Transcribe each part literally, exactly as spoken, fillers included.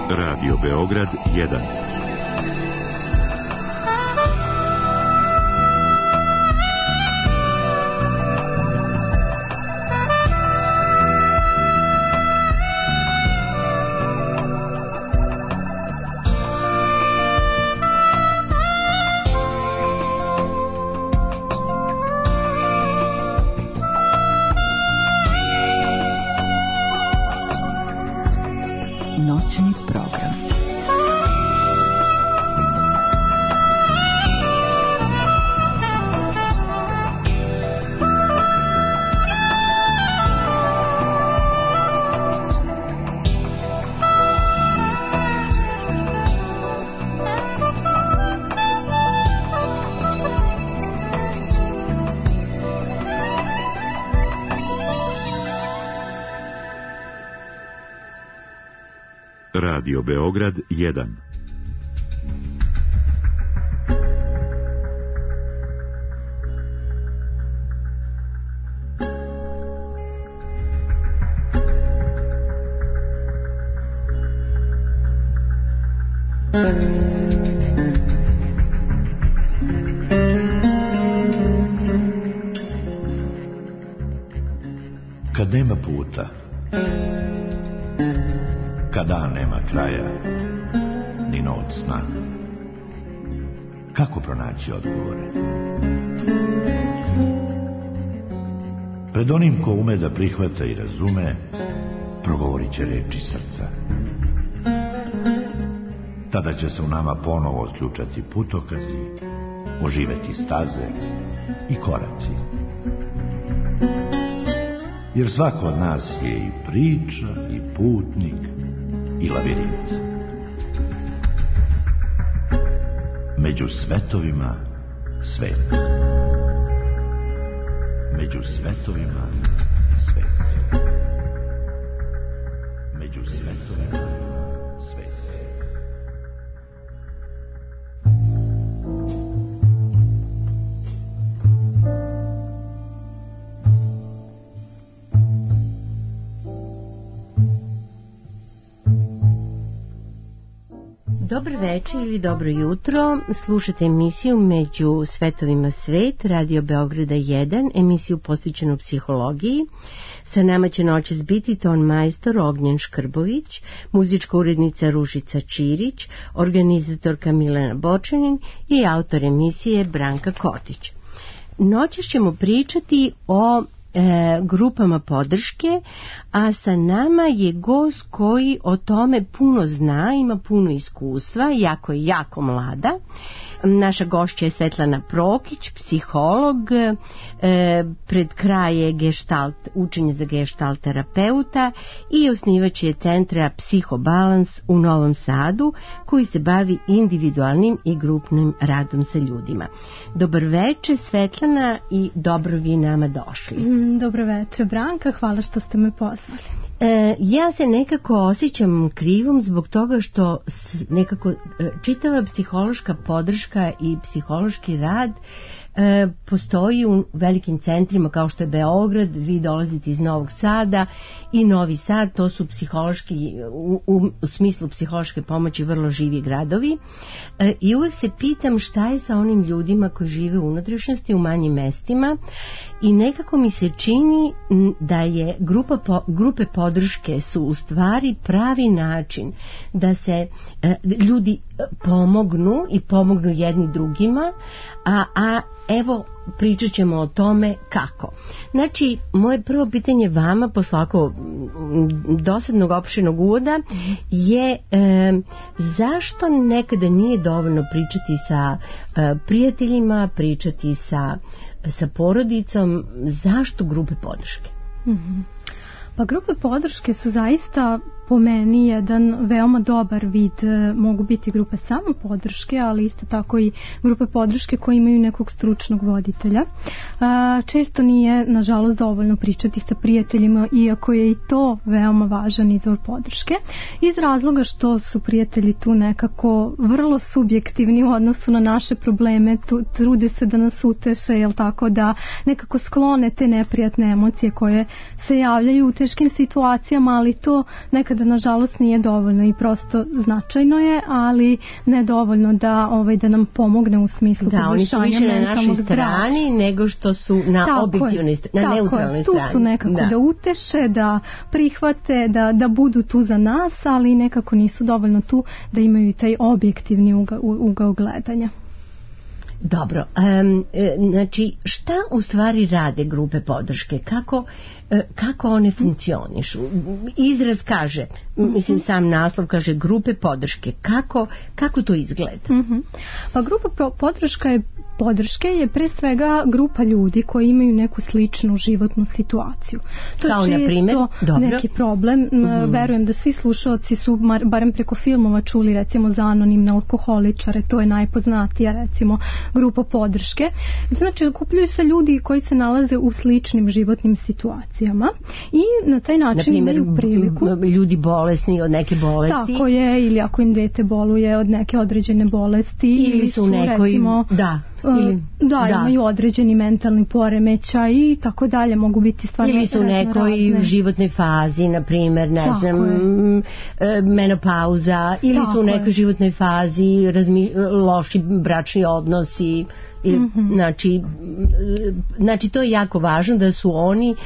Radio Beograd jedan. Noćni program. Radio Beograd jedan. Kad nema puta, kad dan nema kraja, ni noć sna, kako pronaći odgovore? Pred onim ko ume da prihvata i razume, progovorit će reči srca. Tada će se u nama ponovo otključati putokazi, oživeti staze i koraci. Jer svako od nas je i priča, i putnik, i labirint. Među svetovima svet. Među svetovima svet. Među svetovima svet. Dobro večer ili dobro jutro, slušate emisiju Među svetovima svet, Radio Beograda jedan, emisiju posvećenu psihologiji. Sa nama će noćas biti ton majstor Ognjen Škrbović, muzička urednica Ružica Čirić, organizatorka Milena Bočanin i autor emisije Branka Kotić. Noćas ćemo pričati o E, grupama podrške, a sa nama je gost koji o tome puno zna, ima puno iskustva, jako je jako mlada. Naša gošća je Svetlana Prokić, psiholog, e, pred kraj je gestalt, učenje za gestalt terapeuta i osnivač je centra Psihobalans u Novom Sadu, koji se bavi individualnim i grupnim radom sa ljudima. Dobar večer Svetlana i dobro vi nama došli. Mm, dobro večer Branka, hvala što ste me pozvali. E, ja se nekako osjećam krivom zbog toga što nekako čitava psihološka podrška i psihološki rad e, postoji u velikim centrima kao što je Beograd, vi dolazite iz Novog Sada i Novi Sad, to su psihološki, u, u, u smislu psihološke pomoći vrlo živi gradovi e, i uvek se pitam šta je sa onim ljudima koji žive u unutrašnjosti u manjim mestima i nekako mi se čini da je grupa po, grupe podrške su u stvari pravi način da se e, ljudi pomognu i pomognu jedni drugima, a, a evo pričat ćemo o tome kako. Znači, moje prvo pitanje vama, posle ovako dosadnog opširnog uvoda, je e, zašto nekada nije dovoljno pričati sa e, prijateljima, pričati sa, sa porodicom, zašto grupe podrške? Mm-hmm. Pa grupe podrške su zaista po meni jedan veoma dobar vid, mogu biti grupe samo podrške, ali isto tako i grupe podrške koje imaju nekog stručnog voditelja. Često nije, nažalost, dovoljno pričati sa prijateljima, iako je i to veoma važan izvor podrške, iz razloga što su prijatelji tu nekako vrlo subjektivni u odnosu na naše probleme, tu, trude se da nas uteše, jel tako, da nekako sklone te neprijatne emocije koje se javljaju u teškim situacijama, ali to nekad nekada nažalost nije dovoljno i prosto značajno je, ali ne dovoljno da ovaj da nam pomogne u smislu da, poboljšanja mentalnog zdravlja. Da, oni su više na našoj strani zdravlja. nego što su na tako objektivnoj strani, na neutralnoj strani. Tu su nekako da. da uteše, da prihvate, da, da budu tu za nas, ali nekako nisu dovoljno tu da imaju taj objektivni ugao, ugao gledanja. Dobro, um, znači šta u stvari rade grupe podrške? Kako, kako one funkcionišu? Izraz kaže, mislim sam naslov kaže grupe podrške. Kako, kako to izgleda? Mm-hmm. Pa grupa podrška je podrške je pre svega grupa ljudi koji imaju neku sličnu životnu situaciju. To Kao je često na primjer, neki problem. Mm-hmm. Verujem da svi slušaoci su barem preko filmova čuli recimo za anonimne alkoholičare, to je najpoznatija recimo grupa podrške. Znači okupljaju se ljudi koji se nalaze u sličnim životnim situacijama i na taj način Naprimjer, imaju priliku. Ljudi bolesni od neke bolesti. Tako je, ili ako im dete boluje od neke određene bolesti ili, ili su u nekoj, recimo, da, ili, da, da, imaju određeni mentalni poremećaj i tako dalje, mogu biti stvarno ili su u nekoj razne životnoj fazi, na primjer, ne tako znam, je. menopauza, ili tako su u nekoj je. životnoj fazi razmi, loši bračni odnosi. I, mm-hmm. znači, znači to je jako važno da su oni,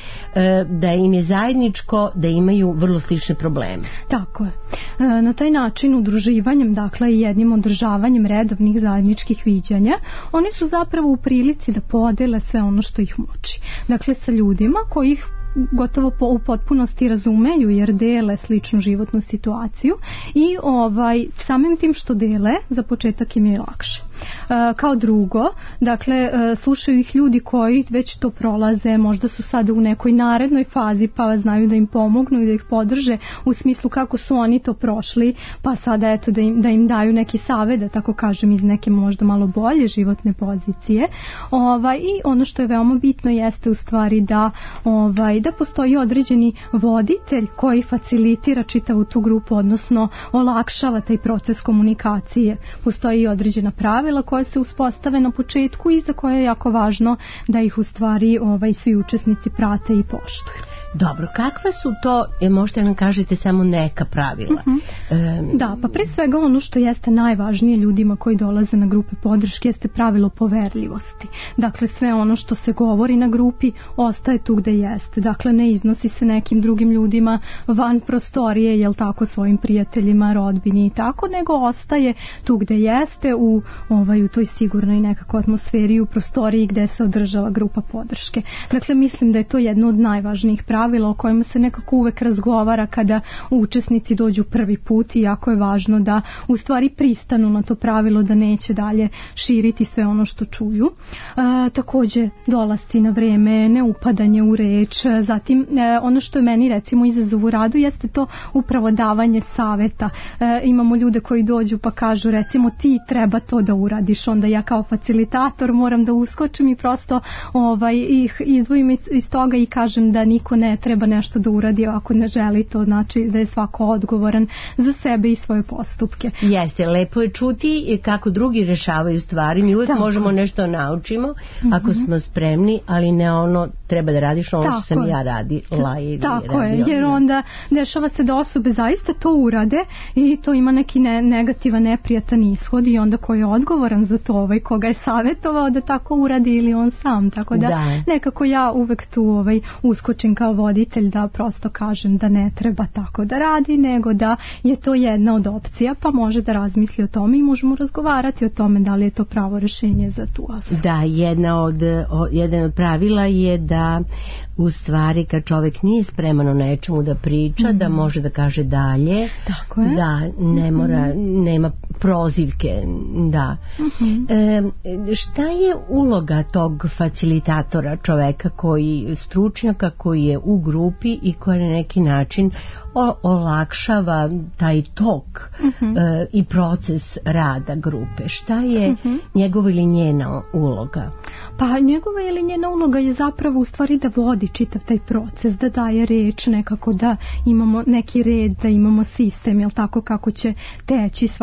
da im je zajedničko da imaju vrlo slične probleme. Tako je. Na taj način udruživanjem, dakle i jednim održavanjem redovnih zajedničkih viđanja, oni su zapravo u prilici da podele sve ono što ih muči. Dakle sa ljudima koji ih gotovo po, u potpunosti razumeju jer dele sličnu životnu situaciju i ovaj samim tim što dele za početak im je lakše. E, kao drugo, dakle e, slušaju ih ljudi koji već to prolaze, možda su sada u nekoj narednoj fazi pa znaju da im pomognu i da ih podrže u smislu kako su oni to prošli, pa sada eto da im, da im daju neki savjet, da tako kažem, iz neke možda malo bolje životne pozicije. Ovaj, i ono što je veoma bitno jeste u stvari da ovaj da postoji određeni voditelj koji facilitira čitavu tu grupu, odnosno olakšava taj proces komunikacije. Postoji i određena pravila koja se uspostave na početku i za koje je jako važno da ih u stvari ovaj, svi učesnici prate i poštuju. Dobro, kakva su to, možete nam kažete samo neka pravila? Uh-huh. Um, da, pa pre svega ono što jeste najvažnije ljudima koji dolaze na grupe podrške jeste pravilo poverljivosti. Dakle, sve ono što se govori na grupi ostaje tu gde jeste. Dakle, ne iznosi se nekim drugim ljudima van prostorije, jel tako, svojim prijateljima, rodbini i tako, nego ostaje tu gde jeste u, ovaj, u toj sigurnoj nekako atmosferi u prostoriji gde se održava grupa podrške. Dakle, mislim da je to jedno od najvažnijih pravila pravila o kojima se nekako uvek razgovara kada učesnici dođu prvi put i jako je važno da u stvari pristanu na to pravilo da neće dalje širiti sve ono što čuju. E, takođe dolasci na vreme, neupadanje u reč, zatim e, ono što je meni recimo izazov u radu jeste to upravo davanje saveta. E, imamo ljude koji dođu pa kažu recimo ti treba to da uradiš, onda ja kao facilitator moram da uskočim i prosto ovaj, ih izdvojim iz toga i kažem da niko ne treba nešto da uradi ako ne želi, to znači da je svako odgovoran za sebe i svoje postupke. Jeste, lepo je čuti kako drugi rešavaju stvari, mi uvijek tako možemo nešto naučimo mm-hmm. ako smo spremni, ali ne ono treba da radiš ono tako što sam ja radila ili tako radio. je, jer onda dešava se da osobe zaista to urade i to ima neki ne, negativan, neprijatan ishod i onda ko je odgovoran za to, ovaj koga je savjetovao da tako uradi ili on sam, tako da, da. nekako ja uvek tu ovaj, uskočim kao voditelj da prosto kažem da ne treba tako da radi, nego da je to jedna od opcija, pa može da razmisli o tome i možemo razgovarati o tome da li je to pravo rešenje za tu osobu. Da, jedna od, o, jedan od pravila je da u stvari kad čovjek nije spreman o nečemu da priča, mm. da može da kaže dalje, tako je. Da ne mora, mm. nema prozivke, da. Mm-hmm. E, šta je uloga tog facilitatora, čoveka koji stručnjaka koji je u grupi i koji na neki način o, olakšava taj tok mm-hmm. e, i proces rada grupe? Šta je mm-hmm. njegova ili njena uloga? Pa njegova ili njena uloga je zapravo u stvari da vodi čitav taj proces, da daje reč nekako, da imamo neki red, da imamo sistem, jel tako, kako će teći svaki susret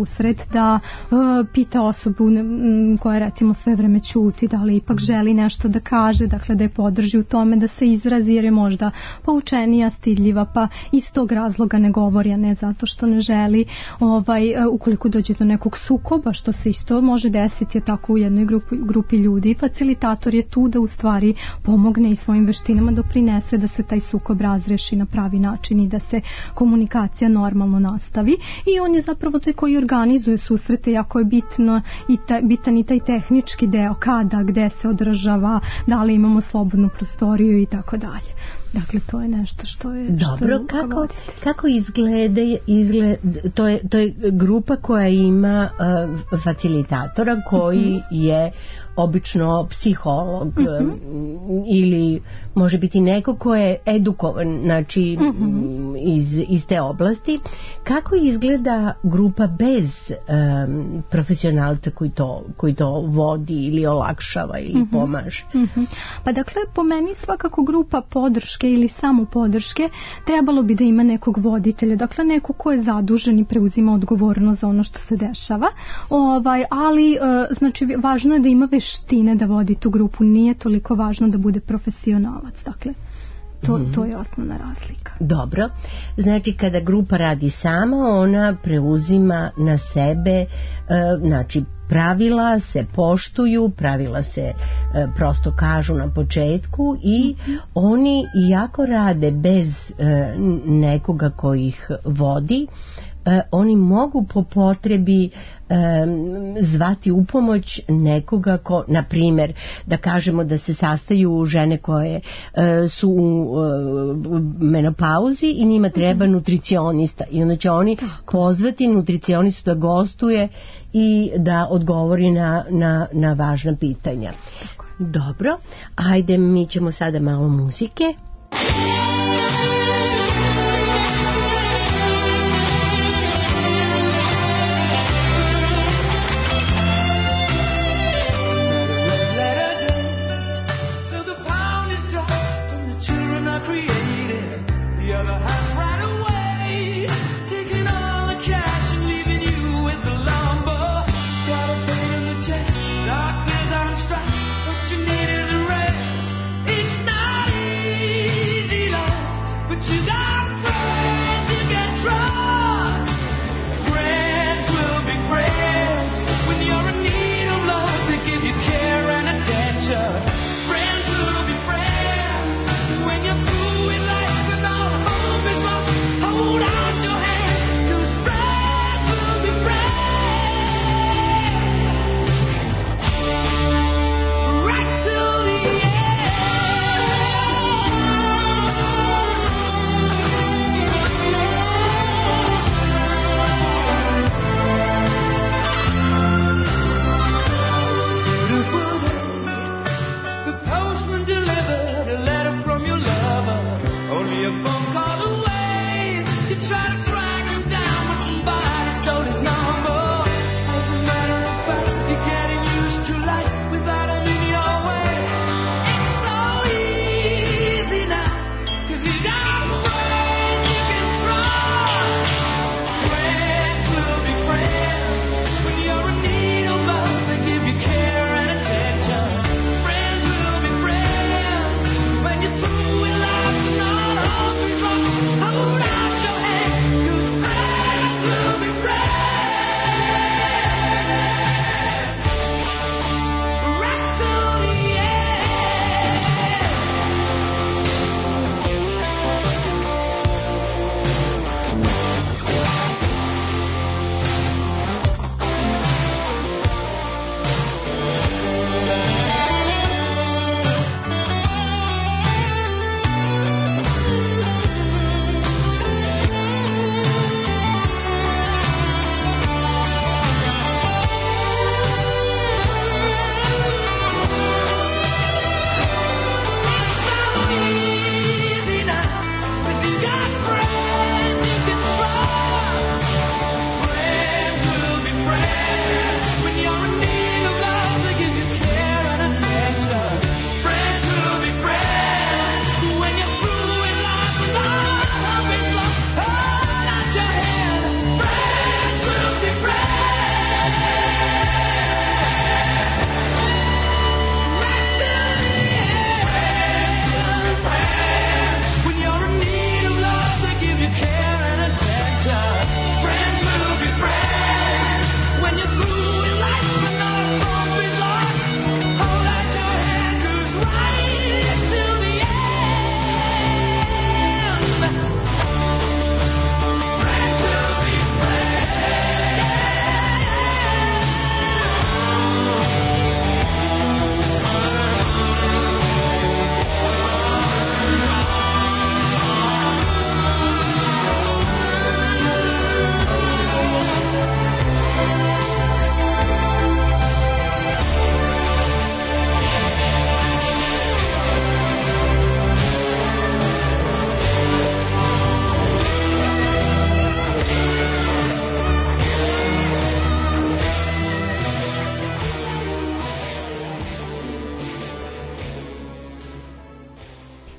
susret, da uh, pita osobu m, koja recimo sve vreme ćuti, da li ipak želi nešto da kaže, dakle da je podrži u tome da se izrazi jer je možda poučenija, stidljiva, pa iz tog razloga ne govori, a ne zato što ne želi. Ovaj, uh, ukoliko dođe do nekog sukoba, što se isto može desiti je tako u jednoj grupi, grupi ljudi, facilitator je tu da u stvari pomogne i svojim veštinama doprinese da se taj sukob razreši na pravi način i da se komunikacija normalno nastavi i on je zapravo taj koji organizuje susrete, jako je bitno i ta, bitan i taj tehnički deo, kada, gde se održava, da li imamo slobodnu prostoriju i tako dalje. Dakle, to je nešto što je... Dobro, što je kako, kako izgleda, izgled, to, je, to je grupa koja ima uh, facilitatora koji mm-hmm. je obično psiholog mm-hmm. ili može biti neko ko je edukovan, znači mm-hmm. iz, iz te oblasti. Kako izgleda grupa bez um, profesionalca koji to, koji to vodi ili olakšava ili mm-hmm. pomaže? Mm-hmm. Pa dakle, po meni svakako grupa podrške ili samo podrške trebalo bi da ima nekog voditelja, dakle neko ko je zadužen i preuzima odgovornost za ono što se dešava, ovaj, ali uh, znači važno je da ima veštine da vodi tu grupu, nije toliko važno da bude profesionalac, dakle to, mm-hmm. to je osnovna razlika. Dobro, znači kada grupa radi sama, ona preuzima na sebe, uh, znači pravila se poštuju, pravila se e, prosto kažu na početku i mm-hmm. oni iako rade bez e, nekoga koji ih vodi, e, oni mogu po potrebi e, zvati u pomoć nekoga ko, na primjer, da kažemo da se sastaju žene koje e, su u e, menopauzi i njima treba mm-hmm. nutricionista i onda će oni Tako. pozvati nutricionistu da gostuje i da odgovori na, na, na važna pitanja. Tako. Dobro, ajde, mi ćemo sada malo muzike. Doctors on strike, what you need is a rest. It's not easy.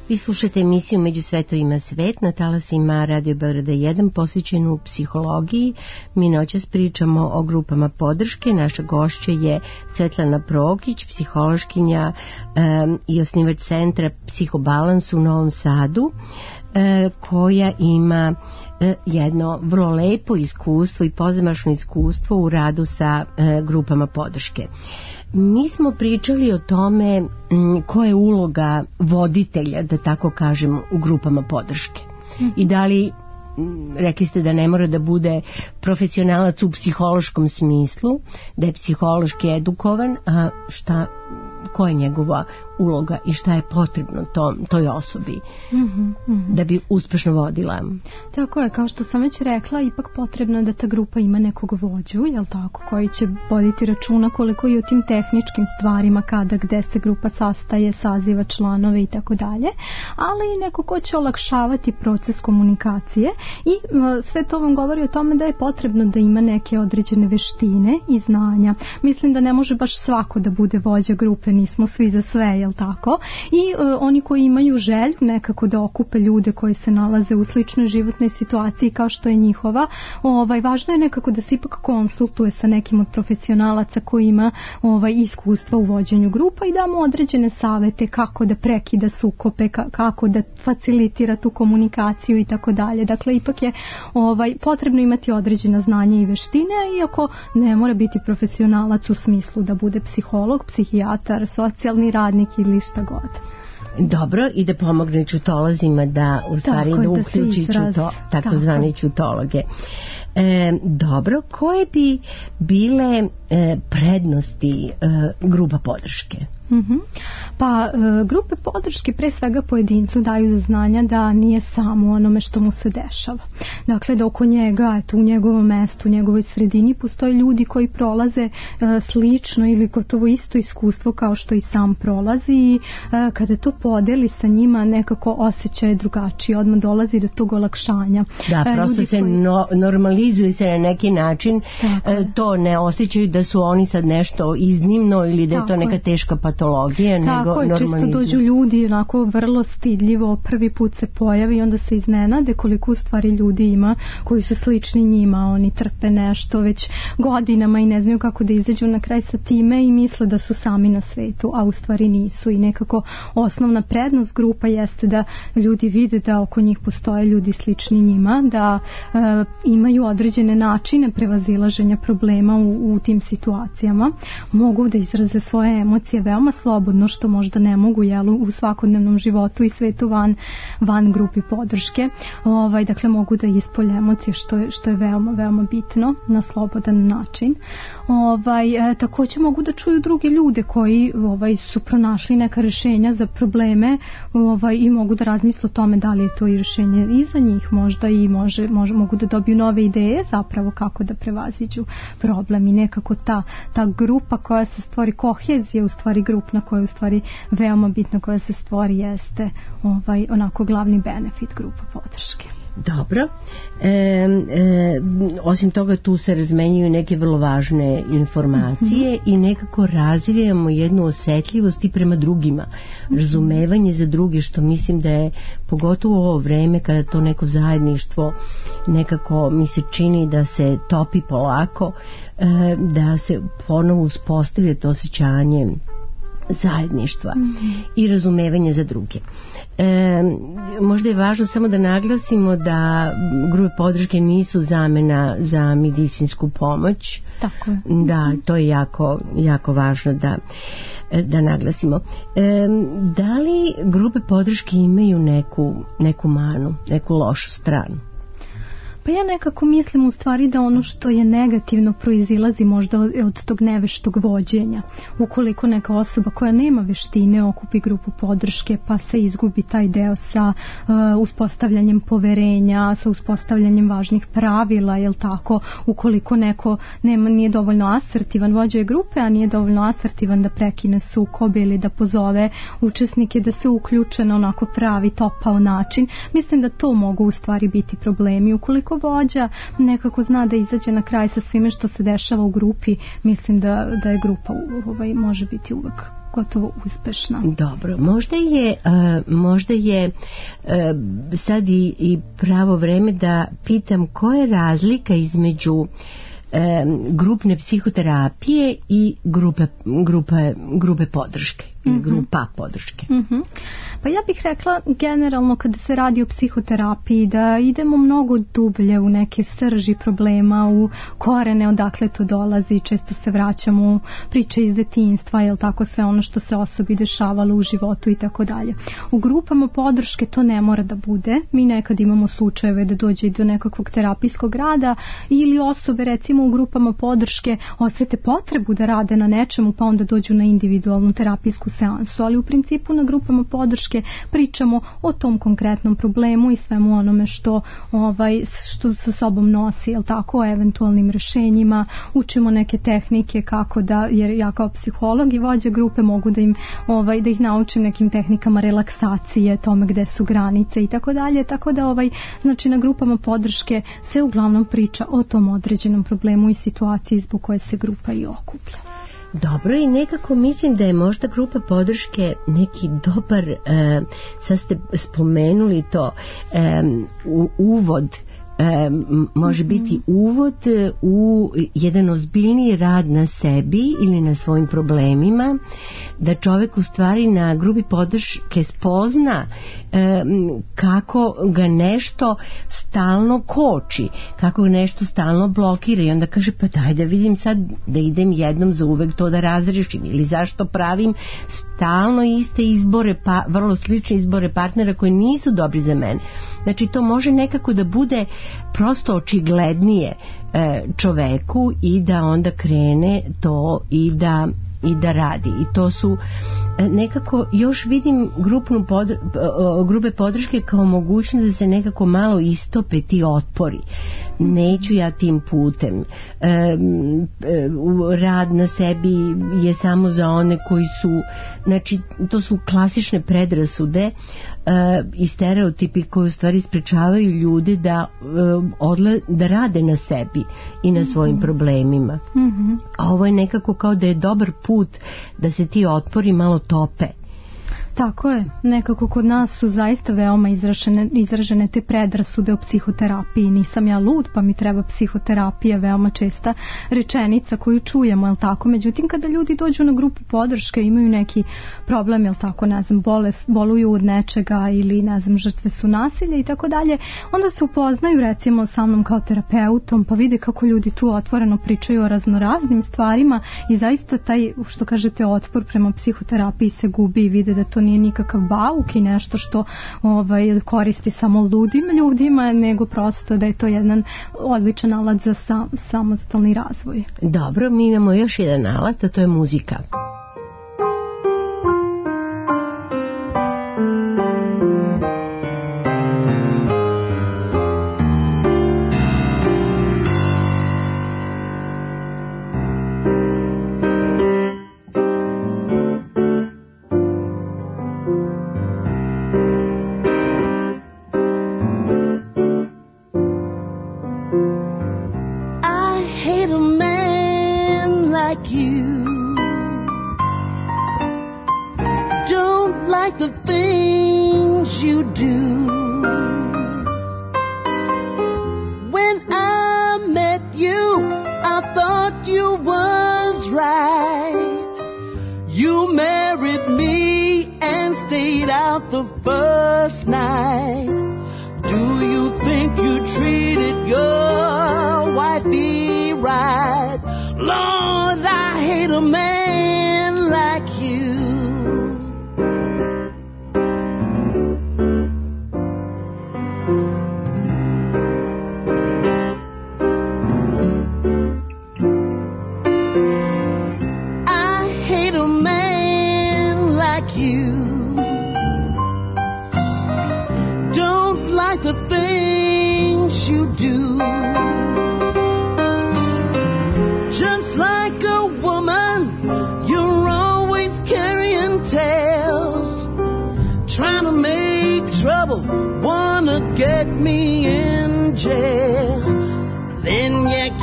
Vi slušate emisiju Među svetovima svet na talasima Radio Beograda jedan posvećenu psihologiji. Mi noćas pričamo o grupama podrške. Naša gošća je Svetlana Prokić, psihološkinja um, i osnivač centra Psihobalans u Novom Sadu, um, koja ima um, jedno vrlo lepo iskustvo i pozamašno iskustvo u radu sa um, grupama podrške. Mi smo pričali o tome m, koja je uloga voditelja, da tako kažem, u grupama podrške. Mm-hmm. I da li, m, rekli ste da ne mora da bude profesionalac u psihološkom smislu, da je psihološki edukovan, a šta, koja je njegova uloga i šta je potrebno to, toj osobi mm-hmm, mm-hmm. da bi uspešno vodila. Tako je, kao što sam već rekla, ipak potrebno je da ta grupa ima nekog vođu, jel tako, koji će voditi računa koliko i o tim tehničkim stvarima, kada, gde se grupa sastaje, saziva članove i tako dalje, ali i neko ko će olakšavati proces komunikacije i uh, sve to vam govori o tome da je potrebno da ima neke određene veštine i znanja. Mislim da ne može baš svako da bude vođa grupe, nismo svi za sve, jel tako? I uh, oni koji imaju želju nekako da okupe ljude koji se nalaze u sličnoj životnoj situaciji kao što je njihova, ovaj, važno je nekako da se ipak konsultuje sa nekim od profesionalaca koji ima ovaj, iskustva u vođenju grupa i da mu određene savete kako da prekida sukobe, kako da facilitira tu komunikaciju i tako dalje. Dakle, ipak je ovaj, potrebno imati određena znanja i veštine, iako ne mora biti profesionalac u smislu da bude psiholog, psihijatar, socijalni radnik ili šta god. Dobro, i da pomogne čutolozima da u stvari tako, da da uključi čuto, takozvane čutologe. E, dobro, koje bi bile e, prednosti e, grupa podrške? Mm-hmm. Pa e, grupe podrške pre svega pojedincu daju do znanja da nije samo onome što mu se dešava. Dakle, da oko njega, eto, u njegovom mestu, u njegovoj sredini postoje ljudi koji prolaze e, slično ili gotovo isto iskustvo kao što i sam prolazi i e, kada to podeli sa njima nekako osjećaj drugačiji, odmah dolazi do tog olakšanja. Da, prosto ljudi se koji... no, normalizuje se na neki način, e, to ne osjećaju da su oni sad nešto iznimno ili da je to neka teška patologija. Tako je, često dođu ljudi onako vrlo stidljivo, prvi put se pojavi i onda se iznenade koliko u stvari ljudi ima koji su slični njima, oni trpe nešto već godinama i ne znaju kako da izađu na kraj sa time i misle da su sami na svetu, a u stvari nisu. I nekako osnovna prednost grupa jeste da ljudi vide da oko njih postoje ljudi slični njima, da e, imaju određene načine prevazilaženja problema u, u tim situacijama, mogu da izraze svoje emocije veoma slobodno, što možda ne mogu jelu, u svakodnevnom životu i svetu van, van grupi podrške. Ovaj, dakle, mogu da ispolje emocije, što je, što je veoma, veoma bitno na slobodan način. Ovaj, e, također mogu da čuju druge ljude koji ovaj, su pronašli neka rješenja za probleme ovaj, i mogu da razmisle o tome da li je to i rješenje i za njih možda i može, može, mogu da dobiju nove ideje zapravo kako da prevaziđu problem i nekako ta, ta grupa koja se stvori, kohezija u stvari grupna koja je u stvari veoma bitna koja se stvori jeste ovaj, onako glavni benefit grupa podrške. Dobro. E, e, osim toga tu se razmenjuju neke vrlo važne informacije mm-hmm. i nekako razvijamo jednu osjetljivost i prema drugima. Mm-hmm. Razumevanje za druge, što mislim da je pogotovo u ovo vreme kada to neko zajedništvo nekako mi se čini da se topi polako, e, da se ponovo uspostavlja to osjećanje zajedništva mm-hmm. i razumevanje za druge. E, možda je važno samo da naglasimo da grupe podrške nisu zamena za medicinsku pomoć. Tako je. Da, to je jako, jako važno da, da naglasimo. E, da li grupe podrške imaju neku, neku manu, neku lošu stranu? Pa ja nekako mislim u stvari da ono što je negativno proizilazi možda od tog neveštog vođenja. Ukoliko neka osoba koja nema veštine okupi grupu podrške pa se izgubi taj deo sa uh, uspostavljanjem poverenja, sa uspostavljanjem važnih pravila, jel tako? Ukoliko neko nema, nije dovoljno asertivan vođa grupe, a nije dovoljno asertivan da prekine sukob ili da pozove učesnike da se uključe na onako pravi topao način, mislim da to mogu u stvari biti problemi. Ukoliko vođa nekako zna da izađe na kraj sa svime što se dešava u grupi, mislim da, da je grupa ovaj, može biti uvek gotovo uspešna. Dobro, možda je, uh, možda je uh, sad i, i pravo vreme da pitam koja je razlika između grupne psihoterapije i grupe, grupe, grupe podrške, mm-hmm. grupa podrške. Mm-hmm. Pa ja bih rekla generalno kada se radi o psihoterapiji da idemo mnogo dublje u neke srži problema, u korene odakle to dolazi, često se vraćamo u priče iz detinjstva, jel tako, sve ono što se osobi dešavalo u životu i tako dalje. U grupama podrške to ne mora da bude. Mi nekad imamo slučajeve da dođe do nekakvog terapijskog rada ili osobe recimo u grupama podrške osete potrebu da rade na nečemu pa onda dođu na individualnu terapijsku seansu, ali u principu na grupama podrške pričamo o tom konkretnom problemu i svemu onome što, ovaj, što sa sobom nosi, jel tako, o eventualnim rešenjima, učimo neke tehnike kako da, jer ja kao psiholog i vođa grupe mogu da im ovaj, da ih naučim nekim tehnikama relaksacije, tome gde su granice i tako dalje, tako da ovaj, znači na grupama podrške se uglavnom priča o tom određenom problemu i situaciji zbog koje se grupa i okuplja. Dobro, i nekako mislim da je možda grupa podrške neki dobar, e, sad ste spomenuli to, e, u, uvod, e, može biti uvod u jedan ozbiljniji rad na sebi ili na svojim problemima, da čovjek u stvari na grupi podrške spozna e, kako ga nešto stalno koči, kako ga nešto stalno blokira i onda kaže pa daj da vidim sad da idem jednom za uvek to da razrešim ili zašto pravim stalno iste izbore, pa vrlo slične izbore partnera koji nisu dobri za mene. Znači to može nekako da bude prosto očiglednije e, čoveku i da onda krene to i da i da radi. I to su nekako, još vidim grupnu pod, grupe podrške kao mogućnost da se nekako malo istope ti otpori. Neću ja tim putem. E, e, rad na sebi je samo za one koji su, znači to su klasične predrasude e, i stereotipi koji u stvari sprečavaju ljude da, e, odle, da rade na sebi i na svojim problemima. Mm-hmm. A ovo je nekako kao da je dobar put da se ti otpori malo tope. Tako je, nekako kod nas su zaista veoma izražene, izražene te predrasude o psihoterapiji. Nisam ja lud pa mi treba psihoterapija, veoma česta rečenica koju čujemo, jel tako? Međutim, kada ljudi dođu na grupu podrške, imaju neki problem, jel tako, ne znam, bolest, boluju od nečega ili, ne znam, žrtve su nasilja i tako dalje, onda se upoznaju recimo sa mnom kao terapeutom, pa vide kako ljudi tu otvoreno pričaju o raznoraznim stvarima i zaista taj, što kažete, otpor prema psihoterapiji se gubi i vide da to nije nikakav bauk i nešto što ovaj, koristi samo ludim ljudima, nego prosto da je to jedan odličan alat za sam, samostalni razvoj. Dobro, mi imamo još jedan alat, a to je muzika.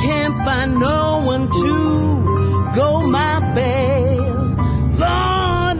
Find no one to go my bail. Lord,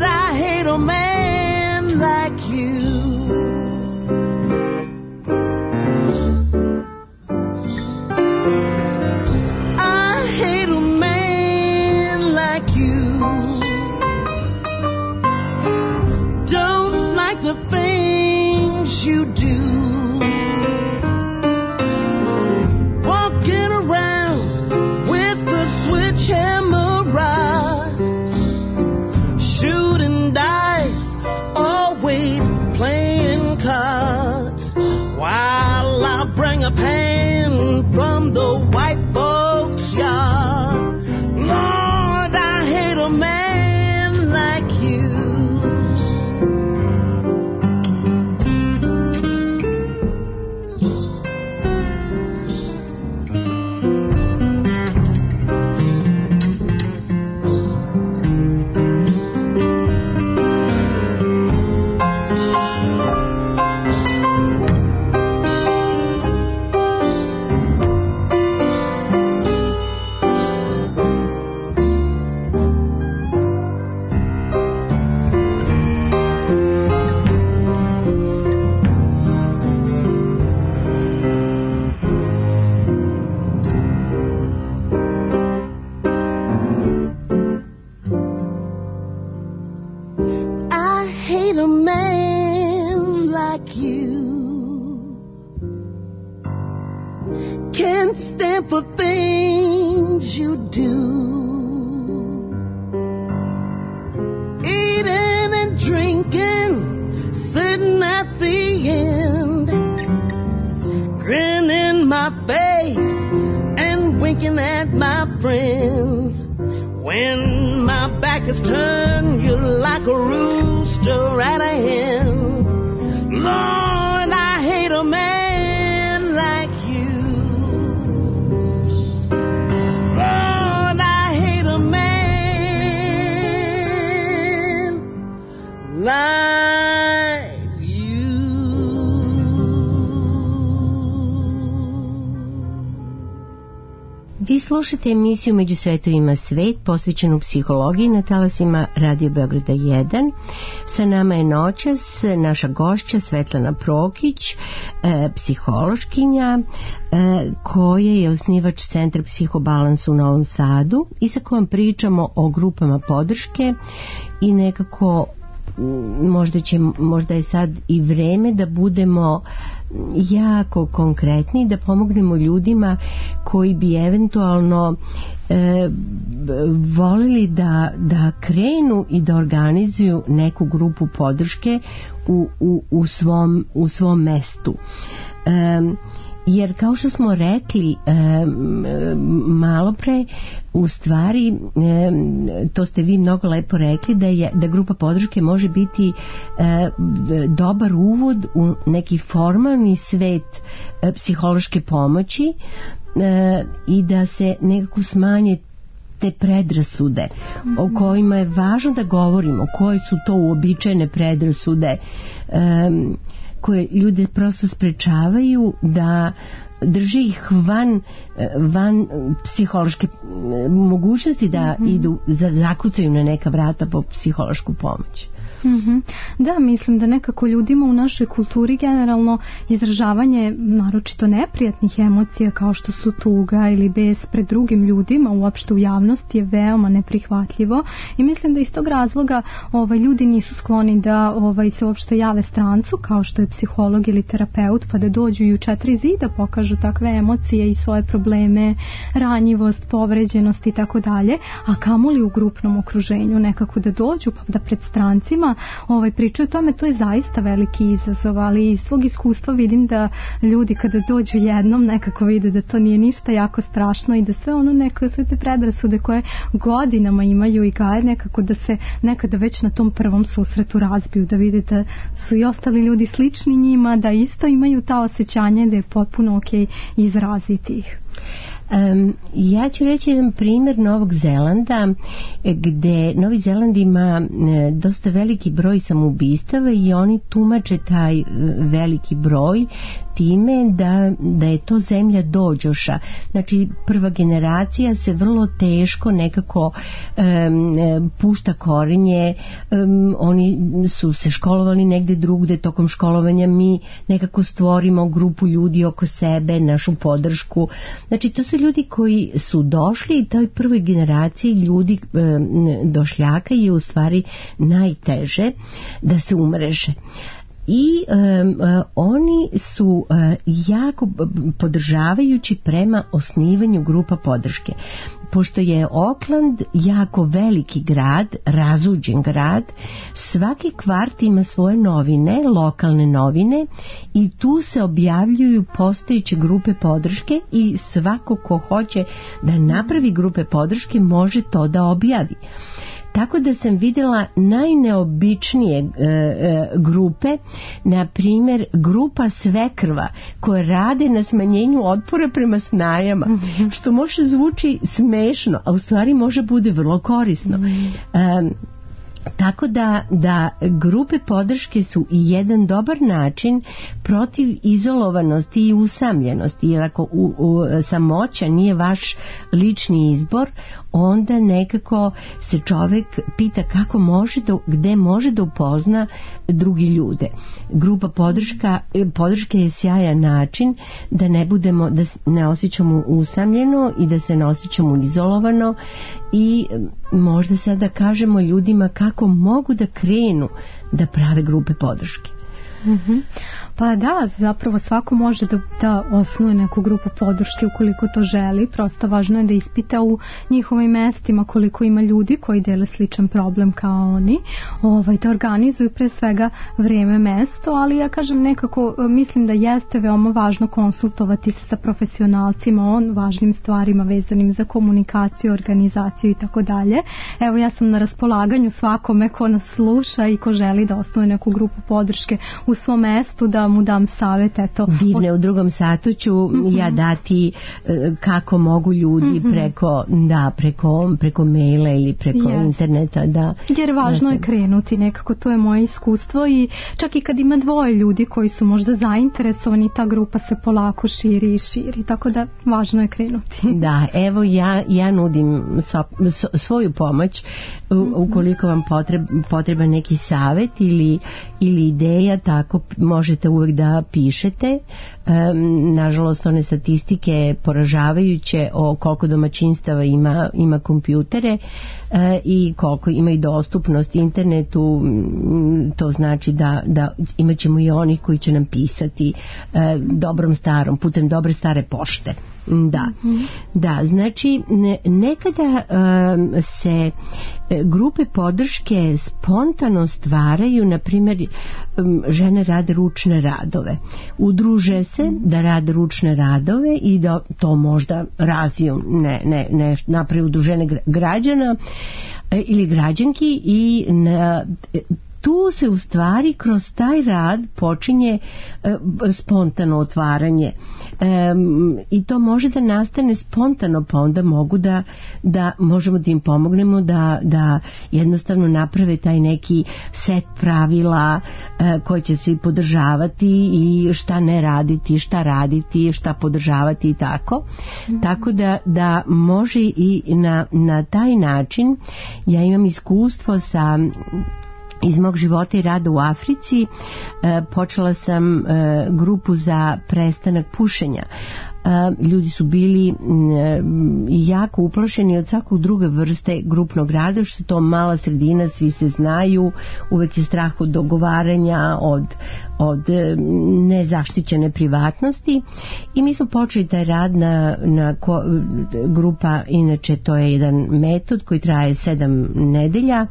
looking at my friends. When my back is turned, you're like a rooster at a hen. Lord, I hate a man like you. Lord, I hate a man like you. Vi slušate emisiju Među svetovima svet posvećenu psihologiji na talasima Radio Beograda jedan. Sa nama je noćas naša gošća Svetlana Prokić, e, psihološkinja e, koja je osnivač Centra Psihobalans u Novom Sadu i sa kojom pričamo o grupama podrške i nekako možda, će, možda je sad i vreme da budemo jako konkretni, da pomognemo ljudima koji bi eventualno e, volili da, da krenu i da organizuju neku grupu podrške u, u, u, svom, u svom mestu. E, jer kao što smo rekli e, malo pre, u stvari e, to ste vi mnogo lepo rekli da, je, da grupa podrške može biti e, dobar uvod u neki formalni svet e, psihološke pomoći e, i da se nekako smanje te predrasude o kojima je važno da govorimo, koje su to uobičajene predrasude e, koje ljude prosto sprečavaju da drži ih van, van psihološke mogućnosti da mm-hmm. idu, da zakucaju na neka vrata po psihološku pomoć. Mm-hmm. Da, mislim da nekako ljudima u našoj kulturi generalno izražavanje naročito neprijatnih emocija kao što su tuga ili bes pred drugim ljudima uopšte u javnosti je veoma neprihvatljivo i mislim da iz tog razloga ovaj, ljudi nisu skloni da ovaj, se uopšte jave strancu kao što je psiholog ili terapeut pa da dođu i u četiri zida pokažu takve emocije i svoje probleme, ranjivost, povređenost i tako dalje, a kamoli u grupnom okruženju nekako da dođu pa da pred strancima ovaj, pričaju o tome, to je zaista veliki izazov, ali iz svog iskustva vidim da ljudi kada dođu jednom nekako vide da to nije ništa jako strašno i da sve ono neka, sve te predrasude koje godinama imaju i gaje nekako da se nekada već na tom prvom susretu razbiju, da vide da su i ostali ljudi slični njima, da isto imaju ta osjećanja da je potpuno ok izraziti ih. Um, ja ću reći jedan primjer Novog Zelanda gde Novi Zeland ima e, dosta veliki broj samoubistava i oni tumače taj e, veliki broj time da, da je to zemlja dođoša. Znači prva generacija se vrlo teško nekako e, pušta korenje, e, oni su se školovali negde drugde, tokom školovanja mi nekako stvorimo grupu ljudi oko sebe, našu podršku. Znači to su ljudi koji su došli i toj prvoj generaciji ljudi e, došljaka je u stvari najteže da se umreže. I e, e, oni su e, jako podržavajući prema osnivanju grupa podrške. Pošto je Auckland jako veliki grad, razuđen grad, svaki kvart ima svoje novine, lokalne novine i tu se objavljuju postojeće grupe podrške i svako ko hoće da napravi grupe podrške može to da objavi. Tako da sam vidjela najneobičnije e, e, grupe, na primjer grupa svekrva koje rade na smanjenju otpora prema snajama, mm-hmm. što može zvuči smešno, a u stvari može bude vrlo korisno. Mm-hmm. E, Tako da, da grupe podrške su jedan dobar način protiv izolovanosti i usamljenosti, jer ako u, u, samoća nije vaš lični izbor, onda nekako se čovjek pita kako može da, gde može da upozna drugi ljude. Grupa podrška, podrške je sjajan način da ne budemo, da ne osjećamo usamljeno i da se ne osjećamo izolovano i možda sada kažemo ljudima kako mogu da krenu da prave grupe podrške. Mm-hmm. Pa da, zapravo svako može da, da osnuje neku grupu podrške ukoliko to želi, prosto važno je da ispita u njihovim mestima koliko ima ljudi koji dele sličan problem kao oni, ovaj, da organizuju pre svega vreme, mesto, ali ja kažem nekako mislim da jeste veoma važno konsultovati se sa profesionalcima o važnim stvarima vezanim za komunikaciju, organizaciju i tako dalje. Evo ja sam na raspolaganju svakome ko nas sluša i ko želi da osnuje neku grupu podrške u svom mestu, da mu dam savjet, eto. Divne, u drugom satu ću mm-hmm. ja dati kako mogu ljudi mm-hmm. preko, da, preko, preko maila ili preko yes. interneta, da. Jer važno znači, je krenuti, nekako to je moje iskustvo i čak i kad ima dvoje ljudi koji su možda zainteresovani, ta grupa se polako širi i širi, tako da važno je krenuti. Da, evo ja, ja nudim so, so, svoju pomoć u, ukoliko vam potreb, potreba neki savjet ili, ili ideja, tako možete uvek da pišete. Um, nažalost one statistike poražavajuće o koliko domaćinstava ima, ima kompjutere uh, i koliko ima i dostupnost internetu, to znači da, da imat ćemo i onih koji će nam pisati uh, dobrom starom, putem dobre stare pošte. Da, mm-hmm. da, znači ne, nekada um, se grupe podrške spontano stvaraju, na primjer um, žene rade ručne radove, udruže se da rade ručne radove i da to možda razviju, ne, ne, ne napravi udruženje građana ili građanki i na, tu se u stvari kroz taj rad počinje e, spontano otvaranje e, i to može da nastane spontano, pa onda mogu da, da možemo da im pomognemo da, da jednostavno naprave taj neki set pravila e, koji će se podržavati i šta ne raditi, šta raditi, šta podržavati i tako. Mm-hmm. Tako da, da može i na, na taj način. Ja imam iskustvo sa iz mog života i rada u Africi, e, počela sam e, grupu za prestanak pušenja. E, ljudi su bili e, jako uplašeni od svakog druge vrste grupnog rada, što je to mala sredina, svi se znaju, uvek je strah od dogovaranja, od, od e, nezaštićene privatnosti i mi smo počeli taj rad na, na ko, grupa, inače to je jedan metod koji traje sedam nedelja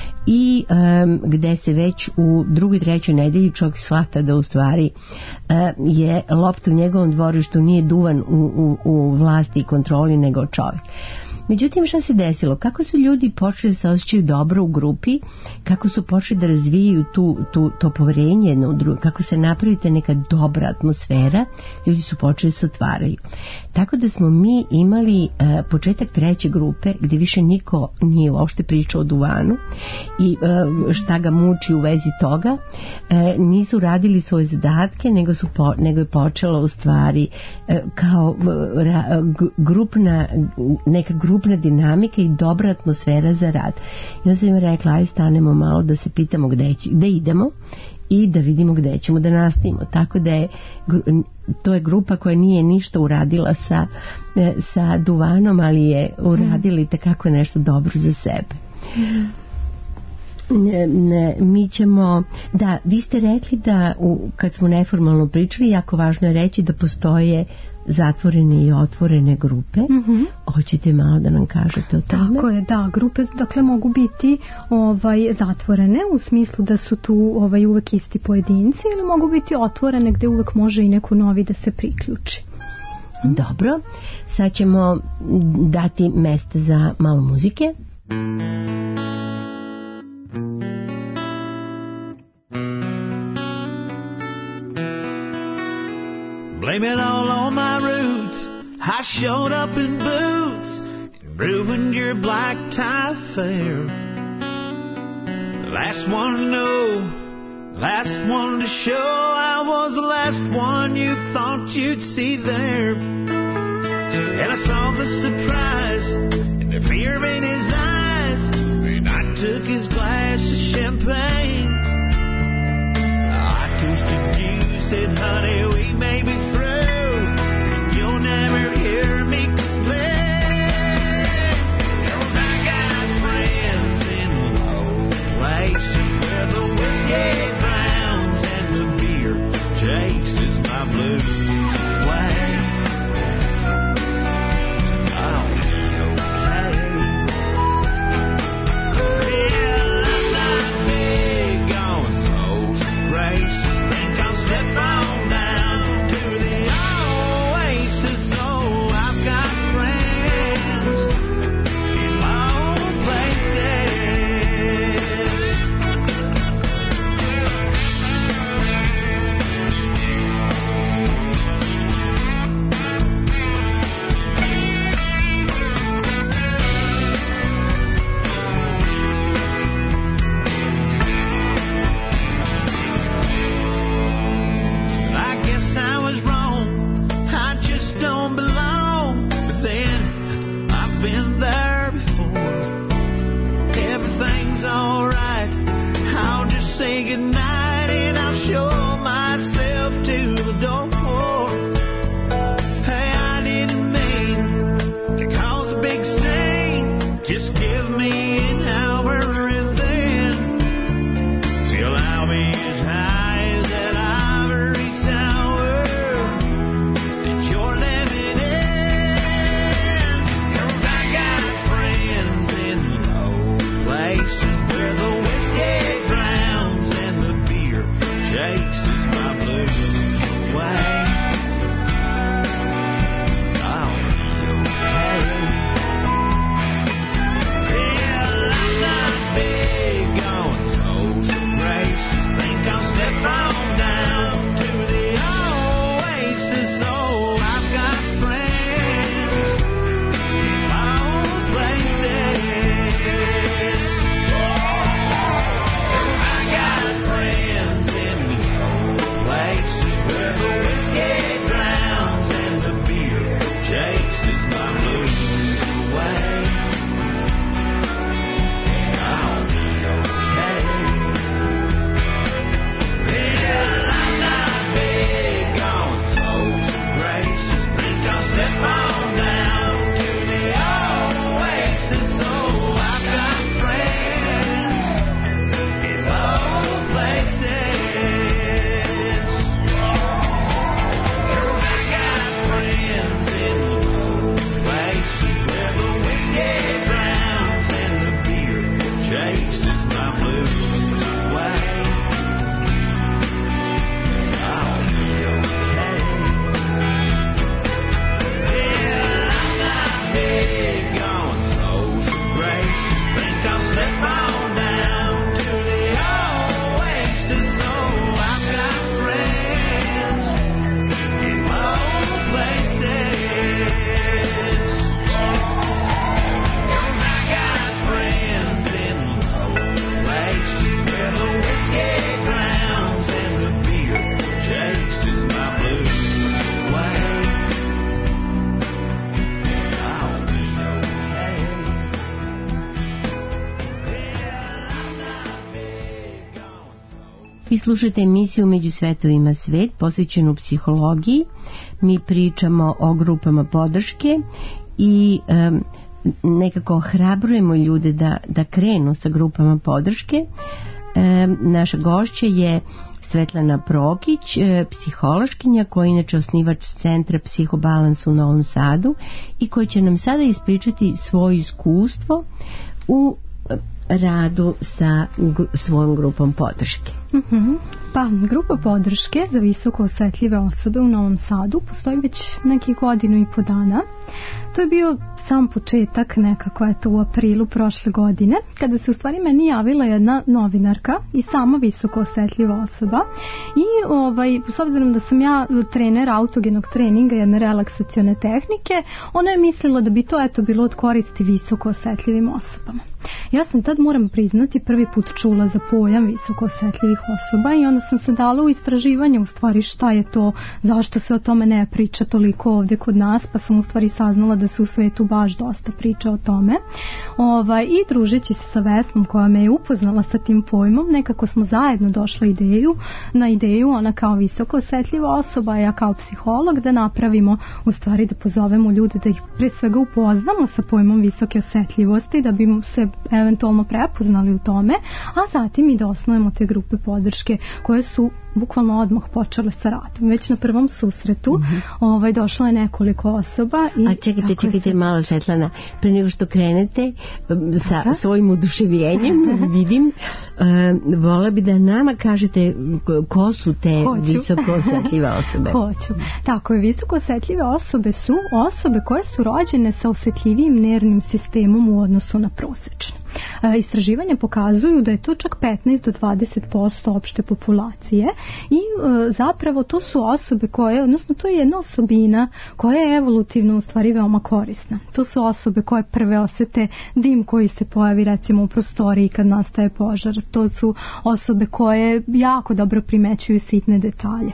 i um, gde se već u drugoj, trećoj nedelji čovjek shvata da u stvari uh, je lopta u njegovom dvorištu nije duvan u, u, u vlasti i kontroli nego čovjek. Međutim, šta se desilo? Kako su ljudi počeli da se osjećaju dobro u grupi, kako su počeli da razvijaju tu, tu, to poverenje jedno u drugo, kako se napravite neka dobra atmosfera, ljudi su počeli da se otvaraju. Tako da smo mi imali e, početak treće grupe gdje više niko nije uopšte pričao o duvanu i e, šta ga muči u vezi toga. E, nisu radili svoje zadatke, nego, su po, nego je počelo u stvari e, kao ra, grupna, neka grupna grupna dinamika i dobra atmosfera za rad. I onda sam im rekla, aj stanemo malo da se pitamo gde, će, gde idemo i da vidimo gde ćemo da nastavimo. Tako da je, to je grupa koja nije ništa uradila sa, sa duvanom, ali je uradila i tekako nešto dobro za sebe. Ne, ne, mi ćemo, da, vi ste rekli da u, kad smo neformalno pričali, jako važno je reći da postoje zatvorene i otvorene grupe. Mm-hmm. Hoćete malo da nam kažete o tome? Tako je, da, grupe dakle mogu biti ovaj zatvorene u smislu da su tu ovaj uvek isti pojedinci ili mogu biti otvorene gde uvek može i neko novi da se priključi. Dobro, sad ćemo dati mesta za malo muzike. Blame it all on my roots. I showed up in boots and ruined your black tie fair. Last one to know, last one to show. I was the last one you thought you'd see there. And I saw the surprise and the fear in his eyes. And I took his glass of champagne. I toasted you, said, honey, we may be through. You'll never hear me complain. 'Cause I got friends in low places where the whiskey drowns and the beer been there before. Everything's alright. I'll just say goodnight and I'll show myself to the door. Hey, I didn't mean to cause a big scene. Just give me an hour and then till I'll be as high as that ivory tower that you're living in. 'Cause I got friends in low places where the whiskey drowns and the beer chases my blues away. I'll be okay. Well, I'm not big on social graces. Think I'll step on down to the oasis. Oh, I've got friends in all places. I got friends in low places where the whiskey drowns and the beer chases my blues away. I'll be okay. Well, I'm not big on social graces. Think I'll step on down to the oasis. Oh, I've got friends in low places. 'Cause I got friends in low places where the whiskey drowns and the beer chases my blues away. I'll be okay. Well, I'm not big on social graces. Think I'll step on down to the oasis. Oh, I've got friends in low places. 'Cause I got friends in low places where the whiskey drowns and the beer chases my blues away. I'll be okay. Vi slušate emisiju Među svetovima svet posvećenu psihologiji. Mi pričamo o grupama podrške i em, nekako ohrabrujemo ljude da, da krenu sa grupama podrške. Em, naša gošća je Svetlana Prokić, e, psihološkinja koja je inače osnivač centra Psihobalans u Novom Sadu i koja će nam sada ispričati svoje iskustvo u e, radu sa gru- svojom grupom podrške. Mhm. Pa, grupa podrške za visoko osetljive osobe u Novom Sadu postoji već nekih godinu i po dana. To je bio sam početak nekako eto u aprilu prošle godine, kada se u stvari meni javila jedna novinarka i sama visoko osetljiva osoba i ovaj, s obzirom da sam ja trener autogenog treninga, jedne relaksacione tehnike, ona je mislila da bi to eto bilo od koristi visoko osetljivim osobama. Ja sam tad, moram priznati, prvi put čula za pojam visoko osetljivih osoba i onda sam se dala u istraživanje u stvari šta je to, zašto se o tome ne priča toliko ovdje kod nas, pa sam u stvari saznala da se u svetu baš dosta priča o tome. Ovaj, i družeći se sa Vesnom koja me je upoznala sa tim pojmom, nekako smo zajedno došli ideju, na ideju, ona kao visoko osetljiva osoba, ja kao psiholog, da napravimo, u stvari da pozovemo ljude da ih pre svega upoznamo sa pojmom visoke osetljivosti, da bi se eventualno prepoznali u tome, a zatim i da osnujemo te grupe podrške koje su bukvalno odmah počele sa radom. Već na prvom susretu mm-hmm. ovaj, došlo je nekoliko osoba. I a čekajte, čekajte se... malo, Svetlana, pre nego što krenete sa Aha. svojim oduševljenjem, vidim, uh, vola bi da nama kažete ko su te Hoću. visoko osetljive osobe. Hoću. Tako je, visoko osetljive osobe su osobe koje su rođene sa osetljivijim nervnim sistemom u odnosu na prosečne. E, istraživanja pokazuju da je to čak petnaest do dvadeset posto opšte populacije i e, zapravo to su osobe koje, odnosno to je jedna osobina koja je evolutivno u stvari veoma korisna. To su osobe koje prve osete dim koji se pojavi recimo u prostoriji kad nastaje požar. To su osobe koje jako dobro primećuju sitne detalje.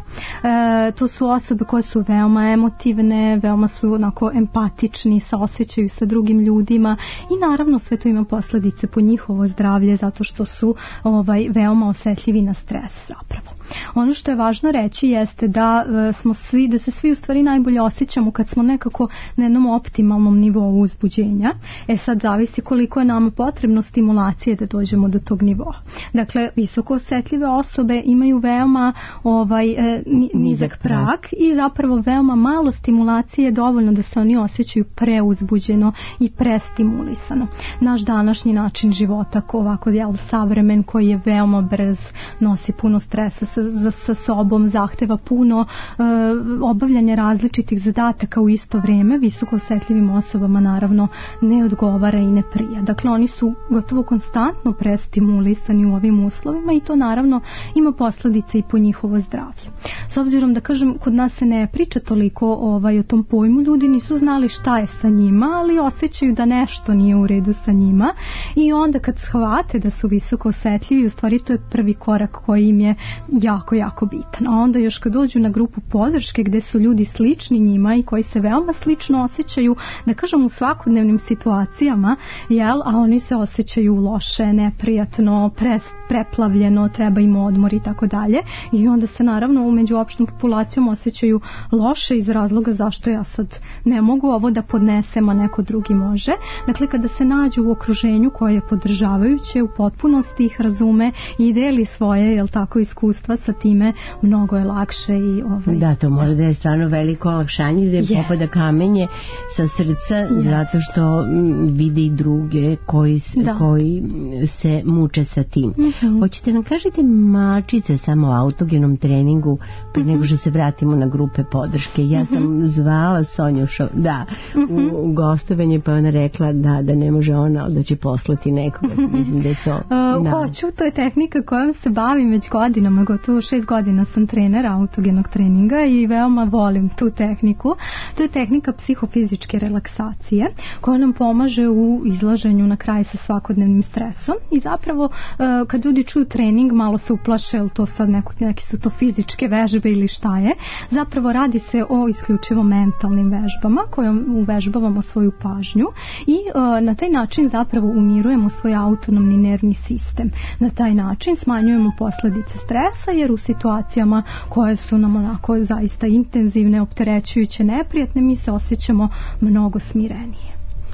E, to su osobe koje su veoma emotivne, veoma su onako empatični, saosećaju sa drugim ljudima i naravno sve to ima posledice po njihovo zdravlje zato što su ovaj veoma osetljivi na stres zapravo. Ono što je važno reći jeste da e, smo svi, da se svi u stvari najbolje osjećamo kad smo nekako na jednom optimalnom nivou uzbuđenja. E sad zavisi koliko je nama potrebno stimulacije da dođemo do tog nivoa. Dakle, visoko osetljive osobe imaju veoma ovaj e, nizak prag i zapravo veoma malo stimulacije je dovoljno da se oni osjećaju preuzbuđeno i prestimulisano. Naš današnji način života, ovako jel, savremen koji je veoma brz, nosi puno stresa sa za sa sobom, zahteva puno e, obavljanje različitih zadataka u isto vrijeme, visoko osjetljivim osobama naravno ne odgovara i ne prija. Dakle, oni su gotovo konstantno prestimulisani u ovim uslovima i to naravno ima posljedice i po njihovo zdravlje. S obzirom da kažem, kod nas se ne priča toliko ovaj, o tom pojmu, ljudi nisu znali šta je sa njima, ali osjećaju da nešto nije u redu sa njima i onda kad shvate da su visoko osjetljivi, u stvari to je prvi korak koji im je jako, jako bitan. A onda još kad dođu na grupu podrške gdje su ljudi slični njima i koji se veoma slično osjećaju, da kažem u svakodnevnim situacijama, jel, a oni se osjećaju loše, neprijatno, pres, preplavljeno, treba im odmor i tako dalje. I onda se naravno u međuopštom populacijom osjećaju loše iz razloga zašto ja sad ne mogu ovo da podnesem, a neko drugi može. Dakle, kada se nađu u okruženju koje je podržavajuće, u potpunosti ih razume i deli svoje, jel tako, iskustva sa time, mnogo je lakše i ovaj... Da, to mora da je stvarno veliko olakšanje da je yes. popada kamenje sa srca yes. zato što vidi i druge koji, koji se muče sa tim. Mm-hmm. Hoćete nam kažete mačice samo o autogenom treningu prije mm-hmm. nego što se vratimo na grupe podrške. Ja sam mm-hmm. zvala Sonju šo, da, mm-hmm. u, u gostovanje, pa ona rekla da, da ne može ona, da će poslati nekoga. Mm-hmm. Mislim da je to... Uh, da. Hoću, to je tehnika kojom se bavim već godinama, gotovo šest godina sam trener autogenog treninga i veoma volim tu tehniku. To je tehnika psihofizičke relaksacije koja nam pomaže u izlaženju na kraj sa svakodnevnim stresom i zapravo uh, kad ljudi čuju trening malo se uplaše, ili to sad neko, neki su to fizičke vežbe ili šta je. Zapravo radi se o isključivo mentalnim vežbama kojom uvežbavamo svoju pažnju i uh, na taj način zapravo umirujemo svoj autonomni nervni sistem. Na taj način smanjujemo posljedice stresa jer u situacijama koje su nam onako zaista intenzivne, opterećujuće, neprijatne, mi se osjećamo mnogo smirenije.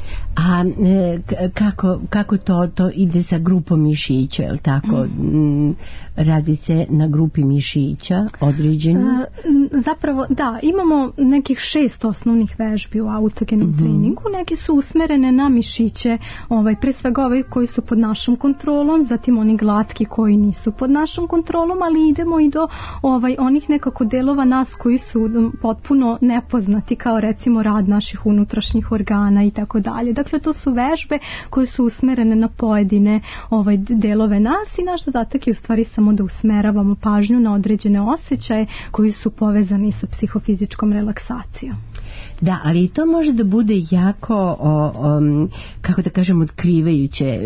A e, kako, kako to, to ide sa grupom mišića, je li tako? Mm. Radi se na grupi mišića određeni? E, zapravo, da, imamo nekih šest osnovnih vežbi u autogenom mm-hmm. treningu. Neke su usmerene na mišiće, ovaj, pre svega ovaj koji su pod našom kontrolom, zatim oni glatki koji nisu pod našom kontrolom, ali idemo i do ovaj, onih nekako delova nas koji su potpuno nepoznati, kao recimo rad naših unutrašnjih organa i tako dalje. Dakle, to su vežbe koje su usmerene na pojedine ovaj, delove nas i naš zadatak je u stvari samo da usmeravamo pažnju na određene osjećaje koji su povezani sa psihofizičkom relaksacijom. Da, ali to može da bude jako, o, o, kako da kažem, otkrivajuće.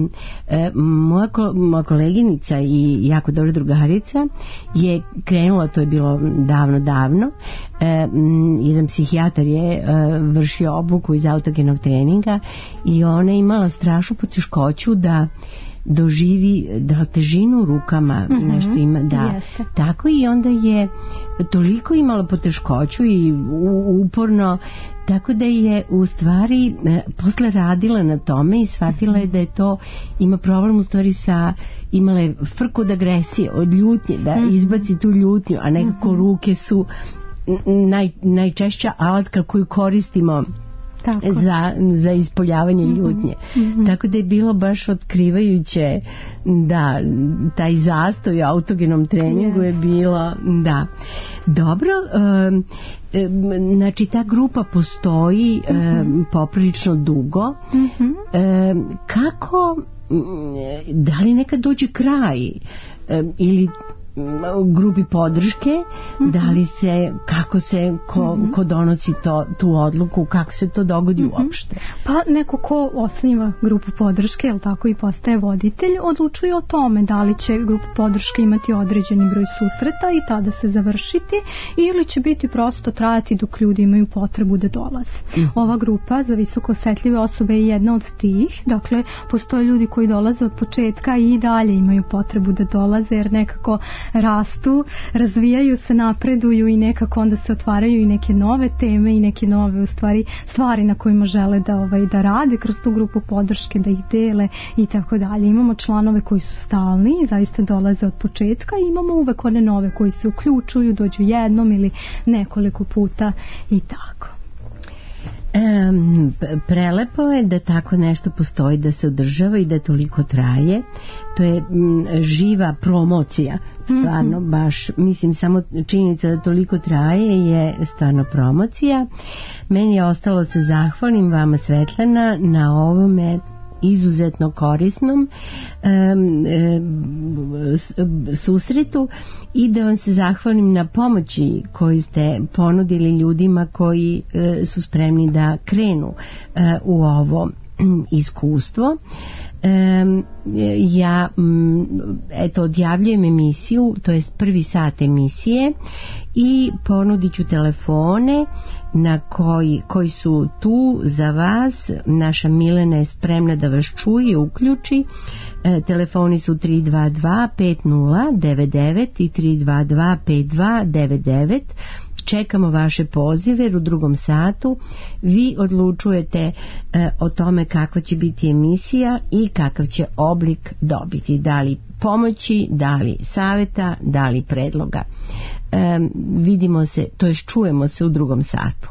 E, moja, ko, moja koleginica i jako dobra drugarica je krenula, to je bilo davno, davno, e, jedan psihijatar je e, vršio obuku iz autogenog treninga i ona je imala strašnu poteškoću da doživi da težinu u rukama mm-hmm. nešto ima, da Jeste. Tako i onda je toliko imala poteškoću i uporno, tako da je u stvari e, posle radila na tome i shvatila je da je to ima problem u stvari sa, imala je frku od agresije, od ljutnje, da mm-hmm. izbaci tu ljutnju, a nekako mm-hmm. ruke su naj, najčešća alatka koju koristimo Tako. Za, za ispoljavanje mm-hmm. ljutnje. Mm-hmm. Tako da je bilo baš otkrivajuće da taj zastoj u autogenom treningu yes. je bilo da. Dobro, um, znači ta grupa postoji mm-hmm. um, poprilično dugo. Mm-hmm. Um, kako da li nekad dođe kraj ili grupi podrške, mm-hmm. da li se, kako se ko, mm-hmm. ko donosi to, tu odluku, kako se to dogodi mm-hmm. uopšte? Pa neko ko osniva grupu podrške, jel tako, i postaje voditelj, odlučuje o tome da li će grupa podrške imati određeni broj susreta i tada se završiti, ili će biti prosto trajati dok ljudi imaju potrebu da dolaze. Mm-hmm. Ova grupa za visoko osetljive osobe je jedna od tih, dakle postoje ljudi koji dolaze od početka i dalje imaju potrebu da dolaze, jer nekako rastu, razvijaju se, napreduju i nekako onda se otvaraju i neke nove teme i neke nove u stvari stvari na kojima žele da ovaj da rade kroz tu grupu podrške, da ih dele i tako dalje. Imamo članove koji su stalni i zaista dolaze od početka i imamo uvek one nove koji se uključuju, dođu jednom ili nekoliko puta i tako. Um, prelepo je da tako nešto postoji, da se održava i da toliko traje. To je m, živa promocija, stvarno, mm-hmm. baš, mislim, samo činjenica da toliko traje je stvarno promocija. Meni je ostalo se zahvalim vama, Svetlana, na ovome izuzetno korisnom um, um, susretu i da vam se zahvalim na pomoći koju ste ponudili ljudima koji uh, su spremni da krenu uh, u ovo um, iskustvo. Um, ja um, eto odjavljujem emisiju, to jest prvi sat emisije, i ponudit ću telefone na koji, koji su tu za vas. Naša Milena je spremna da vas čuje, uključi. E, telefoni su tri dva dva pet nula devet devet i tri dva dva pet dva devet devet. Čekamo vaše pozive, jer u drugom satu vi odlučujete e, o tome kakva će biti emisija i kakav će oblik dobiti, da li pomoći, da li savjeta, da li predloga. E, vidimo se, to jest čujemo se u drugom satu.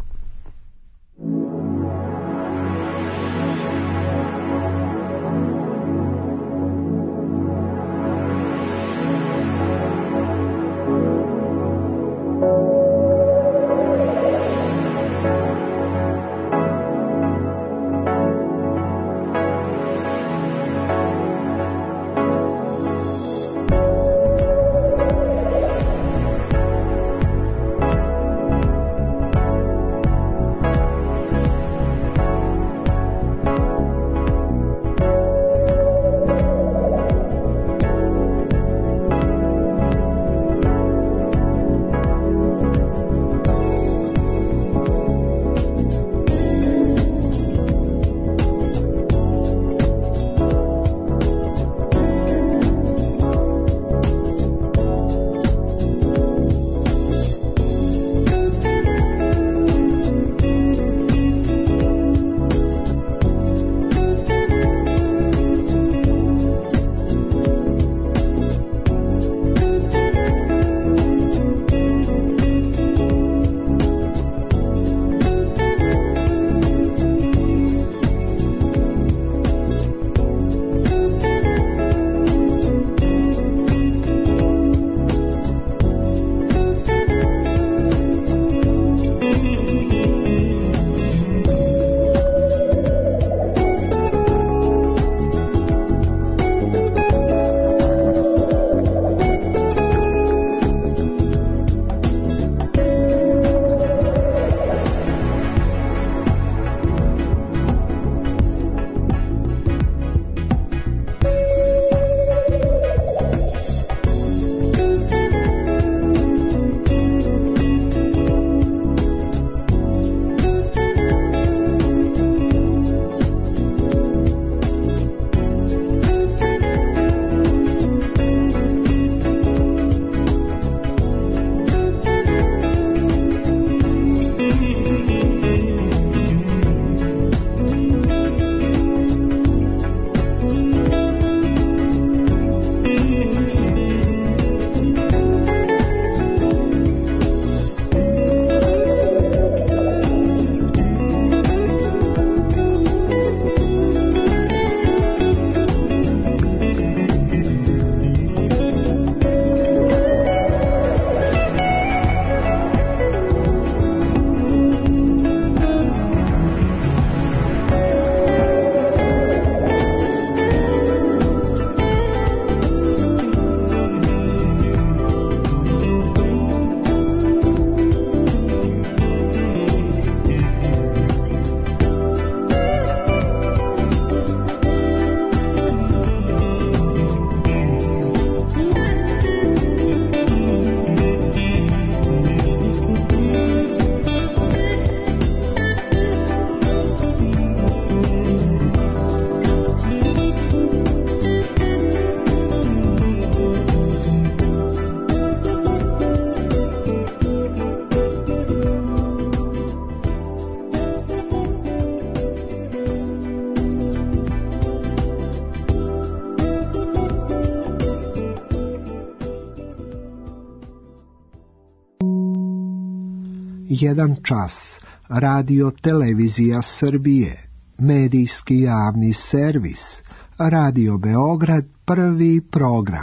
jedan čas, Radio Televizija Srbije, medijski javni servis, Radio Beograd, prvi program.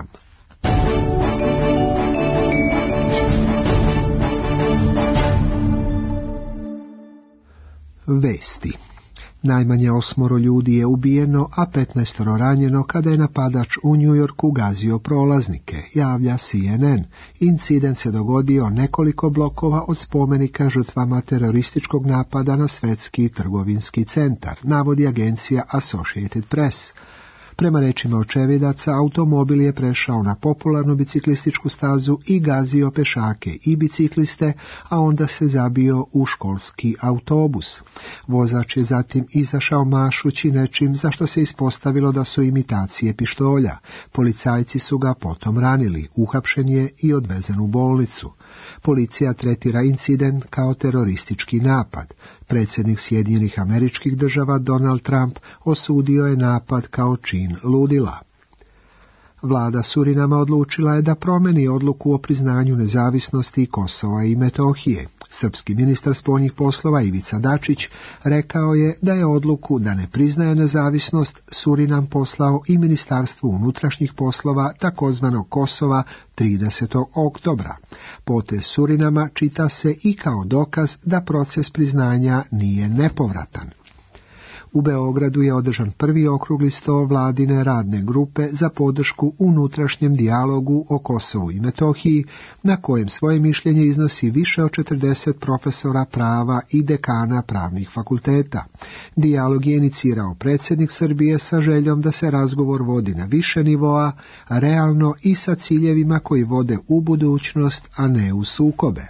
Vesti. Najmanje osmoro ljudi je ubijeno, a petnaestoro ranjeno kada je napadač u New Yorku gazio prolaznike, javlja C N N. Incident se dogodio nekoliko blokova od spomenika žrtvama terorističkog napada na Svetski trgovinski centar, navodi agencija Associated Press. Prema rečima očevidaca, automobil je prešao na popularnu biciklističku stazu i gazio pešake i bicikliste, a onda se zabio u školski autobus. Vozač je zatim izašao mašući nečim, za što se ispostavilo da su imitacije pištolja. Policajci su ga potom ranili, uhapšen je i odvezen u bolnicu. Policija tretira incident kao teroristički napad. Predsjednik Sjedinjenih Američkih Država Donald Trump osudio je napad kao čin ludila. Vlada Surinama odlučila je da promeni odluku o priznanju nezavisnosti Kosova i Metohije. Srpski ministar spoljnih poslova Ivica Dačić rekao je da je odluku da ne priznaje nezavisnost Surinam poslao i Ministarstvu unutrašnjih poslova takozvanog Kosova tridesetog oktobra. Potez Surinama čita se i kao dokaz da proces priznanja nije nepovratan. U Beogradu je održan prvi okrugli sto vladine radne grupe za podršku unutrašnjem dijalogu o Kosovu i Metohiji, na kojem svoje mišljenje iznosi više od četrdeset profesora prava i dekana pravnih fakulteta. Dijalog je inicirao predsjednik Srbije sa željom da se razgovor vodi na više nivoa, realno i sa ciljevima koji vode u budućnost, a ne u sukobe.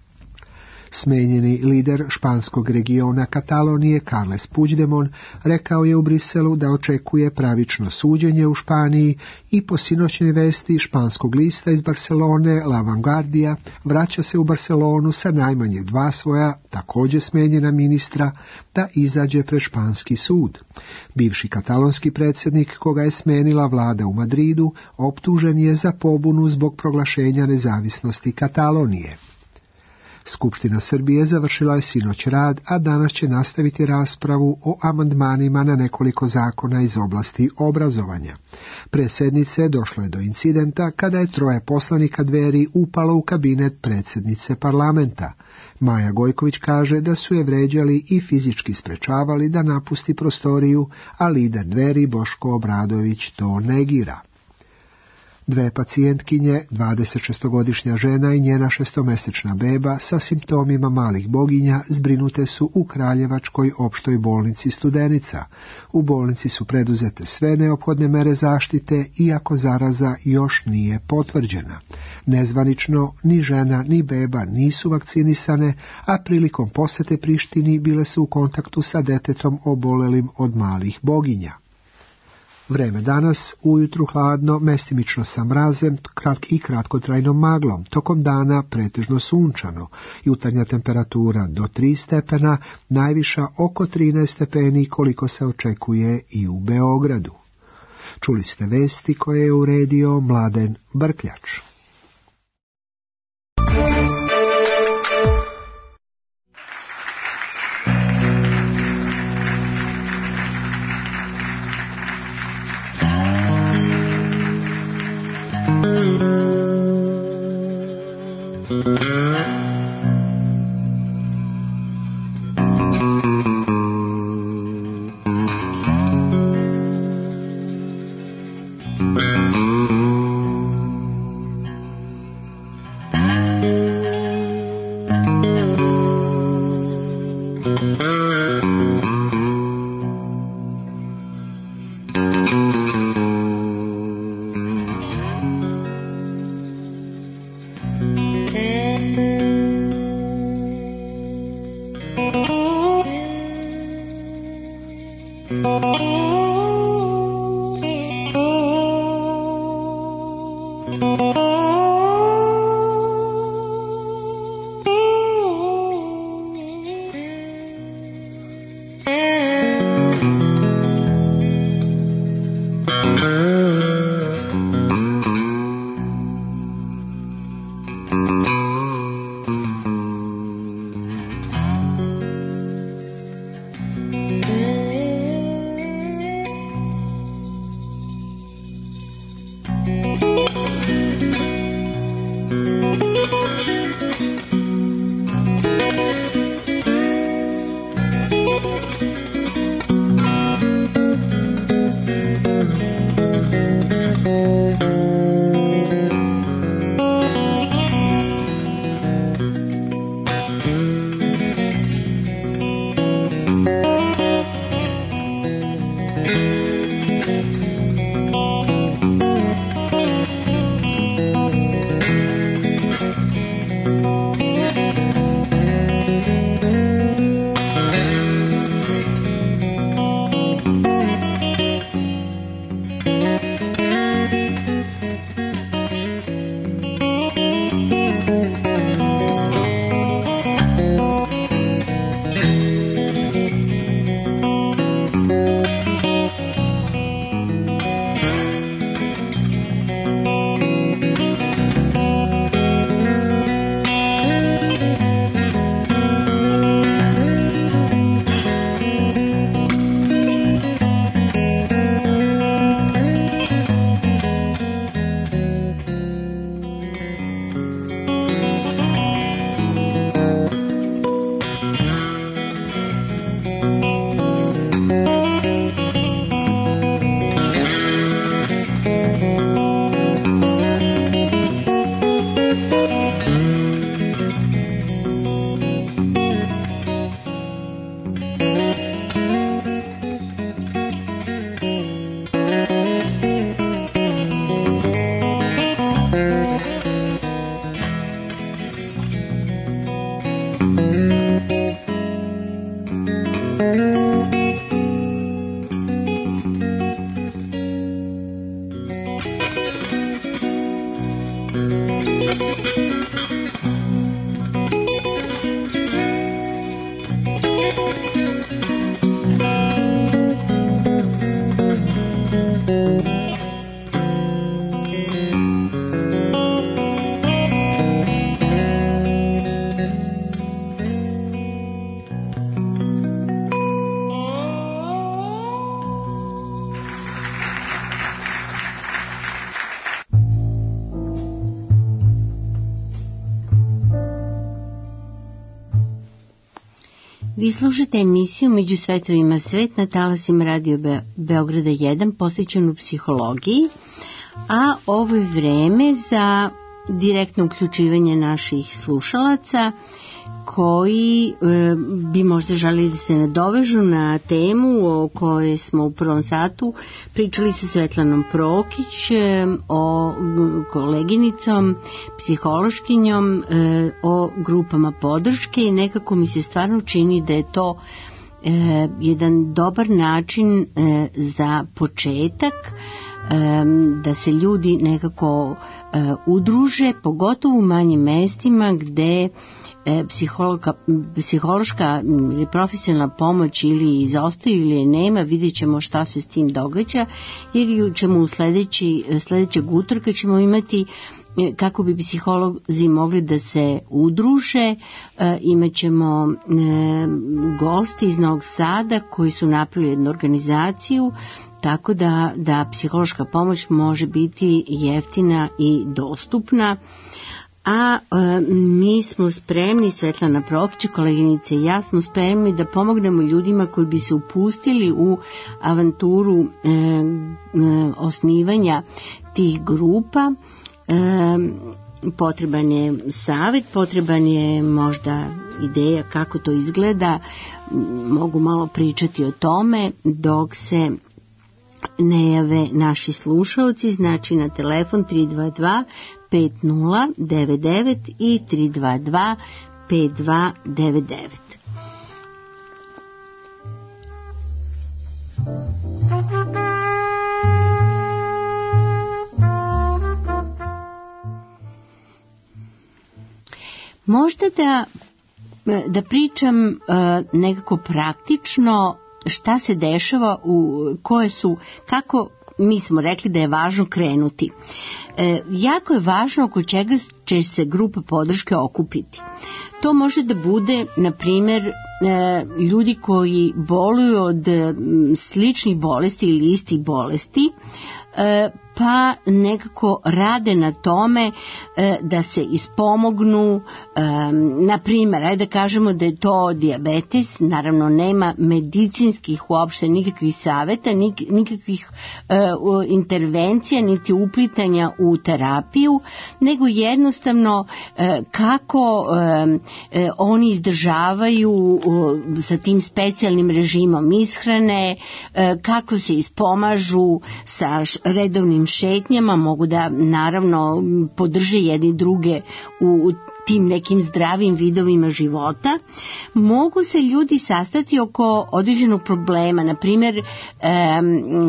Smenjeni lider španskog regiona Katalonije Carles Puigdemont rekao je u Briselu da očekuje pravično suđenje u Španiji i po sinoćnoj vesti španskog lista iz Barcelone La Vanguardia vraća se u Barcelonu sa najmanje dva svoja također smenjena ministra da izađe pred španski sud. Bivši katalonski predsjednik koga je smenila vlada u Madridu optužen je za pobunu zbog proglašenja nezavisnosti Katalonije. Skupština Srbije završila je sinoć rad, a danas će nastaviti raspravu o amandmanima na nekoliko zakona iz oblasti obrazovanja. Pre sednice došlo je do incidenta kada je troje poslanika Dveri upalo u kabinet predsjednice parlamenta. Maja Gojković kaže da su je vređali i fizički sprečavali da napusti prostoriju, a lider Dveri Boško Obradović to negira. Dve pacijentkinje, dvadesetšestogodišnja žena i njena šestomesečna beba sa simptomima malih boginja zbrinute su u Kraljevačkoj opštoj bolnici Studenica. U bolnici su preduzete sve neophodne mere zaštite, iako zaraza još nije potvrđena. Nezvanično, ni žena ni beba nisu vakcinisane, a prilikom posete Prištini bile su u kontaktu sa detetom obolelim od malih boginja. Vreme danas, ujutru hladno, mestimično sa mrazem kratk i kratkotrajnom maglom, tokom dana pretežno sunčano, jutarnja temperatura do tri stepena, najviša oko trinaest stepeni koliko se očekuje i u Beogradu. Čuli ste vesti koje je uredio Mladen Brkljač. Vi slušate emisiju Među svetovima svet na talasima Radio Be- Beograda jedan, posvećenu psihologiji, a ovo je vreme za direktno uključivanje naših slušalaca koji e, bi možda želeli da se nadovežu na temu o kojoj smo u prvom satu pričali sa Svetlanom Prokić, e, o koleginicom, psihološkinjom, e, o grupama podrške i nekako mi se stvarno čini da je to e, jedan dobar način e, za početak, e, da se ljudi nekako e, udruže, pogotovo u manjim mestima gde Psihologa, psihološka ili profesionalna pomoć ili izostaju ili je nema, vidjet ćemo šta se s tim događa, jer ćemo u sledeći, sledećeg utorka ćemo imati kako bi psiholozi mogli da se udruže. E, imat ćemo e, goste iz Novog Sada koji su napravili jednu organizaciju, tako da, da psihološka pomoć može biti jeftina i dostupna. A e, mi smo spremni, Svetlana Prokić, koleginice i ja smo spremni da pomognemo ljudima koji bi se upustili u avanturu e, e, osnivanja tih grupa. E, potreban je savjet, potreban je možda ideja kako to izgleda. Mogu malo pričati o tome dok se ne jave naši slušaoci, znači na telefon tri dva dva pet nula devet devet i tri dva dva pet dva devet devet. Možda da, da pričam uh, nekako praktično šta se dešava, u koje su, kako mi smo rekli da je važno krenuti. E, jako je važno oko čega će se grupa podrške okupiti. To može da bude, na primjer, e, ljudi koji boluju od m, sličnih bolesti ili istih bolesti, e, pa nekako rade na tome e, da se ispomognu, e, na primjer, ajde da kažemo da je to dijabetes, naravno nema medicinskih uopšte nikakvih savjeta, nik, nikakvih e, intervencija, niti uplitanja u terapiju, nego jednostavno e, kako e, e, oni izdržavaju e, sa tim specijalnim režimom ishrane, e, kako se ispomažu sa š, redovnim šetnjama, mogu da naravno podrže jedni druge u, u tim nekim zdravim vidovima života. Mogu se ljudi sastati oko određenog problema, na primjer e, e,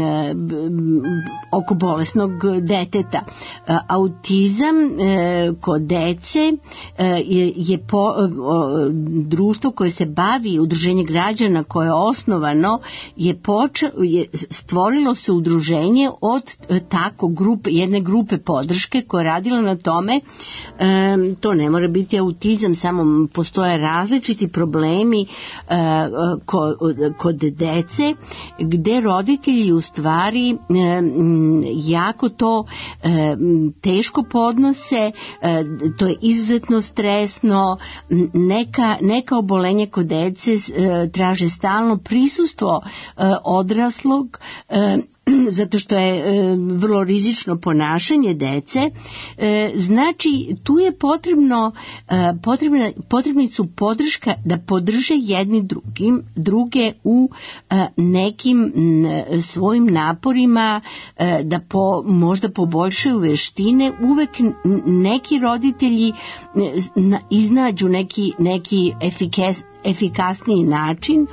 oko bolesnog deteta. E, autizam e, kod dece e, je, je po, o, društvo koje se bavi, udruženje građana koje je osnovano, je, počelo, je stvorilo se udruženje od e, tako grupe, jedne grupe podrške koja je radila na tome. E, to ne mora biti autizam, samo postoje različiti problemi uh, kod, kod dece gde roditelji u stvari uh, jako to uh, teško podnose, uh, to je izuzetno stresno, neka, neka obolenja kod dece uh, traže stalno prisustvo uh, odraslog, uh, zato što je e, vrlo rizično ponašanje dece. E, znači tu je potrebno e, potrebna, potrebni su podrška da podrže jedni drugim, druge u e, nekim m, svojim naporima e, da po, možda poboljšaju veštine. Uvek neki roditelji e, iznađu neki, neki efikes, efikasniji način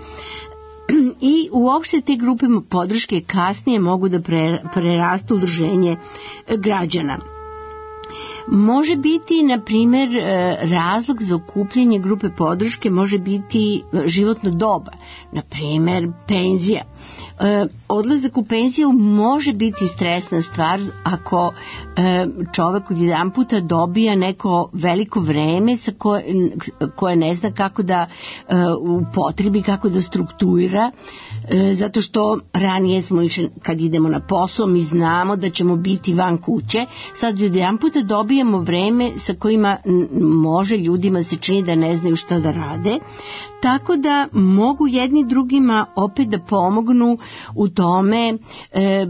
i uopšte te grupe podrške kasnije mogu da prerastu udruženje građana. Može biti, na primjer, razlog za okupljanje grupe podrške može biti životno doba, na primjer penzija. Odlazak u penziju može biti stresna stvar ako čovjek odjedan puta dobija neko veliko vreme sa koje, koje ne zna kako da upotrebi, kako da strukturira, zato što ranije smo išli, kad idemo na posao, mi znamo da ćemo biti van kuće, sad odjedan puta dobijamo vreme sa kojima može ljudima se čini da ne znaju šta da rade, tako da mogu jedni drugima opet da pomognu u tome e,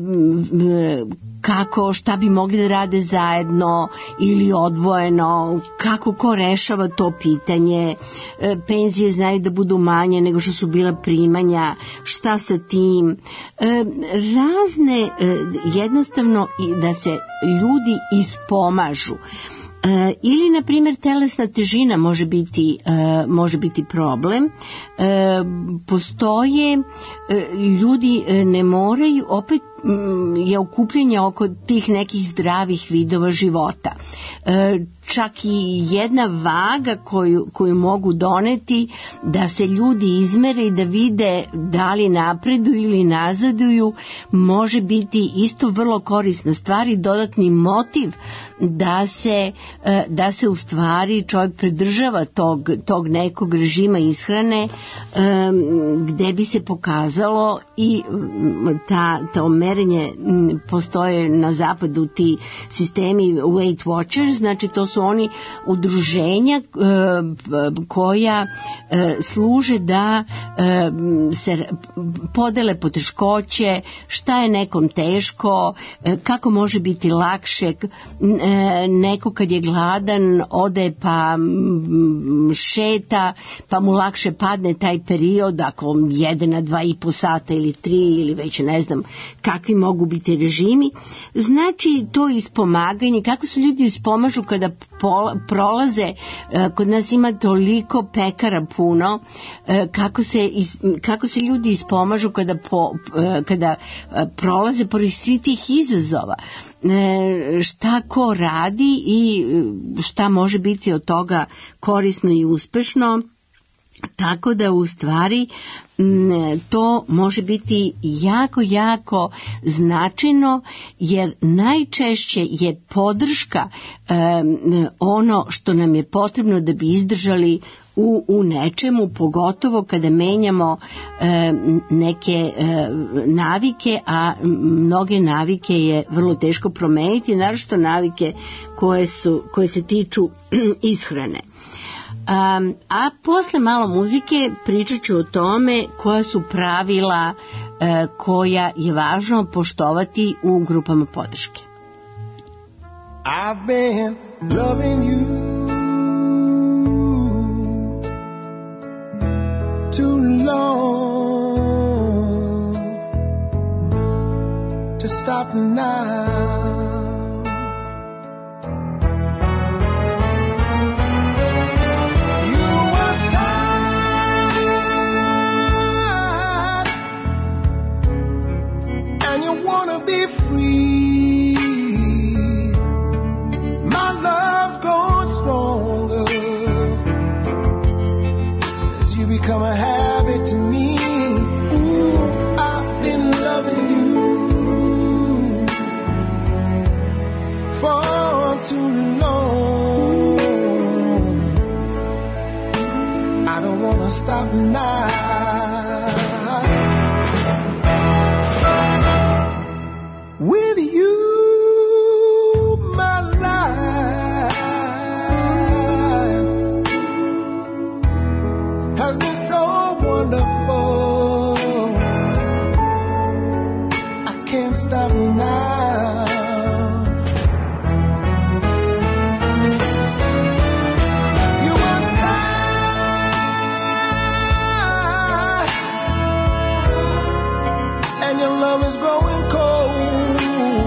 kako, šta bi mogli da rade zajedno ili odvojeno, kako ko rešava to pitanje. E, penzije znaju da budu manje nego što su bila primanja, šta sa tim. E, razne, e, jednostavno da se ljudi ispomažu. Uh, ili, na primjer, telesna težina može biti, uh, može biti problem. Uh, postoje, uh, ljudi uh, ne moraju, opet um, je okupljanje oko tih nekih zdravih vidova života. Uh, čak i jedna vaga koju, koju mogu doneti da se ljudi izmere i da vide da li napreduju ili nazaduju, može biti isto vrlo korisna stvar i dodatni motiv da se, da se u stvari čovjek pridržava tog, tog nekog režima ishrane gde bi se pokazalo i ta, to merenje, postoje na zapadu ti sistemi Weight Watchers, znači to su oni udruženja koja služe da se podele poteškoće, šta je nekom teško, kako može biti lakše. Neko kad je gladan ode pa šeta pa mu lakše padne taj period ako jede na dva i po sata ili tri ili već ne znam kakvi mogu biti režimi. Znači to ispomaganje, kako se ljudi ispomažu kada pola, prolaze, kod nas ima toliko pekara puno, kako se, kako se ljudi ispomažu kada, po, kada prolaze pored svih tih izazova, šta ko radi i šta može biti od toga korisno i uspešno. Tako da u stvari to može biti jako, jako značajno, jer najčešće je podrška ono što nam je potrebno da bi izdržali u, u nečemu, pogotovo kada menjamo neke navike, a mnoge navike je vrlo teško promeniti, naročito navike koje, su, koje se tiču ishrane. Um, a posle malo muzike pričat ću o tome koja su pravila uh, koja je važno poštovati u grupama podrške. I've been loving you too long to stop now. Become a habit to me. Ooh, I've been loving you for too long. I don't wanna stop now. With you, my life has been wonderful. I can't stop now. You are tired, and your love is growing cold.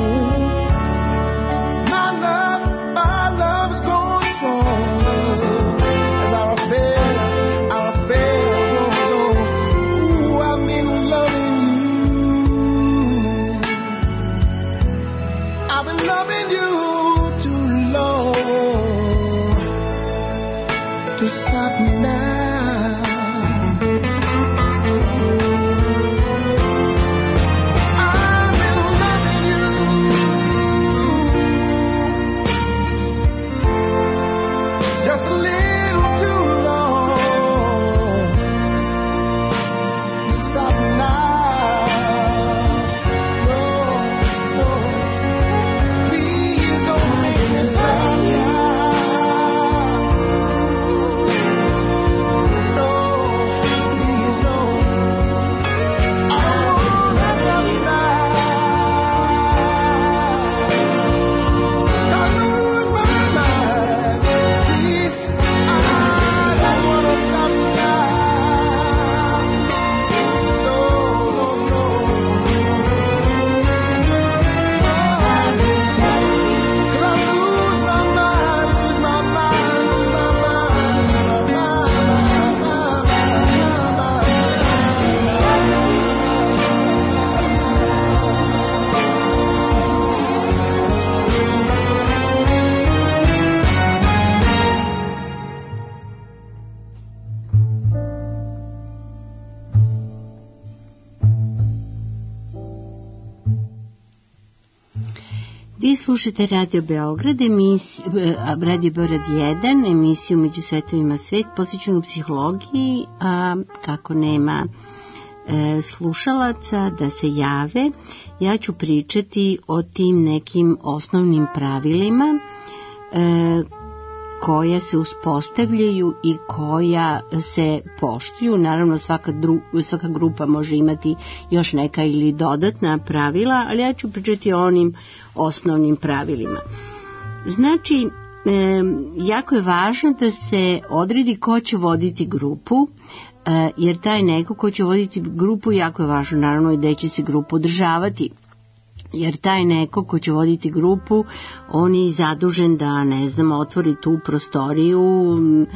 My love, my love is growing stronger as our affair, our affair. Loving you too long to stop now. I've been loving you just a little too long to stop now. Vi slušate Radio Beograd, emisiju, Radio Beograd jedan, emisiju Među svetovima svet, posvećenu psihologiji, a kako nema e, slušalaca da se jave, ja ću pričati o tim nekim osnovnim pravilima e, koja se uspostavljaju i koja se poštuju. Naravno svaka, dru, svaka grupa može imati još neka ili dodatna pravila, ali ja ću pričati o onim osnovnim pravilima. Znači, e, jako je važno da se odredi ko će voditi grupu, e, jer taj neko ko će voditi grupu jako je važno naravno i da će se grupu održavati. Jer taj neko ko će voditi grupu, on je zadužen da, ne znam, otvori tu prostoriju. Um,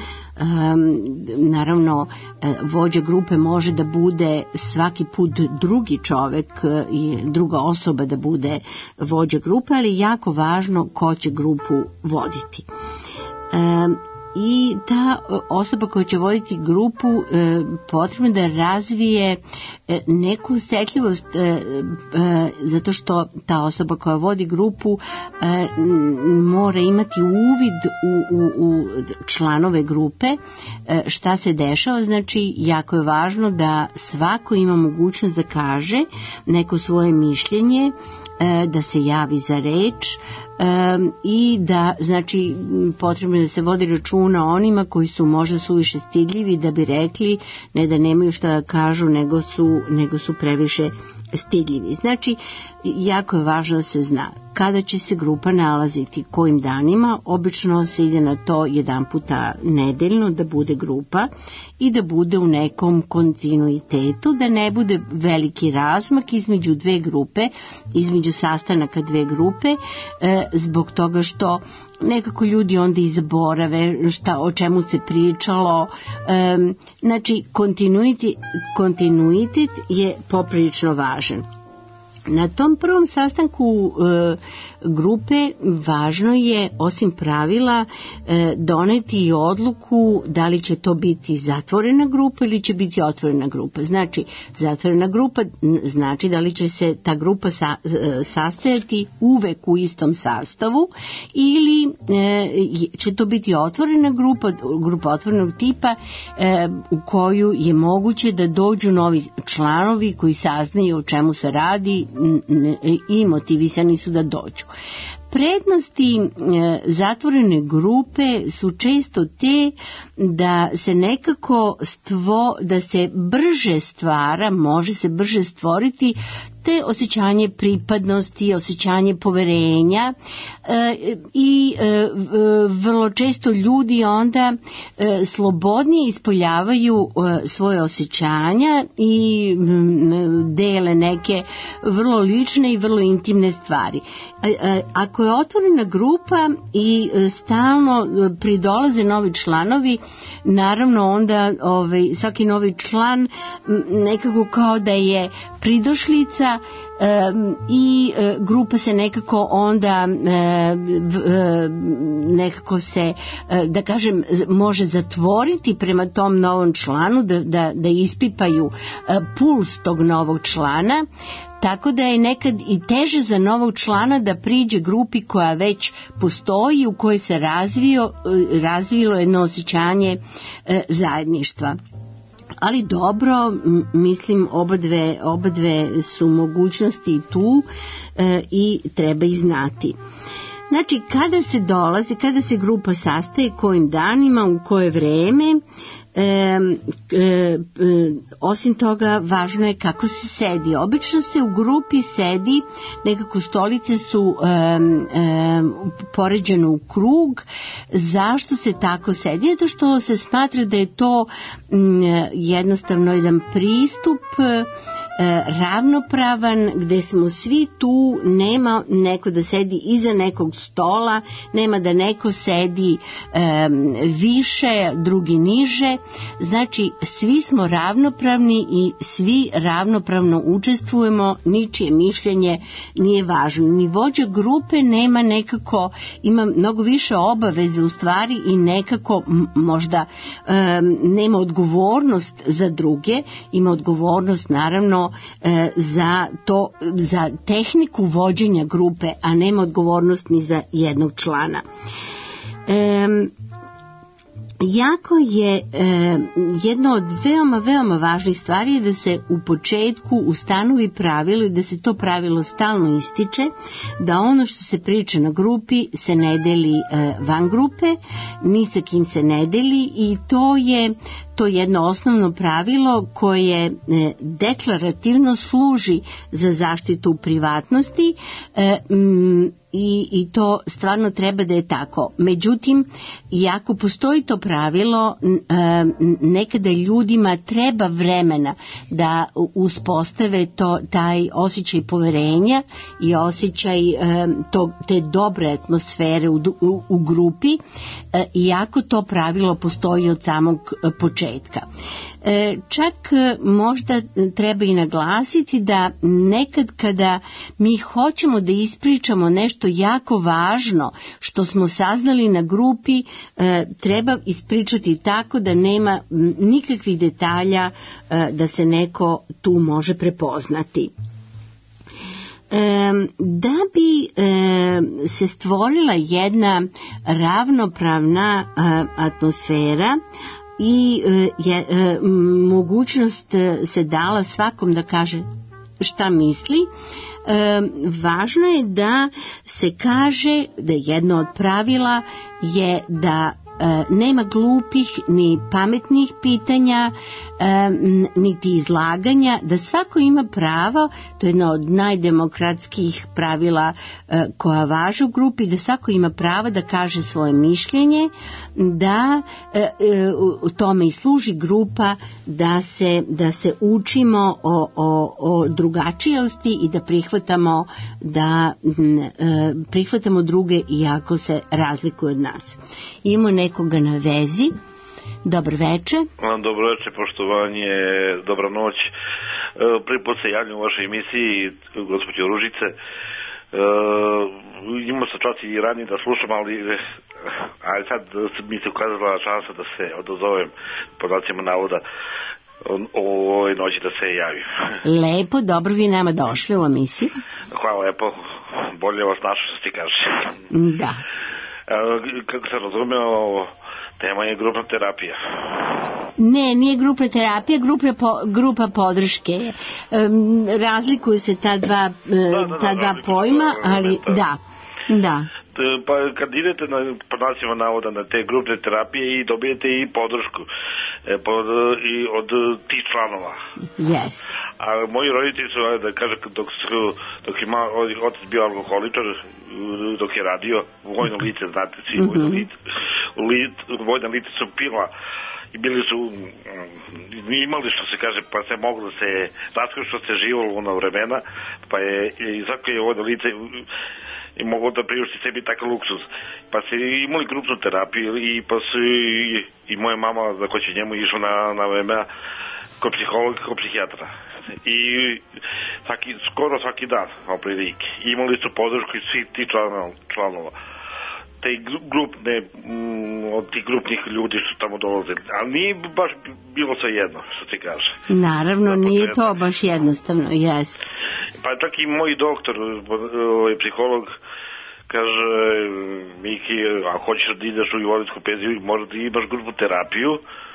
naravno, vođa grupe može da bude svaki put drugi čovek i druga osoba da bude vođa grupe, ali je jako važno ko će grupu voditi. Um, i ta osoba koja će voditi grupu e, potrebno da razvije e, neku osjetljivost e, e, zato što ta osoba koja vodi grupu e, mora imati uvid u, u, u članove grupe, e, šta se dešava. Znači jako je važno da svako ima mogućnost da kaže neko svoje mišljenje, e, da se javi za reč, Um, i da, znači, potrebno je da se vodi računa o onima koji su možda suviše stidljivi da bi rekli, ne da nemaju šta da kažu, nego su, nego su previše stidljivi. Znači, jako je važno da se zna kada će se grupa nalaziti, kojim danima. Obično se ide na to jedan puta nedeljno da bude grupa i da bude u nekom kontinuitetu, da ne bude veliki razmak između dve grupe, između sastanaka dve grupe, e, zbog toga što nekako ljudi onda i zaborave šta, o čemu se pričalo. E, znači, kontinuitet, kontinuitet je poprilično važan. Na tom prvom sastanku e, grupe važno je, osim pravila, e, doneti i odluku da li će to biti zatvorena grupa ili će biti otvorena grupa. Znači, zatvorena grupa znači da li će se ta grupa sa, e, sastajati uvek u istom sastavu ili e, će to biti otvorena grupa, grupa otvorenog tipa e, u koju je moguće da dođu novi članovi koji saznaju o čemu se radi i motivisani su da dođu. Prednosti e, zatvorene grupe su često te da se nekako stvo, da se brže stvara, može se brže stvoriti te osjećanje pripadnosti, osjećanje poverenja e, i e, vrlo često ljudi onda e, slobodnije ispoljavaju e, svoje osjećanja i m, dele neke vrlo lične i vrlo intimne stvari. E, e, ako je otvorena grupa i e, stalno pridolaze novi članovi, naravno onda ovaj, svaki novi član m, nekako kao da je pridošlica Um, i uh, grupa se nekako onda uh, uh, nekako se uh, da kažem može zatvoriti prema tom novom članu, da, da, da ispipaju uh, puls tog novog člana, tako da je nekad i teže za novog člana da priđe grupi koja već postoji, u kojoj se razvio, uh, razvilo jedno osjećanje uh, zajedništva. Ali dobro, mislim, oba dve, oba dve su mogućnosti tu e, i treba ih znati. Znači, kada se dolazi, kada se grupa sastaje, kojim danima, u koje vreme, E, e, e, osim toga važno je kako se sedi. Obično se u grupi sedi, nekako stolice su e, e, poređene u krug. Zašto se tako sedi? Zato što se smatra da je to m, jednostavno jedan pristup e, ravnopravan, gde smo svi tu, nema neko da sedi iza nekog stola, nema da neko sedi e, više, drugi niže. Znači, svi smo ravnopravni i svi ravnopravno učestvujemo, ničije mišljenje nije važno. Ni vođa grupe nema nekako, ima mnogo više obaveze u stvari i nekako možda um, nema odgovornost za druge, ima odgovornost naravno um, za to, za tehniku vođenja grupe, a nema odgovornost ni za jednog člana. Um, Jako je e, jedno od veoma, veoma važnih stvari je da se u početku ustanovi pravilo i da se to pravilo stalno ističe, da ono što se priča na grupi se ne deli e, van grupe, ni sa kim se ne deli, i to je to jedno osnovno pravilo koje e, deklarativno služi za zaštitu privatnosti, e, m, I, i to stvarno treba da je tako. Međutim, iako postoji to pravilo, nekada ljudima treba vremena da uspostave to, taj osjećaj poverenja i osjećaj to, te dobre atmosfere u, u, u grupi, iako to pravilo postoji od samog početka. početka. E, čak možda treba i naglasiti da nekad kada mi hoćemo da ispričamo nešto jako važno što smo saznali na grupi, e, treba ispričati tako da nema nikakvih detalja e, da se neko tu može prepoznati. E, da bi e, se stvorila jedna ravnopravna e, atmosfera i e, je, e, mogućnost se dala svakom da kaže šta misli, e, važno je da se kaže da jedno od pravila je da e, nema glupih ni pametnih pitanja, e, niti izlaganja, da svako ima pravo, to je jedno od najdemokratskih pravila e, koja važe u grupi, da svako ima pravo da kaže svoje mišljenje, da e, e, u tome i služi grupa, da se, da se učimo o, o, o drugačijosti i da prihvatamo da e, prihvatamo druge iako se razlikuju od nas. Imamo nekoga na vezi. Dobar večer. Dobro večer, poštovanje, dobra noć. Prvi put se javljam u vašoj emisiji, gospođo Ružice. E, imao sam čas i ranije da slušam, ali ali sad mi se ukazala šansa da se odozovem podacima navoda o ovoj noći da se javim. Lepo, dobro, vi nama došli u emisiju. Hvala lepo, bolje vas našao što ti kaže. Da. E, kako sam razumeo, tema je grupna terapija. Ne, nije grupna terapija, grupa, po, grupa podrške. Um, razlikuju se ta dva, da, da, ta dva pojma, ali da, da. Pa kad idete na podacima navoda na te grupne terapije i dobijete i podršku e, pod, i od tih članova. Jeste. A moji roditelji su, da kažem, dok su, dok ima otac bio alkoholičar, dok je radio, vojno lice, znate svi, mm-hmm. vojno lice, lic, vojna lice su pila i bili su imali, što se kaže, pa se moglo se raskoj što se živalo u ono vremena, pa je i svako je vojno lice i mogu da priušti sebi takav luksuz. Pa su imali grupnu terapiju i pa su i, i moja mama, za ko će njemu išla na, na V M A kod psihologa, kod psihijatra. I svaki, skoro svaki dan, oprilike. Imali su podršku i svih tih članova. članova. Te grupne, od tih grupnih ljudi su tamo dolazili. Ali nije baš bilo sve jedno, što ti kaže. Naravno, nije to baš jednostavno, jest. Pa čak i moj doktor, ovaj psiholog, kaže, Miki, ako hoćeš da ideš u invalidsku penziju, možda da imaš grupnu terapiju.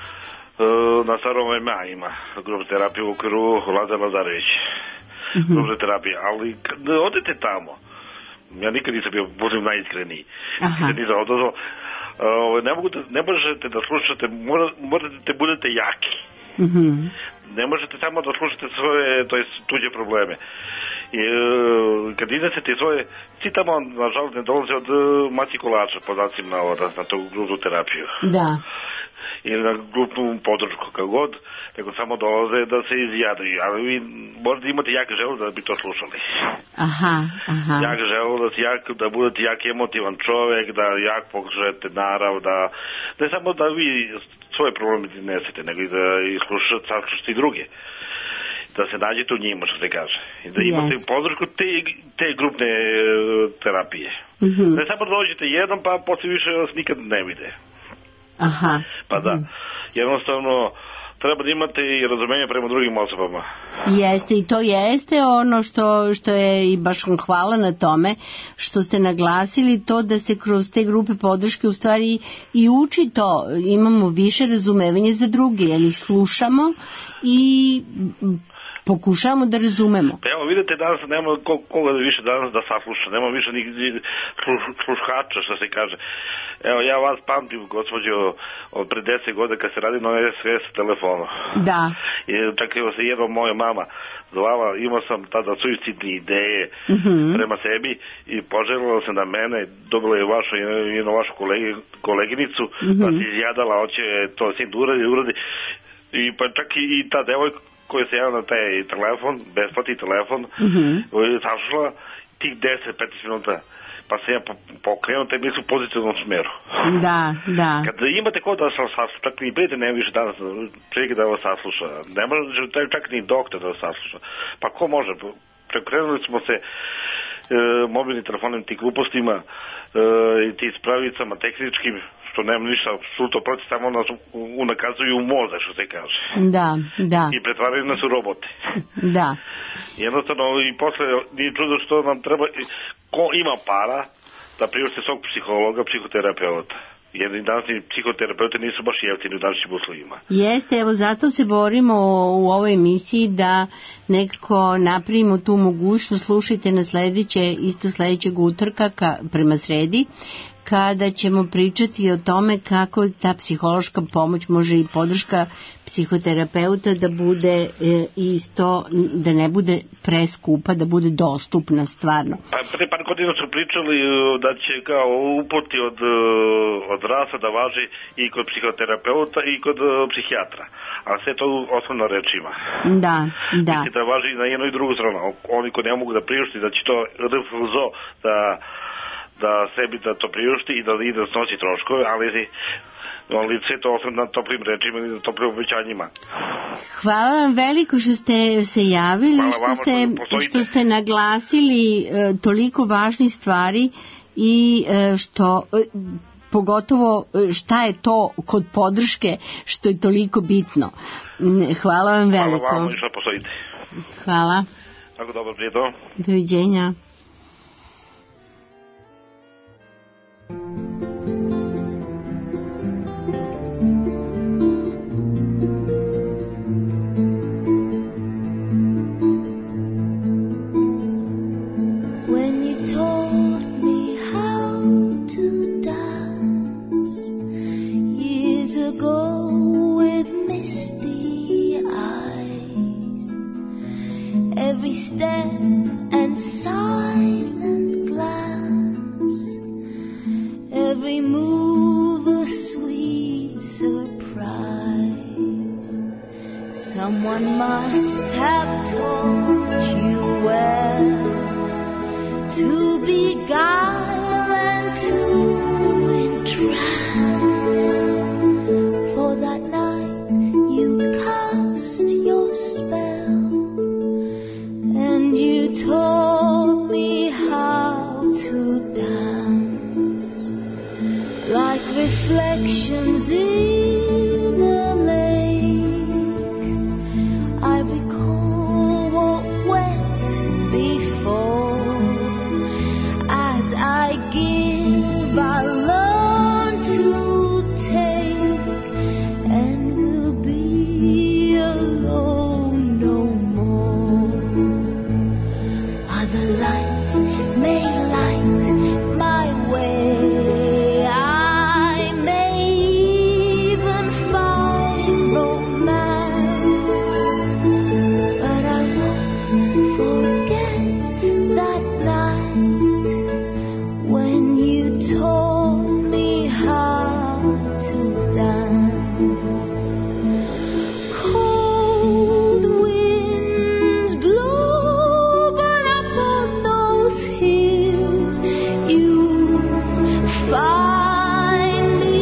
Na starom V M A ima grupnu terapiju u okviru Lazar Lazarević. Mm-hmm. Grupna terapija, ali kad odete tamo, ja nikad nisam bio, budem najiskreniji. Nikad nisam odozvao. Uh, ne, mogu da, ne možete da slušate, mora, morate da budete jaki. Mm-hmm. Ne možete samo da slušate svoje, to jest tuđe probleme. I, uh, kad iznesete svoje, svi tamo, nažalost, ne dolaze od uh, maci kolača, podacim na, na tu grupnu terapiju. Da. Ili na grupnu podršku, kako god, nego samo dolaze da se izjadaju, ali vi možete imati jak želu da bi to slušali. Aha, aha. Jak želu da, jak, da budete jak emotivan čovjek, da jak pokržete narav, da ne samo da vi svoje probleme nesete, nego i da i slušate, saslušate i druge. Da se nađete u njima, što se kaže. I da imate yes. podršku te, te grupne uh, terapije. Mm-hmm. Ne samo da dođete jednom, pa poslije više vas nikad ne vide. Aha. Pa da, jednostavno treba da imate i razumenje prema drugim osobama. Jeste, i to jeste ono što, što je, i baš vam hvala na tome što ste naglasili to da se kroz te grupe podrške u stvari i uči to, imamo više razumevanja za druge, jer ih slušamo i pokušavamo da razumemo. Evo vidite, danas nema koga da više danas da sasluša, nema više ni slušača, što se kaže. Evo, ja vas pamtim, gospođo, od pre deset godina kad se radi na S O S telefonu. Da. I čak je se jedva moja mama zvala, imao sam tada suicidne ideje mm-hmm. prema sebi i poželjela se na mene, dobila je vašu, jednu vašu kolegi, koleginicu, mm-hmm. pa se izjadala, hoće to sin da uradi, uradi. I pa čak i, i ta devojka koja se javila na taj telefon, besplatni telefon, mm-hmm. je sašla tih deset do petnaest minuta, pa sam ja pokrenuo, te mi su u pozitivnom smeru. Da, da. Kad imate ko da vas sasluša, čak i prijatelj nema više danas prilike da vas sasluša, ne može čak ni doktor da vas sasluša, pa ko može? Prekrenuli smo se e, mobilnim telefonim, ti glupostima e, i ti spravicama tehničkim, što nema ništa apsolutno protiv, samo nas unakazuju u mozak, što se kaže. Da, da. I pretvaraju nas u robote. Da. Jednostavno, i posle nije čudo što nam treba, ko ima para da priušte svog psihologa, psihoterapeuta. Jer današnji psihoterapeuti nisu baš jeftini u današnjim uslovima. Jeste, evo zato se borimo u ovoj emisiji da nekako napravimo tu mogućnost. Slušajte na sledeće, isto sledećeg utorka ka, prema sredi, kada ćemo pričati o tome kako ta psihološka pomoć može i podrška psihoterapeuta da bude e, isto, da ne bude preskupa, da bude dostupna stvarno. Pa pre par godina su pričali da će kao uputi od, od rasa da važi i kod psihoterapeuta i kod psihijatra. A sve to osnovno rečima. Da, da. Mislim da važi na jednu i drugu stranu. Oni ko ne mogu da priušti, da će to R F Z O da da sebi da to priušti i da ide da snosi troškove, ali ali sve to osnovno na toplim rečima i na toplim obećanjima. Hvala vam veliko što ste se javili, Hvala što vama ste, što što ste naglasili e, toliko važnih stvari i e, što e, pogotovo e, šta je to kod podrške što je toliko bitno. Hvala vam veliko. Hvala vam što postojite. Hvala. Tako dobro, prijatno. Doviđenja. Someone must have taught you well to beguile and to entrance. For that night you cast your spell, and you taught me how to dance like reflections in a lake. I recall what went before. As I give, I learn to take, and will be alone no more. Other lights may light my way. I may even find romance, but I won't forget that night when you taught me how to dance. Cold winds blow, but up on those hills you find me,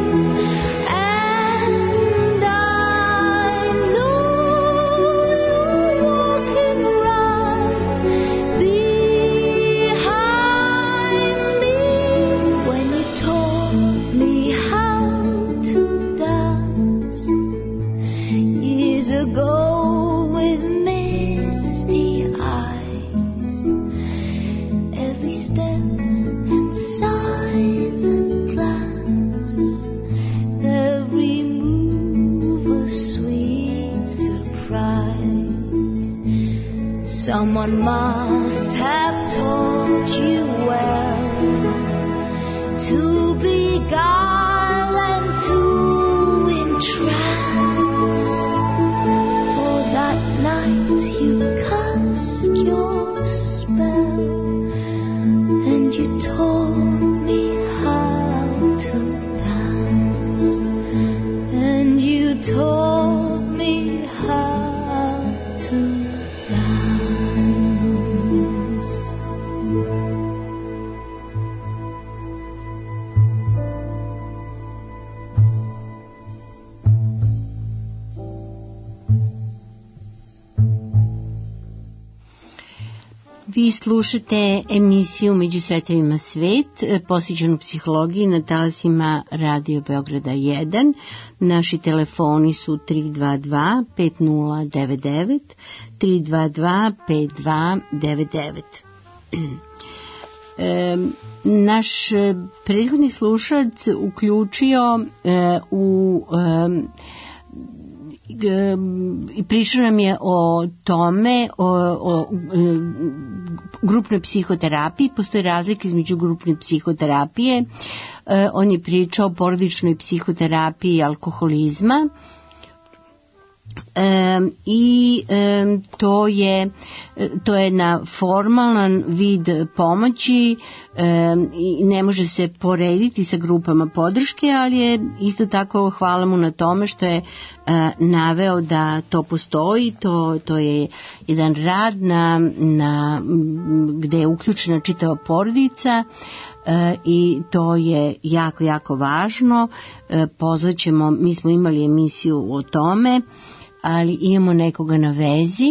and I know you're walking round behind me. When you taught me how to dance years ago with misty eyes, every step and silent glance, every move a sweet surprise. Someone must have taught you well to beguile and to entrance. For that night you cast your spell, and you taught me how to dance, and you taught me how to dance. Vi slušate emisiju Među svetovima svet, posvećenu psihologiji na talasima Radio Beograda jedan. Naši telefoni su tri dva dva pet nula devet devet, tri dva dva pet dva devet devet. E, naš prethodni slušalac uključio e, u e, i pričao nam je o tome, o, o grupnoj psihoterapiji. Postoji razlika između grupne psihoterapije. On je pričao o porodičnoj psihoterapiji i alkoholizma. E, i e, to je to je na formalan vid pomoći e, i ne može se porediti sa grupama podrške, ali je isto tako hvala mu na tome što je e, naveo da to postoji. To, to je jedan rad na, na, gde je uključena čitava porodica. E, i to je jako, jako važno. E, pozvaćemo, mi smo imali emisiju o tome, ali imamo nekoga na vezi.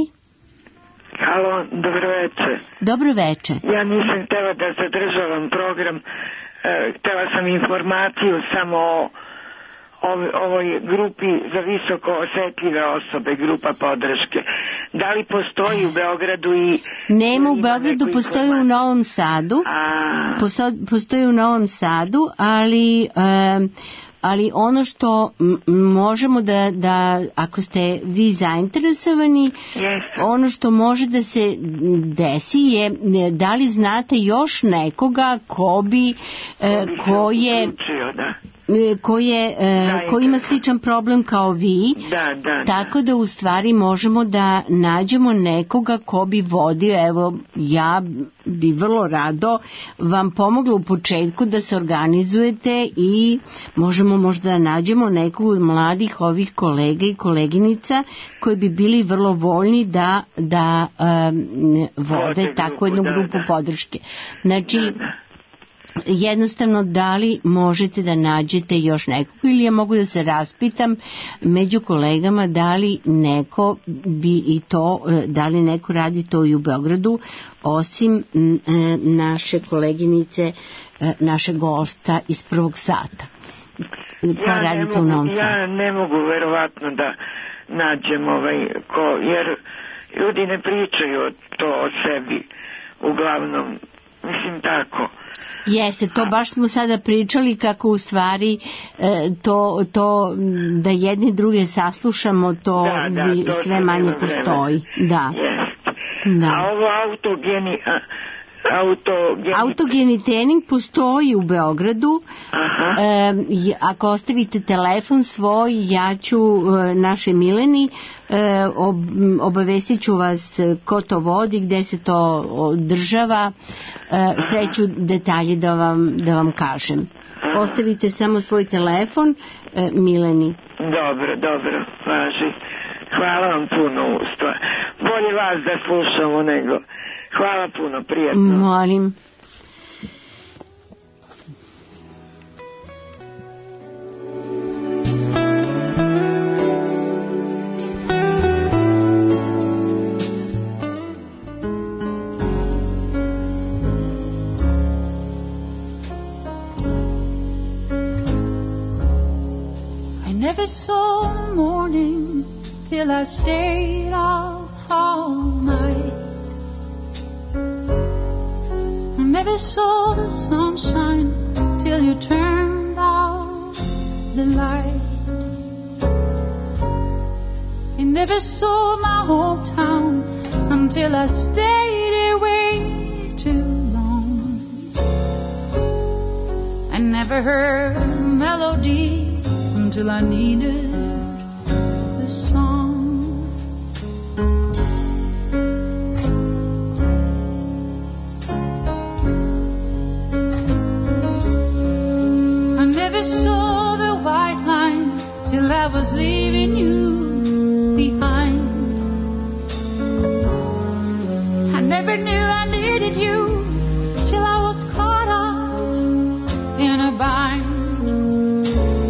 Halo, dobro večer. Dobro večer. Ja nisam htjela da zadržavam program, e, htjela sam informaciju samo o ovoj, ovoj grupi za visoko osetljive osobe, grupa podrške. Da li postoji u Beogradu i... Nema u Beogradu, postoji u Novom Sadu. A... Postoji u Novom Sadu, ali... E, ali ono što možemo da, da ako ste vi zainteresovani, yes. ono što može da se desi je da li znate još nekoga ko bi, ko, ko je... Ko, je, ko ima sličan problem kao vi, da, da, tako da u stvari možemo da nađemo nekoga ko bi vodio. Evo, ja bi vrlo rado vam pomogla u početku da se organizujete i možemo možda da nađemo nekog od mladih ovih kolega i koleginica koji bi bili vrlo voljni da, da um, vode tako jednu grupu podrške. Znači, jednostavno, da li možete da nađete još nekog, ili ja mogu da se raspitam među kolegama da li neko bi i to, da li neko radi to i u Beogradu, osim naše koleginice, naše gosta iz prvog sata. Ko ja radite u Novom Sadu? Ja ne mogu verovatno da nađem ovaj ko, jer ljudi ne pričaju to o sebi uglavnom, mislim tako. Jeste, to baš smo sada pričali kako u stvari e, to, to da jedni druge saslušamo, to, da, da, vi, to sve manje postoji. Da. Da. A ovo autogeni... A... Autogeni... Autogeni trening postoji u Beogradu. Aha. E, ako ostavite telefon svoj, ja ću e, naše Mileni e, ob, obavestit ću vas ko to vodi, gde se to održava, e, sve ću detalje da vam, da vam kažem. Aha. Ostavite samo svoj telefon, e, Mileni. Dobro, dobro, važi. Hvala vam puno, ustva. Bolje vas da slušamo nego... Hvala puno, prijatno. Molim. I never saw the morning till I stayed out all night. Never saw the sunshine till you turned out the light. I never saw my hometown until I stayed away too long. I never heard a melody until I needed the song. Till I was leaving you behind. I never knew I needed you till I was caught up in a bind.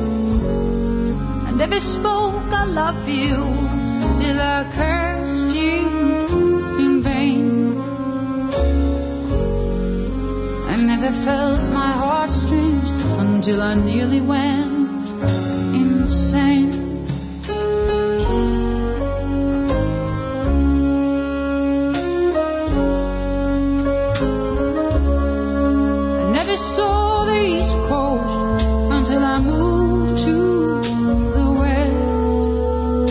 I never spoke I love you till I cursed you in vain. I never felt my heartstrings until I nearly went insane. I never saw the East Coast until I moved to the West.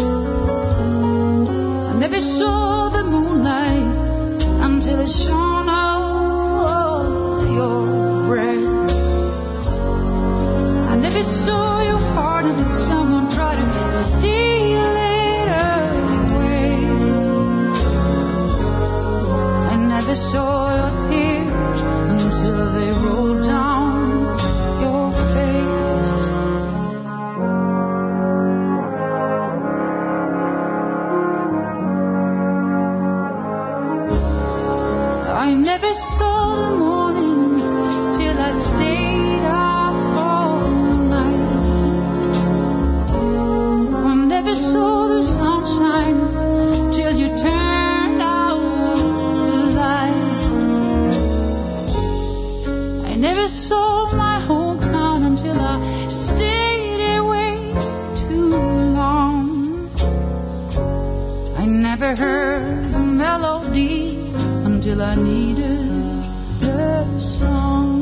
I never saw the moonlight until it shone out your breast. I never saw your heart until someone tried to steal it away. I never saw your tears until they rolled down your face. I never saw the morning till I stayed up all night. I never saw the sunshine till you turned out the light. I never saw my hometown until I stayed away too long. I never heard the melody until I needed the song.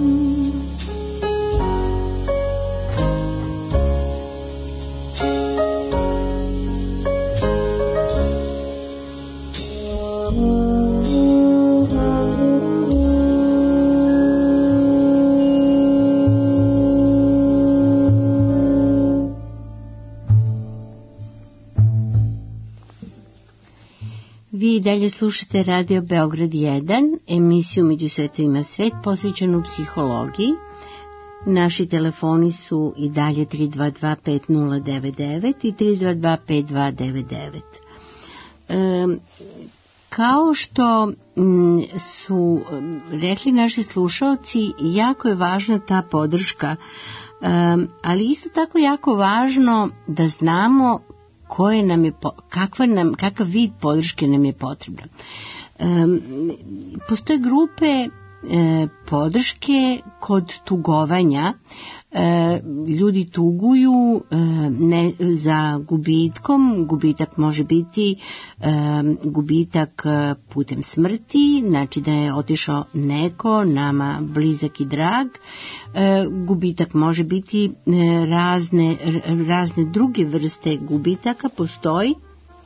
Vi dalje slušate Radio Beograd jedan, emisiju Među svetovima svet posvećenu psihologiji. Naši telefoni su i dalje tri dva dva pet nula devet devet i tri dva dva pet dva devet devet. E, kao što m, su rekli naši slušalci, jako je važna ta podrška, e, ali isto tako jako važno da znamo koje nam je, kakva nam, kakav vid podrške nam je potrebna. E, postoje grupe e, podrške kod tugovanja. E, ljudi tuguju e, ne, za gubitkom. Gubitak može biti e, gubitak putem smrti, znači da je otišao neko nama blizak i drag. E, gubitak može biti e, razne, razne druge vrste gubitaka, postoji.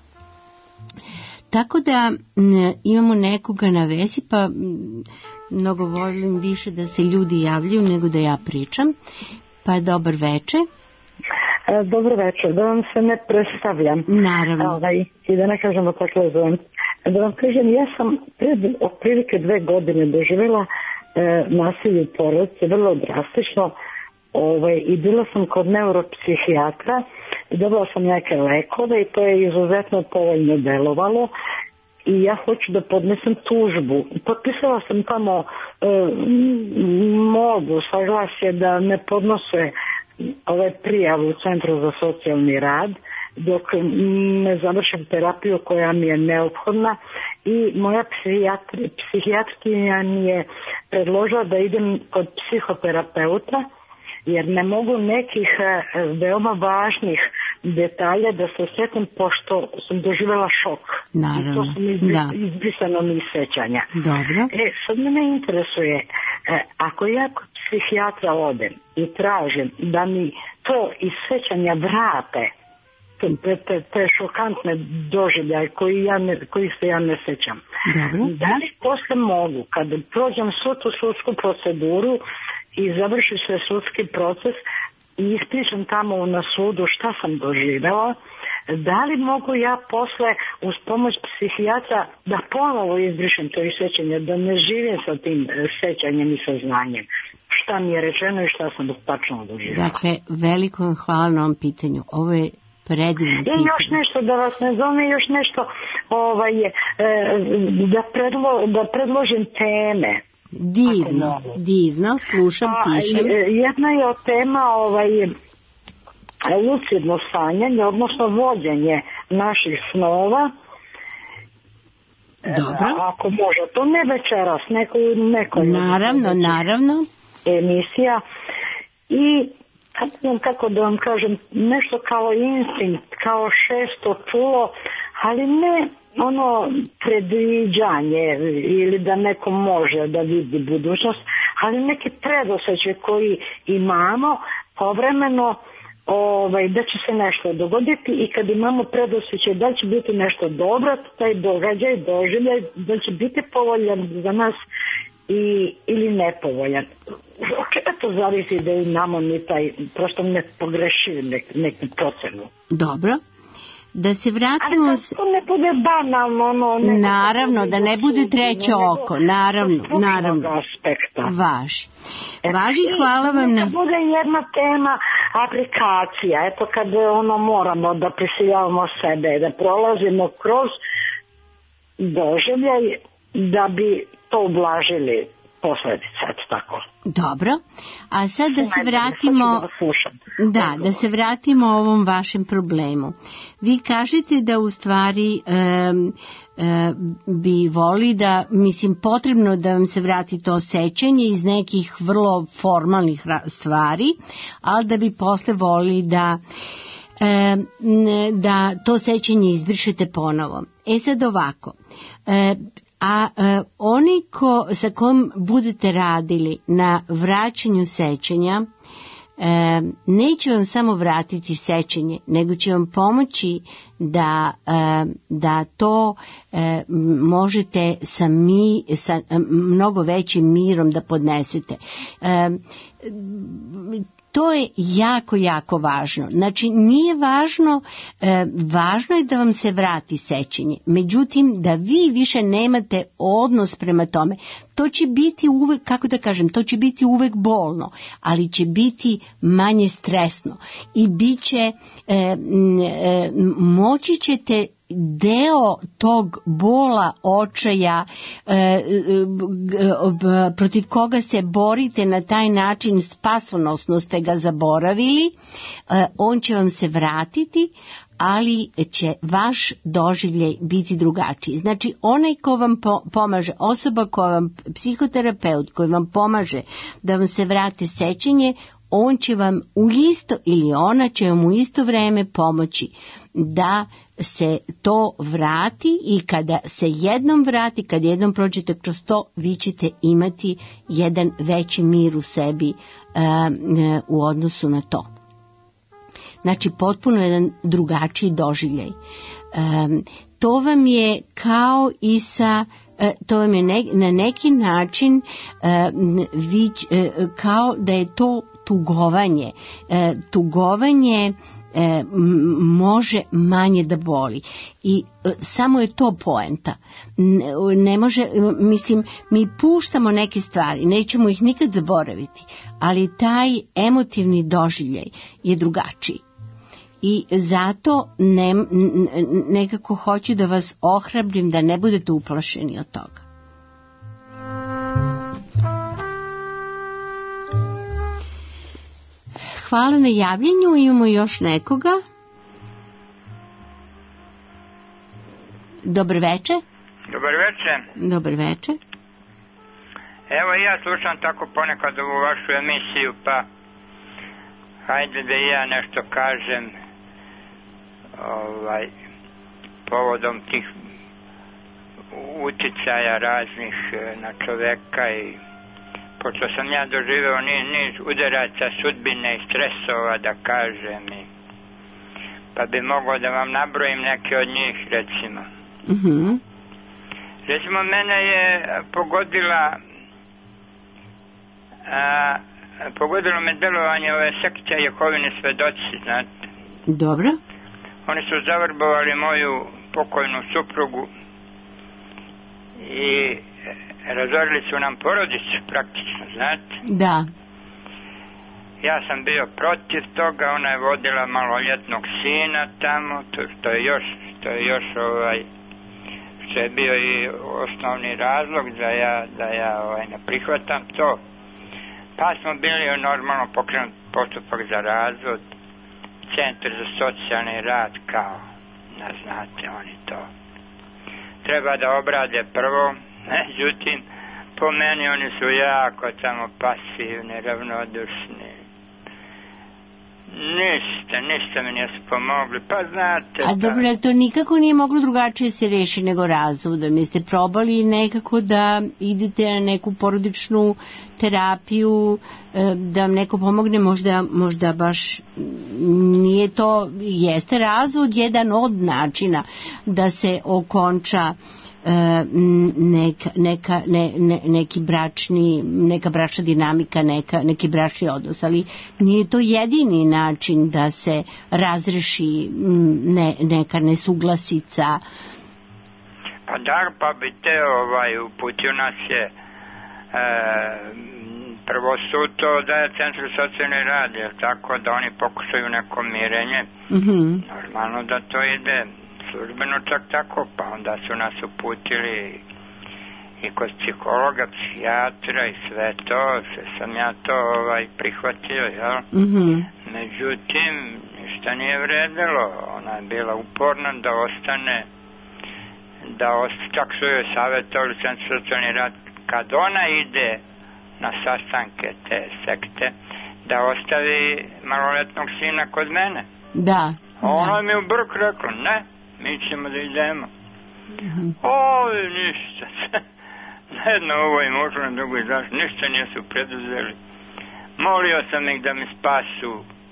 Tako da m, imamo nekoga na vezi, pa m, mnogo volim više da se ljudi javljaju nego da ja pričam. Pa dobar večer. E, dobro večer, da vam se ne predstavljam. Naravno. Ovaj, i da ne kažem odakle zovem. Da vam kažem, ja sam pred otprilike dve godine doživjela e, nasilje u porodici, vrlo drastično, ovaj, i bila sam kod neuropsihijatra i dobila sam neke lekove i to je izuzetno povoljno delovalo i ja hoću da podnesem tužbu. Potpisala sam tamo e, molbu, saglasje da ne podnose ovaj prijavu u Centru za socijalni rad dok ne završim terapiju koja mi je neophodna i moja psihijatri, psihijatrkinja mi je predložila da idem kod psihoterapeuta jer ne mogu nekih veoma važnih detalja da se sjetim pošto sam doživjela šok. Naravno, i to su mi izbrisano mi sećanja. Dobro. E, sad mene interesuje, e, ako ja kod psihijatra odem i tražim da mi to iz sećanja vrate, te, te, te šokantne doživljaje koji, ja ne, koji se ja ne sećam. Dobro. Da li posle mogu, kad prođem svu tu sudsku proceduru i završi se sudski proces i ispričam tamo na sudu šta sam doživjela, da li mogu ja posle uz pomoć psihijatra da ponovo izbrišem to sećanje, da ne živim sa tim sećanjem i saznanjem šta mi je rečeno i šta sam tačno doživjela. Dakle, veliko vam hvala na ovom pitanju. Ovo je predivno pitanje. I još nešto da vas ne zove, još nešto ovaj, e, da, predlo, da predložim teme. Divno, divno, slušam, pišem. A, jedna je od tema ovaj, lucidno sanjanje, odnosno vođenje naših snova Dobro. Ako može, to ne večeras, neko, neko naravno, naravno. emisija. I kako da vam kažem, nešto kao instinkt, kao šesto čulo, ali ne ono predviđanje ili da neko može da vidi budućnost, ali neki predosećaj koji imamo povremeno, ovaj, da će se nešto dogoditi i kad imamo predosećaj da će biti nešto dobro, taj događaj, doživljaj, da će biti povoljan za nas i, ili nepovoljan. Od čega to zavisi da imamo mi taj, prosto ne pogrešili nek, neku procenu. Dobro. Da se vratimo... Ali da to ne bude banalno, ono... Naravno, da ne bude treće oko, naravno, naravno. Aspekta. Važi. Važi, hvala vam na... Da bude jedna tema aplikacija, eto kad ono moramo da prisiljavamo sebe, da prolazimo kroz doživljaj da bi to ublažili posledice, eto tako. Dobro, a sad da se vratimo, da, da se vratimo ovom vašem problemu. Vi kažete da u stvari e, e, bi voli da, mislim, potrebno da vam se vrati to sećanje iz nekih vrlo formalnih stvari, ali da bi posle voli da e, da to sećanje izbrišete ponovo. E sad ovako, e, a e, oni ko, sa kojim budete radili na vraćanju sećanja, e, neće vam samo vratiti sećanje, nego će vam pomoći da, e, da to e, možete sa, mi, sa mnogo većim mirom da podnesete. E, To je jako, jako važno. Znači, nije važno, e, važno je da vam se vrati sećanje. Međutim, da vi više nemate odnos prema tome. To će biti uvek, kako da kažem, to će biti uvek bolno, ali će biti manje stresno. I bit će, e, e, moći ćete deo tog bola, očaja e, e, protiv koga se borite na taj način, spasonosno ste ga zaboravili, e, on će vam se vratiti, ali će vaš doživljaj biti drugačiji. Znači, onaj ko vam pomaže, osoba koja vam, psihoterapeut koji vam pomaže da vam se vrate sećanje, on će vam u isto ili ona će vam u isto vreme pomoći da se to vrati i kada se jednom vrati, kad jednom prođete kroz to, vi ćete imati jedan veći mir u sebi um, u odnosu na to. Znači, potpuno jedan drugačiji doživljaj. Um, to vam je kao i sa, uh, to vam je ne, na neki način uh, vi, uh, kao da je to tugovanje. Uh, tugovanje uh, može manje da boli. I uh, samo je to poenta. Ne, ne može, mislim, mi puštamo neke stvari, nećemo ih nikad zaboraviti, ali taj emotivni doživljaj je drugačiji. I zato ne, nekako hoću da vas ohrabrim da ne budete uplašeni od toga. Hvala na javljenju, imamo još nekoga. Dobar večer. Dobar večer. Dobar večer. Evo, ja slušam tako ponekad ovu vašu emisiju, pa hajde da i ja nešto kažem ovaj, povodom tih uticaja raznih na čoveka, i pošto sam ja doživeo niz, niz udaraca sudbine i stresova, da kažem, i pa bi mogao da vam nabrojim neke od njih, recimo. Mm-hmm. Recimo, mene je pogodila a, pogodilo me delovanje ove sekte Jehovine svedoci, znate. Dobro. Oni su zavrbovali moju pokojnu suprugu i razorili su nam porodicu praktično, znate. Da. Ja sam bio protiv toga, ona je vodila maloljetnog sina tamo, to, to je još, to je još ovaj, što je bio i osnovni razlog da ja, da ja ovaj, ne prihvatam to. Pa smo bili normalno pokrenut postupak za razvod, centar za socijalni rad, kao, da znate, oni to. treba da obrade prvo, međutim, po meni oni su jako tamo pasivni, ravnodušni. Ništa, ništa mi nisu pomogli, pa znate... A dobro, ali to nikako nije moglo drugačije se reši nego razvodom. Jeste probali nekako da idete na neku porodičnu terapiju, da vam neko pomogne, možda, možda baš nije to, jeste razvod jedan od načina da se okonča neka, neka, ne, ne, neki bračni, neka bračna dinamika, neka, neki bračni odnos, ali nije to jedini način da se razreši ne, neka nesuglasica. Pa da, pa bi te ovaj, uputio nas je e, prvo su to da je Centar socijalni rad, tako da oni pokušaju neko mirenje. Mm-hmm. Normalno da to ide službeno čak tako, pa onda su nas uputili i kod psihologa, psihijatra i sve to, sve sam ja to ovaj, prihvatio, jel? Mm-hmm. Međutim, ništa nije vredilo, ona je bila uporna da ostane, da ostane, čak su joj savjetovali Centar socijalni rad, kad ona ide na sastanke te sekte, da ostavi maloletnog sina kod mene. Da. Ona mi u brk rekla, ne, mi ćemo da idemo. Mm-hmm. Oj, ništa. Jedno ovo i možda na drugo izašlo, ništa nisu preduzeli. Molio sam ih da mi spasu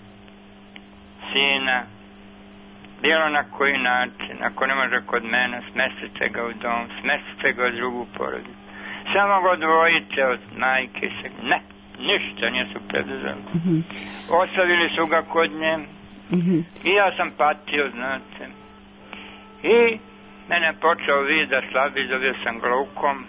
sina, bilo na koji način, ako ne može kod mene, smestite ga u dom, smestite ga u drugu porodicu. Samo ga odvojite od majke. Ne, ništa nisu preduzeli. Mm-hmm. Ostavili su ga kod nje. Mm-hmm. I ja sam patio, znate. I mene je počeo vid da slabi, dobio sam glaukom.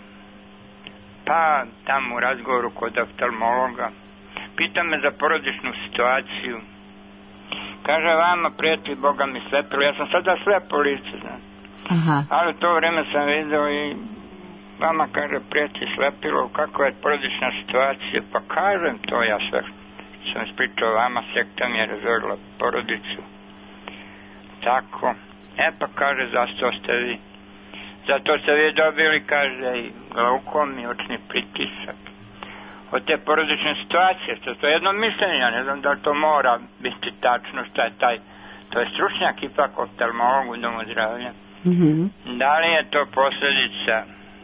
Pa tamo u razgovoru kod oftalmologa pita me za porodičnu situaciju. Kaže, vama prijeti Boga mi slepilo. Ja sam sada slepo lice, znate. Aha. Ali to vreme sam vidio i vama, kaže, prijeti slepilo, kako je porodična situacija. Pa kažem to, ja sve sam ispričao vama, sekta mi je razorila porodicu. Tako. E pa kaže, zašto ste vi? Zato ste vi dobili, kaže, i glaukom i očni pritisak. Od te porodične situacije, što to je jedno mišljenje, ja ne znam da to mora biti tačno, šta je taj, to je stručnjak ipak oftalmolog u domu zdravlja. Mm-hmm. Da li je to posljedica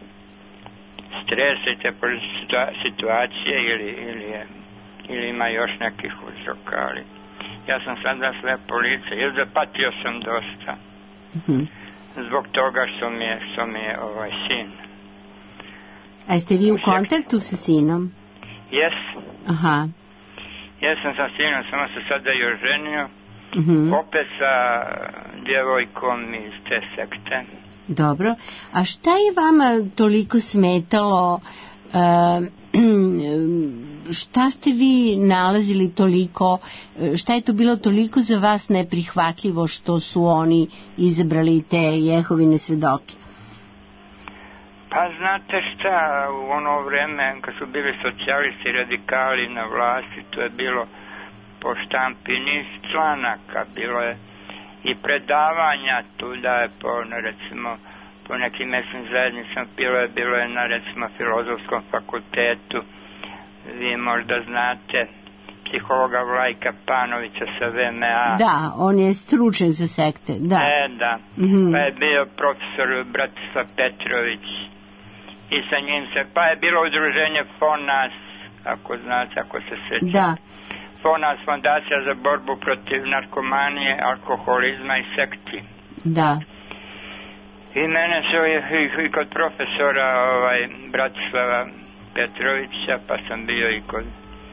stresa i te porodične situacije ili, ili, je, ili ima još nekih uzroka, ali ja sam sada sve police, jer zapatio sam dosta. Mm-hmm. Zbog toga što mi je, što mi je ovaj sin. A jeste vi u kontaktu sa sinom? Jes. Aha. Jesam sa sinom, samo se sada još ženio. Mm-hmm. Opet sa djevojkom iz te sekte. Dobro. A šta je vama toliko smetalo, uh, šta ste vi nalazili toliko, šta je to bilo toliko za vas neprihvatljivo što su oni izabrali te Jehovine svedoke? Pa znate šta, u ono vreme kad su bili socijalisti radikali na vlasti, to je bilo po štampi niz članaka, bilo je i predavanja tu da je po, recimo, po nekim mesnim zajednicama, bilo je, bilo je na, recimo, Filozofskom fakultetu, vi možda znate psihologa Vlajka Panovića sa V M A. Da, on je stručnjak za sekte, da. E, da. Mm-hmm. Pa je bio profesor Bratislav Petrović i sa njim se, pa je bilo udruženje FONAS, ako znate, ako se sećate. Da. FONAS, Fondacija za borbu protiv narkomanije, alkoholizma i sekti. Da. I mene su i, i, i kod profesora ovaj, Bratislava Petrovića, pa sam bio i kod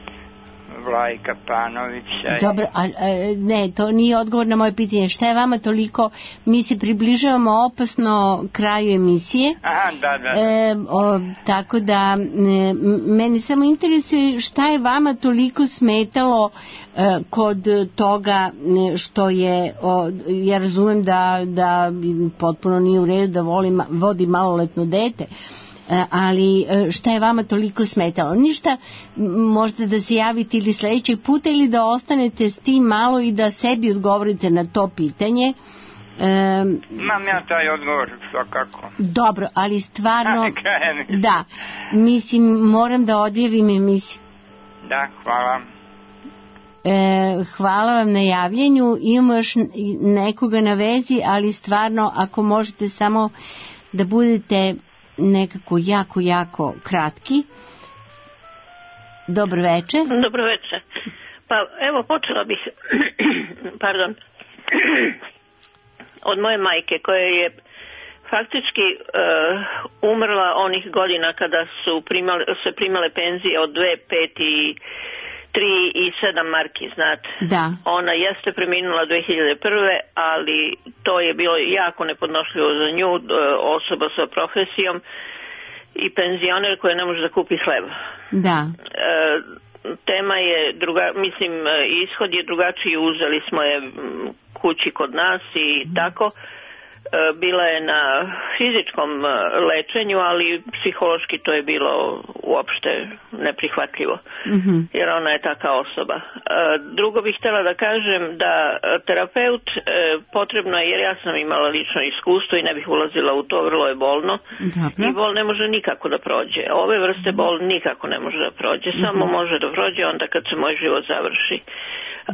Vlajka Panovića. Dobro, a, a, ne, to nije odgovor na moje pitanje. Šta je vama toliko, mi se približavamo opasno kraju emisije. Aha, da, da. da. E, o, tako da, e, mene samo interesuje šta je vama toliko smetalo e, kod toga što je, o, ja razumem da, da potpuno nije u redu da voli, vodi maloletno dete, ali šta je vama toliko smetalo? Ništa, možda da se javite ili sljedećeg puta ili da ostanete s tim malo i da sebi odgovorite na to pitanje Um, Imam ja taj odgovor svakako. Dobro, ali stvarno... A, krajem. Da, mislim, moram da odjavim emisiju. Da, hvala. E, hvala vam na javljenju. Imamo još nekoga na vezi, ali stvarno, ako možete samo da budete nekako jako, jako kratki. Dobro večer. Dobro večer. Pa evo počela bih, pardon, od moje majke koja je faktički uh, umrla onih godina kada su primale, se primale penzije od dve, pet i tri i sedam marki, znate. Da. Ona jeste preminula dve hiljade prve, ali to je bilo jako nepodnošljivo za nju, osoba sa profesijom i penzioner koji ne može da kupi hleba. Da. Uh, tema je druga, mislim, ishod je drugačiji, uzeli smo je kući kod nas i tako. Bila je na fizičkom lečenju, ali psihološki to je bilo uopšte neprihvatljivo, mm-hmm. jer ona je taka osoba. Drugo bih htjela da kažem da terapeut potrebno je, jer ja sam imala lično iskustvo i ne bih ulazila u to, vrlo je bolno. Dobro. I bol ne može nikako da prođe. Ove vrste bol nikako ne može da prođe, mm-hmm. samo može da prođe onda kad se moj život završi. Uh,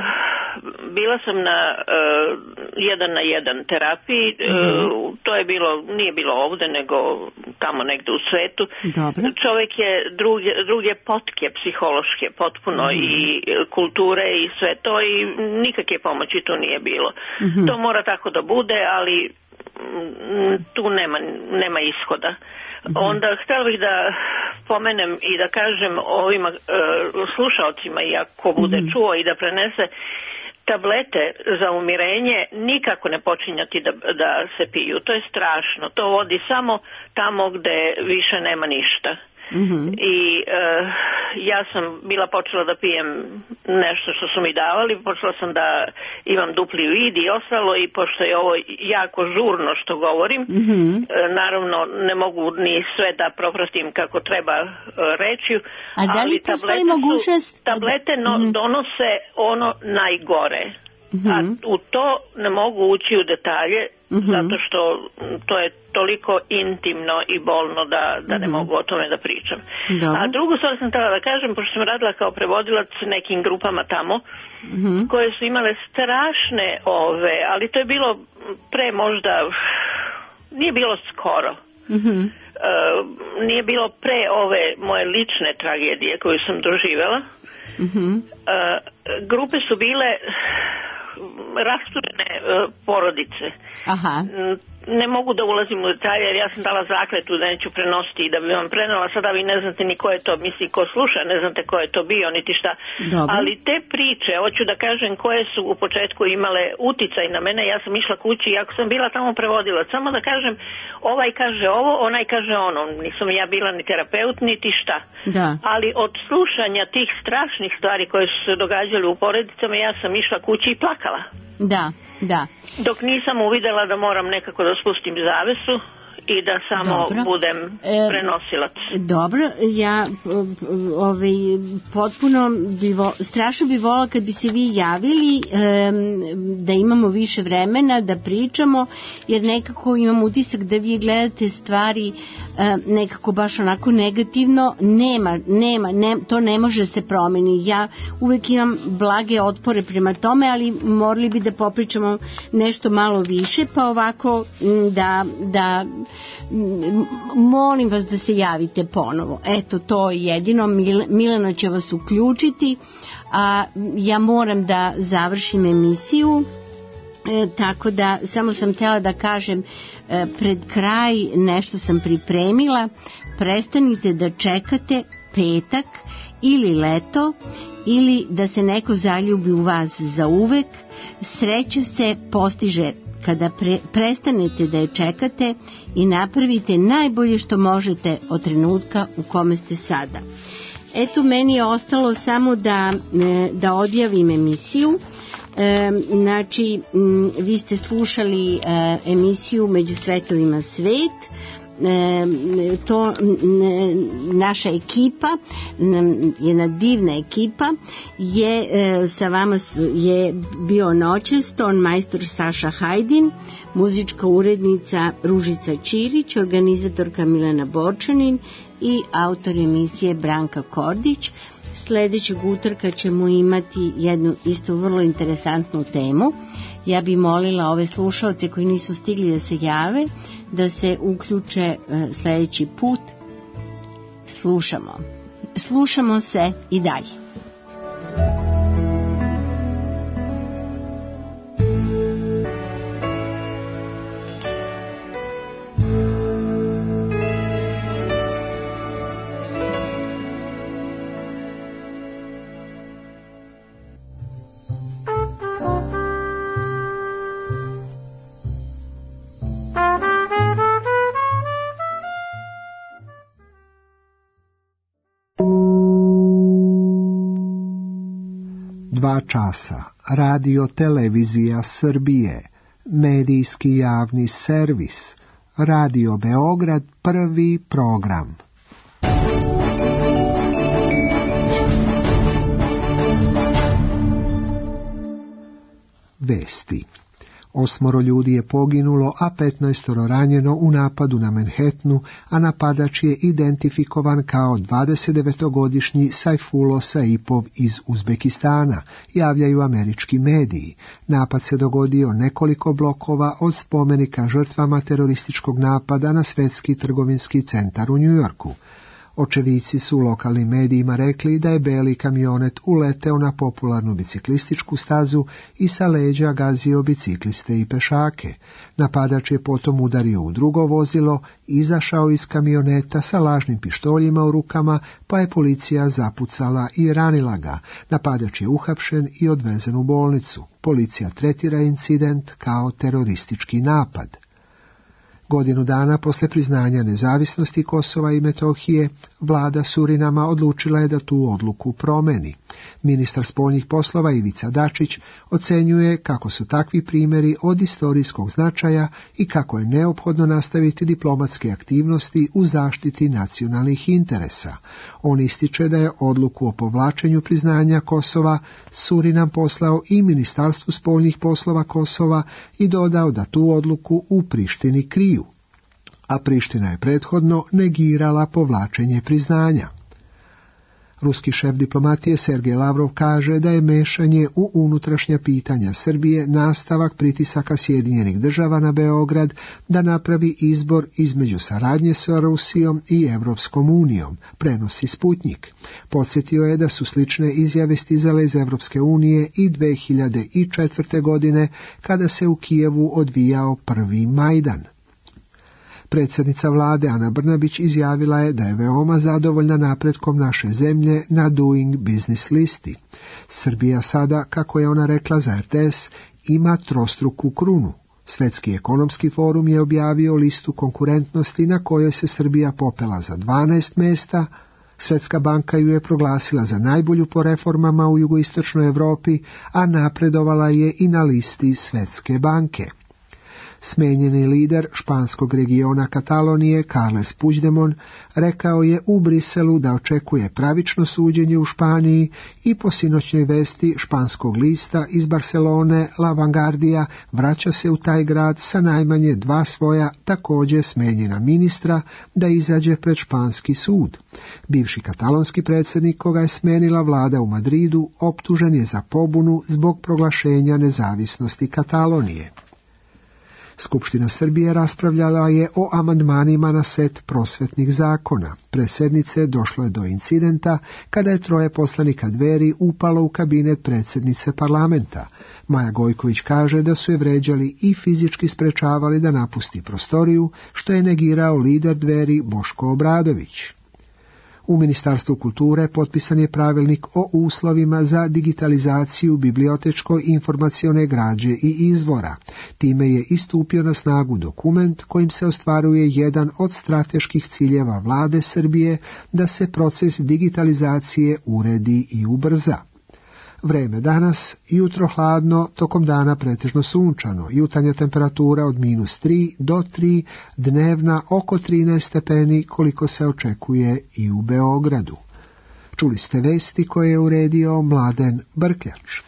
bila sam na uh, jedan na jedan terapiji, uh, to je bilo, nije bilo ovde nego tamo negde u svetu. Dobro. Čovjek je druge, druge potke psihološke potpuno mm. i kulture i sve to i nikakve pomoći tu nije bilo. Mm-hmm. To mora tako da bude, ali m, tu nema, nema ishoda. Onda htjela bih da pomenem i da kažem ovima e, slušalcima i ako bude mm-hmm. čuo i da prenese, tablete za umirenje nikako ne počinjati da, da se piju. To je strašno. To vodi samo tamo gde više nema ništa. Mm-hmm. I e, ja sam bila počela da pijem nešto što su mi davali, počela sam da imam dupli vid i ostalo, i pošto je ovo jako žurno što govorim, mm-hmm. e, naravno ne mogu ni sve da propratim kako treba e, reći, a da li postoji mogućnost su, tablete no, mm-hmm. donose ono najgore. Mm-hmm. A u to ne mogu ući u detalje, mm-hmm. zato što to je toliko intimno i bolno da, da ne mm-hmm. mogu o tome da pričam. Dobro. A drugo stvar sam htjela da kažem, pošto sam radila kao prevodilac nekim grupama tamo, mm-hmm. koje su imale strašne ove, ali to je bilo pre možda, nije bilo skoro. Mm-hmm. E, nije bilo pre ove moje lične tragedije koju sam doživjela. Mm-hmm. E, grupe su bile rasturene uh, porodice. Aha. Ne mogu da ulazim u detalje jer ja sam dala zakletu da neću prenositi i da bi vam prenela, sada vi ne znate ni ko je to, misli ko sluša, ne znate ko je to bio niti šta. Dobre. Ali te priče, hoću da kažem, koje su u početku imale uticaj na mene, ja sam išla kući i ako sam bila tamo prevodila, samo da kažem, ovaj kaže ovo, onaj kaže ono, nisam ja bila ni terapeut niti šta. Da. Ali od slušanja tih strašnih stvari koje su se događale u porodicama, ja sam išla kući i plakala. Da, da. Dok nisam uvidela da moram nekako da spustim zavesu i da samo dobro. Budem prenosilac. E, dobro, ja ovaj, potpuno bi vo, strašno bi volila kad bi se vi javili, e, da imamo više vremena, da pričamo, jer nekako imam utisak da vi gledate stvari e, nekako baš onako negativno. Nema, nema, ne, to ne može se promeni. Ja uvek imam blage otpore prema tome, ali morali bi da popričamo nešto malo više, pa ovako da, da molim vas da se javite ponovo. Eto, to je jedino. Milena će vas uključiti, a ja moram da završim emisiju, e, tako da samo sam htjela da kažem e, pred kraj nešto sam pripremila. Prestanite da čekate petak ili leto ili da se neko zaljubi u vas za uvek. Sreća se postiže kada pre, prestanete da je čekate i napravite najbolje što možete od trenutka u kome ste sada. Eto, meni je ostalo samo da, da odjavim emisiju. E, znači, m, vi ste slušali e, emisiju Među svetovima svet. to naša ekipa, jedna divna ekipa, je sa vama je bio noćas ton majstor Saša Hajdin, muzička urednica Ružica Ćirić, organizatorka Milena Borčanin i autor emisije Branka Kordić. Sljedećeg utorka ćemo imati jednu isto vrlo interesantnu temu. Ja bih molila ove slušaoce koji nisu stigli da se jave, da se uključe sljedeći put. Slušamo. Slušamo se i dalje. Dva časa, radio televizija Srbije, medijski javni servis, Radio Beograd, prvi program. Vesti. Osmoro ljudi je poginulo, a petnaestoro ranjeno u napadu na Manhattanu, a napadač je identifikovan kao dvadesetdevetogodišnji Sajfulo Saipov iz Uzbekistana, javljaju američki mediji. Napad se dogodio nekoliko blokova od spomenika žrtvama terorističkog napada na Svetski trgovinski centar u Njujorku. Očevici su u lokalnim medijima rekli da je beli kamionet uleteo na popularnu biciklističku stazu i sa leđa gazio bicikliste i pešake. Napadač je potom udario u drugo vozilo, izašao iz kamioneta sa lažnim pištoljima u rukama, pa je policija zapucala i ranila ga. Napadač je uhapšen i odvezen u bolnicu. Policija tretira incident kao teroristički napad. Godinu dana posle priznanja nezavisnosti Kosova i Metohije, vlada Surinama odlučila je da tu odluku promeni. Ministar spoljnih poslova Ivica Dačić ocenjuje kako su takvi primjeri od istorijskog značaja i kako je neophodno nastaviti diplomatske aktivnosti u zaštiti nacionalnih interesa. On ističe da je odluku o povlačenju priznanja Kosova Surinam poslao i Ministarstvu spoljnih poslova Kosova i dodao da tu odluku u Prištini kriju, a Priština je prethodno negirala povlačenje priznanja. Ruski šef diplomatije Sergej Lavrov kaže da je mešanje u unutrašnja pitanja Srbije nastavak pritisaka Sjedinjenih država na Beograd da napravi izbor između saradnje sa Rusijom i Evropskom unijom, prenosi Sputnjik. Podsjetio je da su slične izjave stizale iz Evropske unije i dve hiljade četvrte. godine kada se u Kijevu odvijao prvi Majdan. Predsjednica vlade Ana Brnabić izjavila je da je veoma zadovoljna napretkom naše zemlje na Doing Business listi. Srbija sada, kako je ona rekla za R T S, ima trostruku krunu. Svetski ekonomski forum je objavio listu konkurentnosti na kojoj se Srbija popela za dvanaest mjesta. Svjetska banka ju je proglasila za najbolju po reformama u jugoistočnoj Europi, a napredovala je i na listi Svjetske banke. Smenjeni lider španskog regiona Katalonije, Carles Puigdemont, rekao je u Briselu da očekuje pravično suđenje u Španiji i po sinoćnoj vesti španskog lista iz Barcelone La Vanguardia vraća se u taj grad sa najmanje dva svoja također smenjena ministra da izađe pred španski sud. Bivši katalonski predsjednik koga je smenila vlada u Madridu optužen je za pobunu zbog proglašenja nezavisnosti Katalonije. Skupština Srbije raspravljala je o amandmanima na set prosvetnih zakona. Pre sednice došlo je do incidenta kada je troje poslanika Dveri upalo u kabinet predsjednice parlamenta. Maja Gojković kaže da su je vređali i fizički sprečavali da napusti prostoriju, što je negirao lider Dveri Boško Obradović. U Ministarstvu kulture potpisan je pravilnik o uslovima za digitalizaciju bibliotečko-informacione građe i izvora. Time je istupio na snagu dokument kojim se ostvaruje jedan od strateških ciljeva vlade Srbije da se proces digitalizacije uredi i ubrza. Vreme danas, jutro hladno, tokom dana pretežno sunčano, jutarnja temperatura od minus tri do tri, dnevna oko trinaest stepeni koliko se očekuje i u Beogradu. Čuli ste vesti koje je uredio Mladen Brkljač.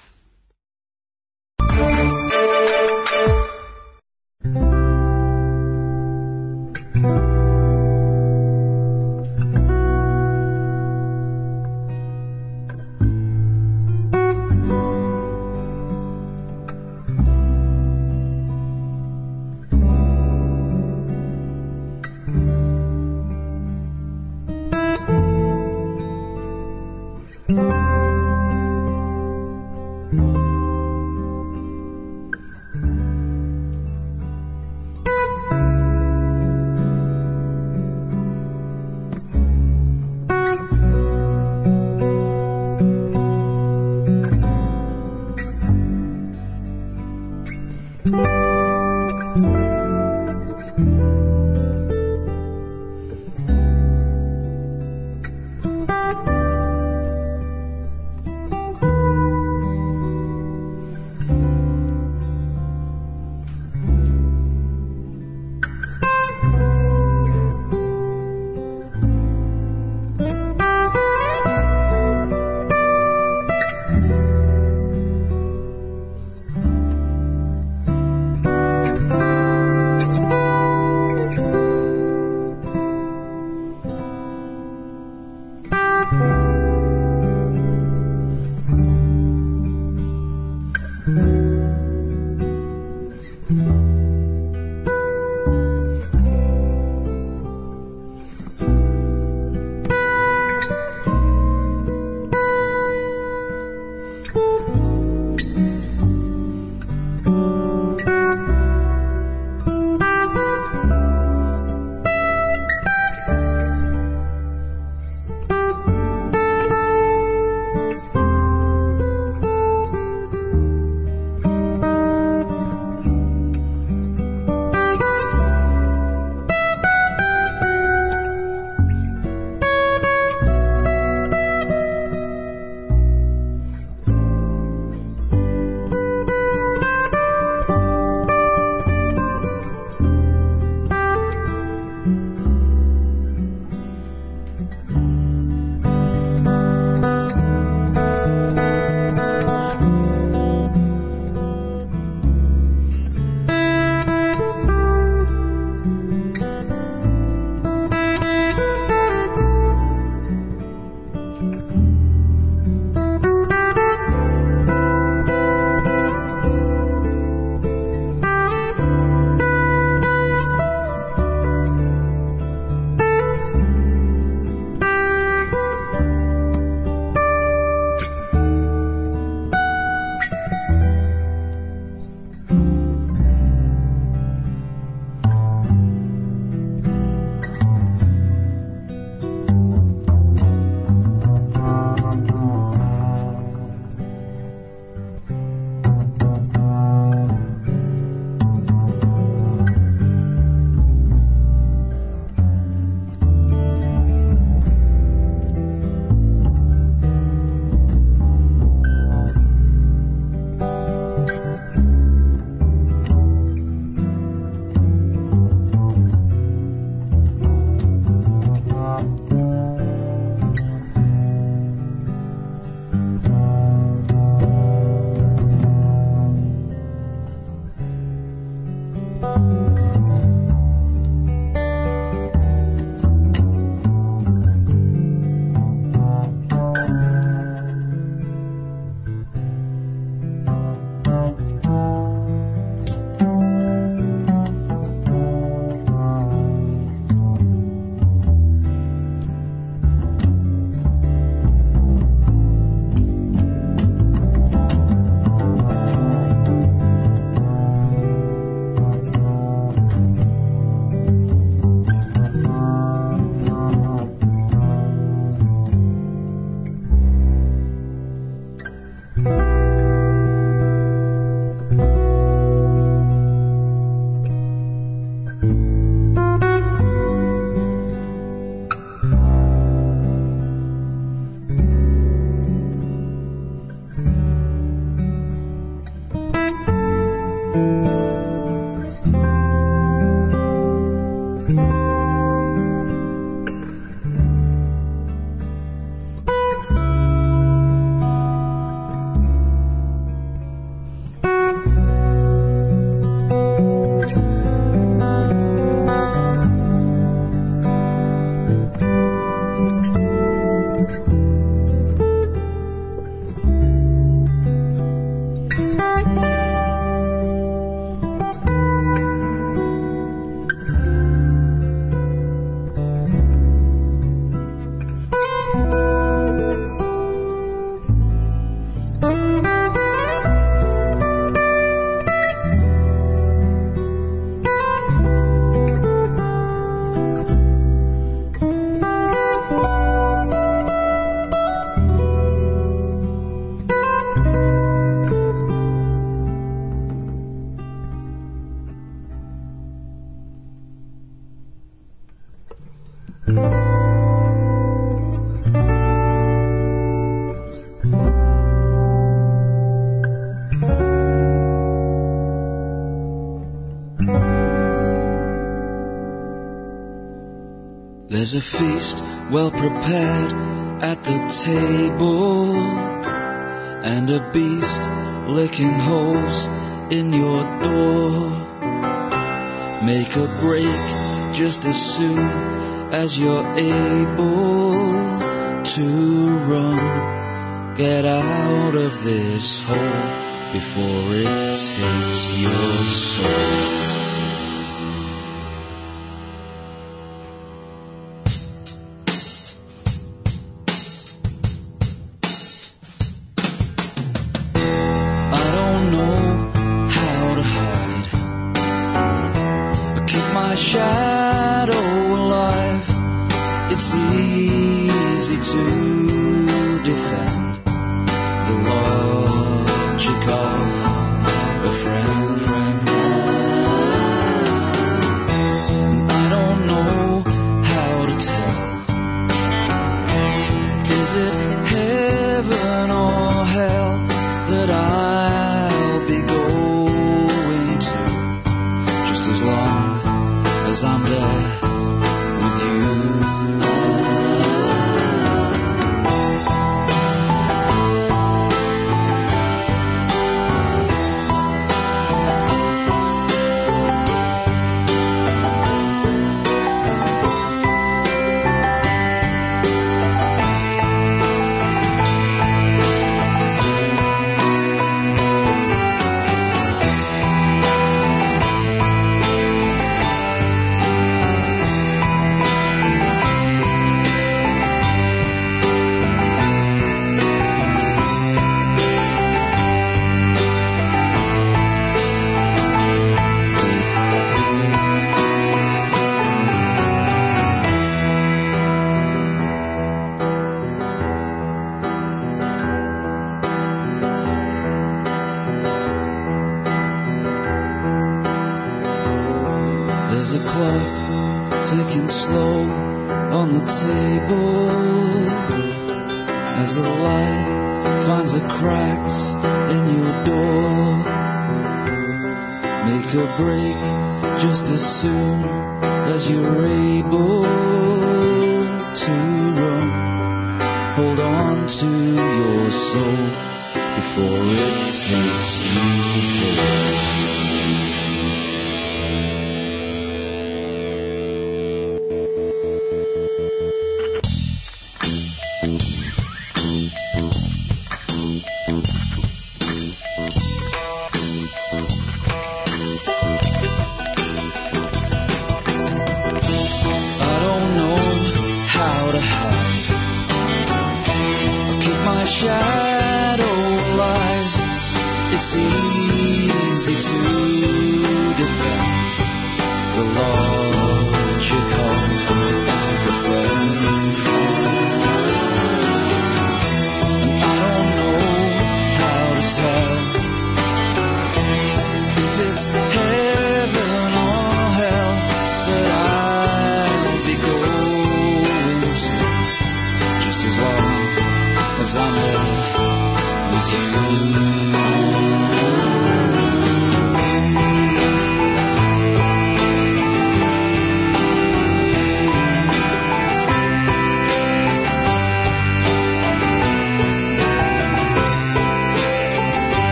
There's a feast well prepared at the table, and a beast licking holes in your door. Make a break just as soon as you're able to run. Get out of this hole before it takes your soul.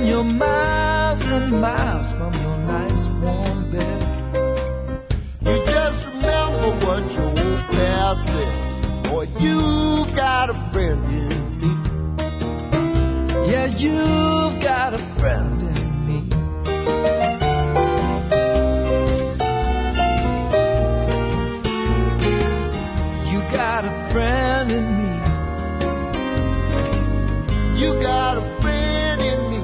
when you're miles and miles from your nice warm bed. You just remember what your old past said. Boy, you got a friend in me. Yeah, you've got a friend in me. You got a friend in me. You got a friend in me.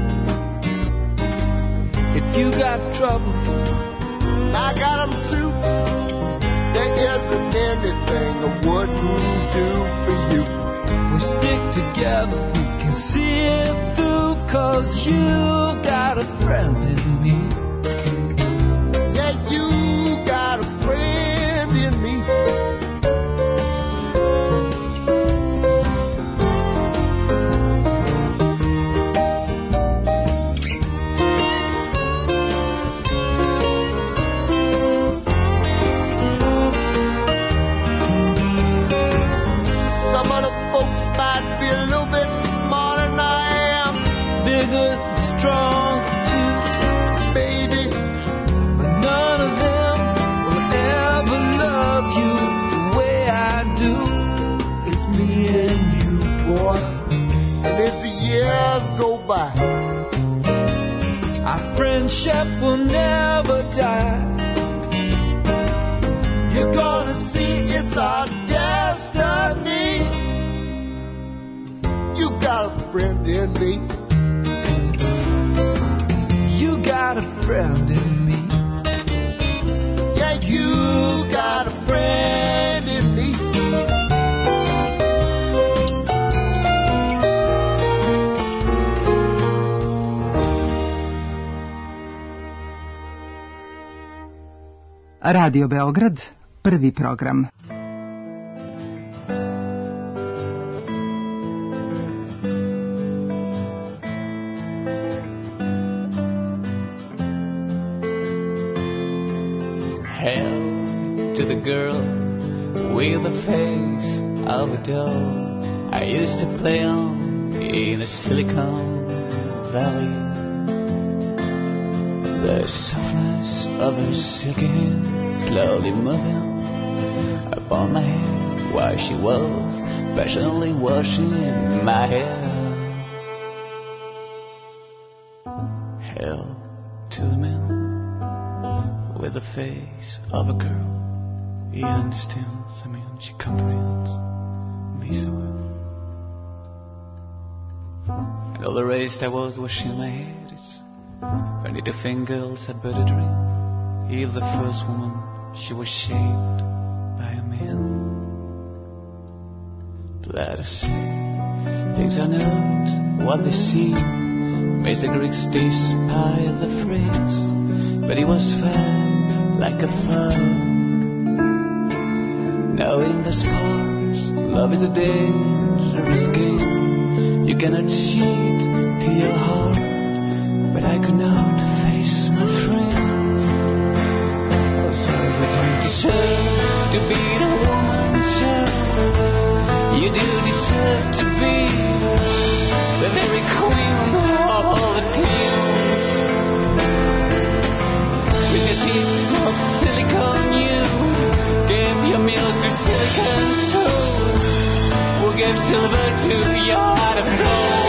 If you got trouble, I got them too. There isn't anything I wouldn't do for you. we stick together, we can see it through, 'cause you got a friend in me. Yeah, you got a friend in me. Some of the folks might be a little bit smarter than I am. Bigger, strong too, baby. But none of them will ever love you the way I do. It's me and you, boy. And as the years go by, our friendship will never die. you're gonna see it's our destiny. You got a friend in me. You got a friend in me. Yeah, you got a friend in me. Radio Beograd, prvi program. Hail to the girl with the face of a doll I used to play on in a Silicon Valley. The softness of her silky hand slowly moving upon my head while she was passionately washing my hair. Hail to the man with the face of a girl. He understands, I mean, she comprehends me so well. And all the rest I was washing my head. It's funny to think girls had better dream. If the first woman, she was shaped by a man. Let us say things are not what they seem. Makes the Greeks despise the phrase, but he was fair like a fog. Knowing the sparks, love is a dangerous game. You cannot cheat to your heart, but I could not face my friends. Oh, so you don't deserve to be the woman's child. You do deserve to be the very queen of all the kings. With your teeth of silicone, you gave your milk to silicon souls, who gave silver to your heart of gold.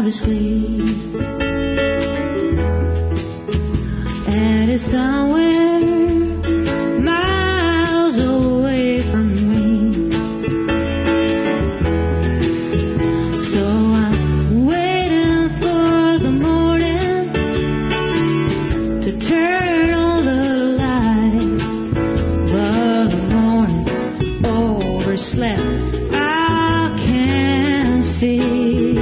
to sleep. And it's somewhere miles away from me. So I'm waiting for the morning to turn on the light. But the morning overslept, I can't see.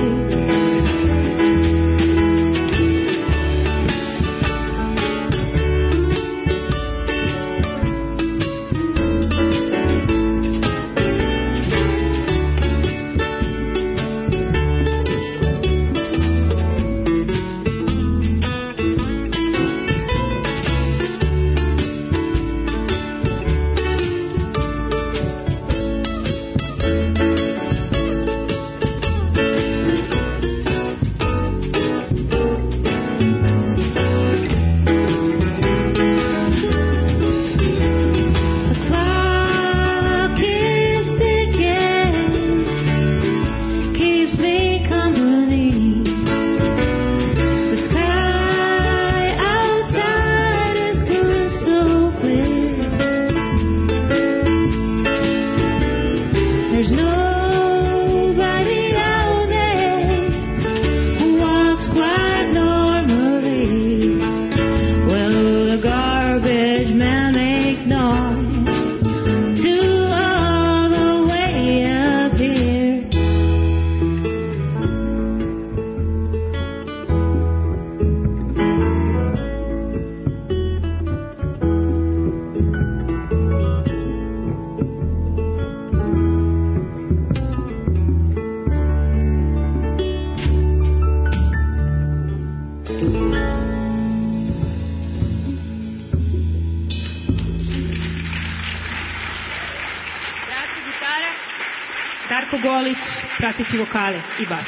Darko Golić, prateći vokale i bas.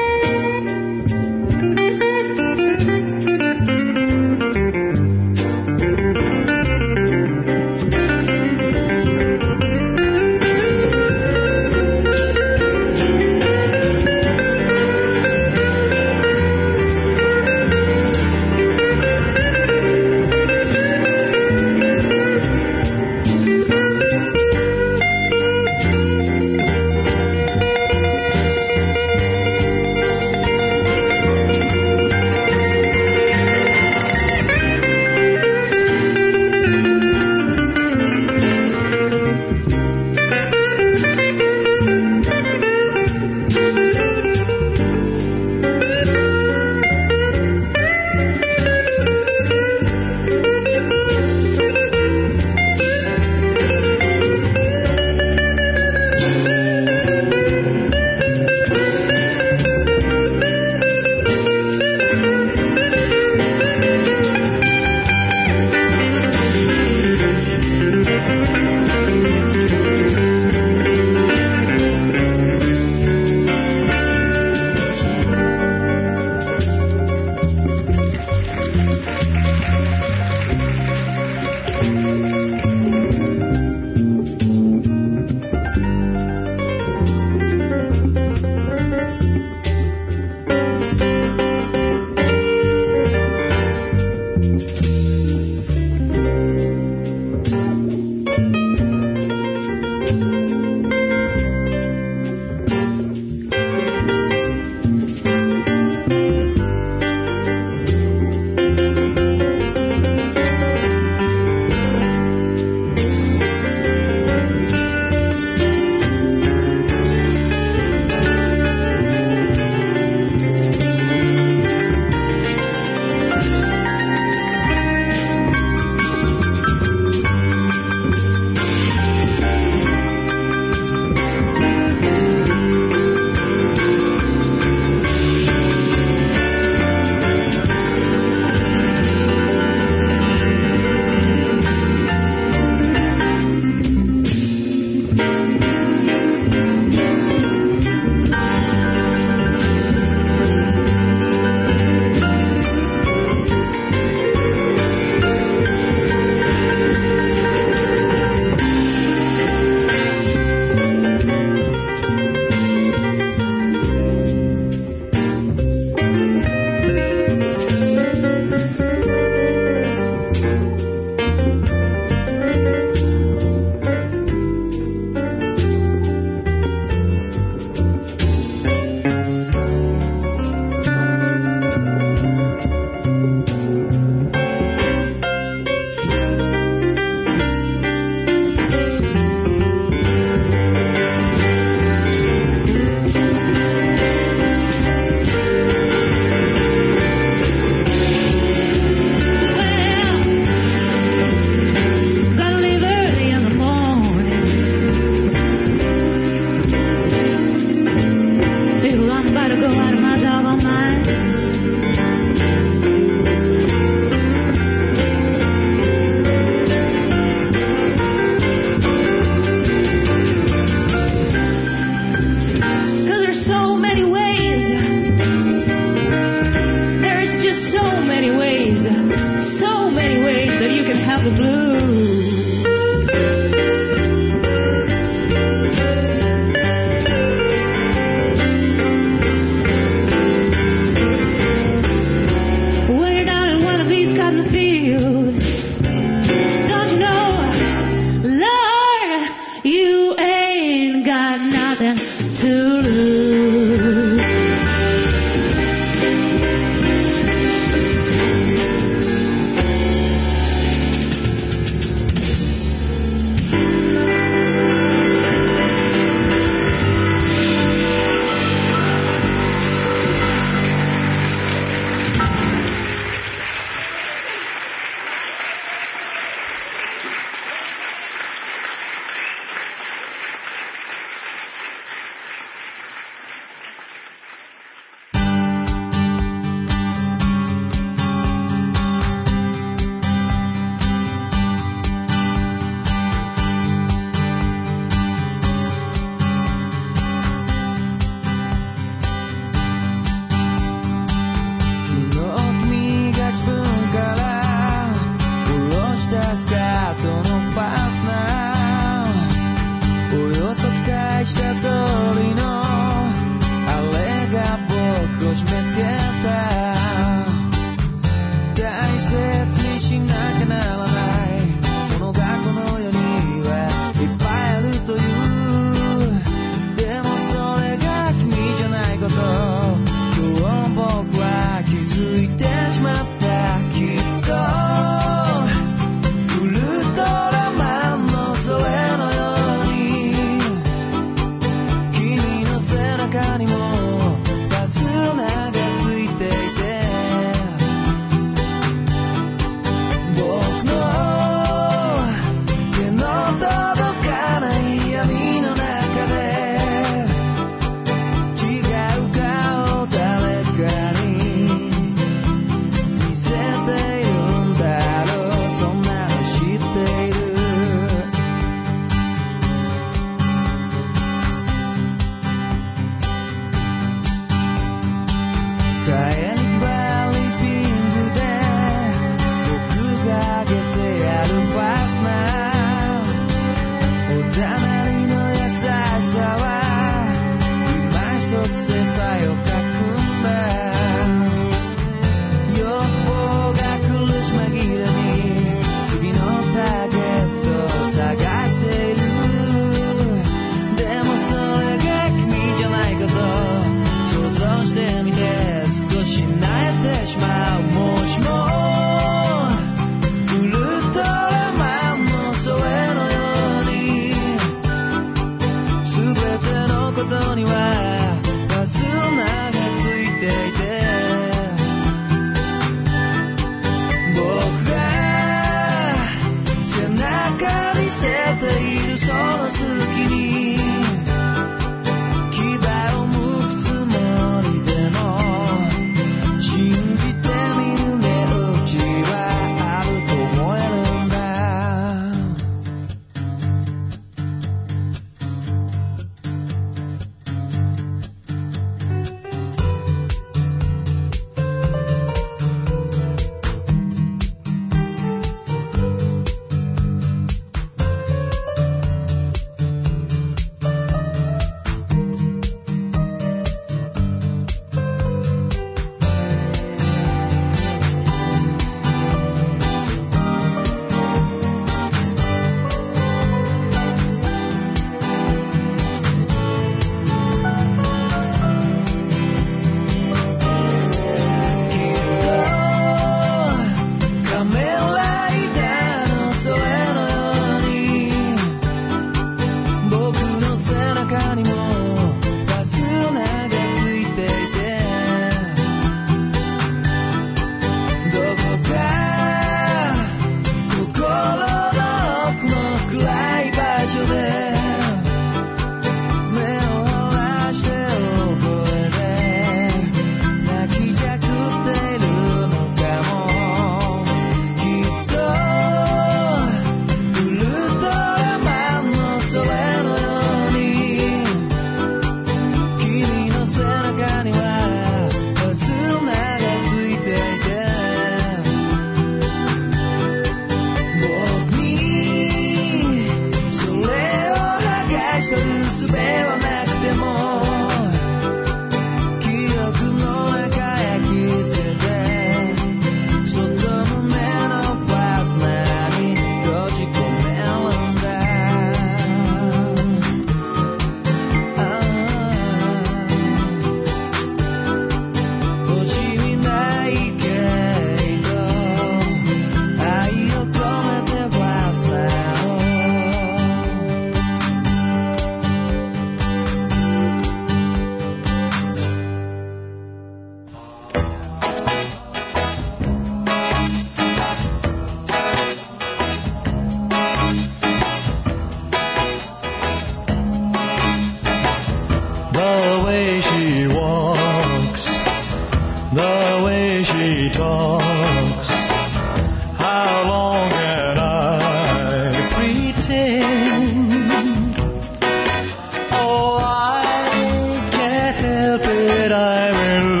way she walks, the way she talks, how long can I pretend? Oh, I can't help it, I'm in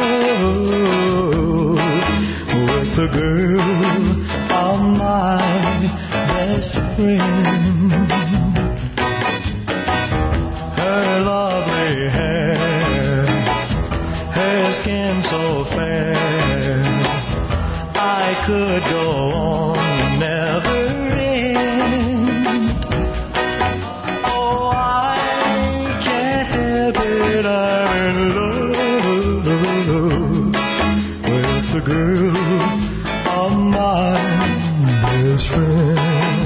love with the girl of my best friend. So fair, I could go on, never end. Oh, I can't help it, I'm in love with the girl of my best friend.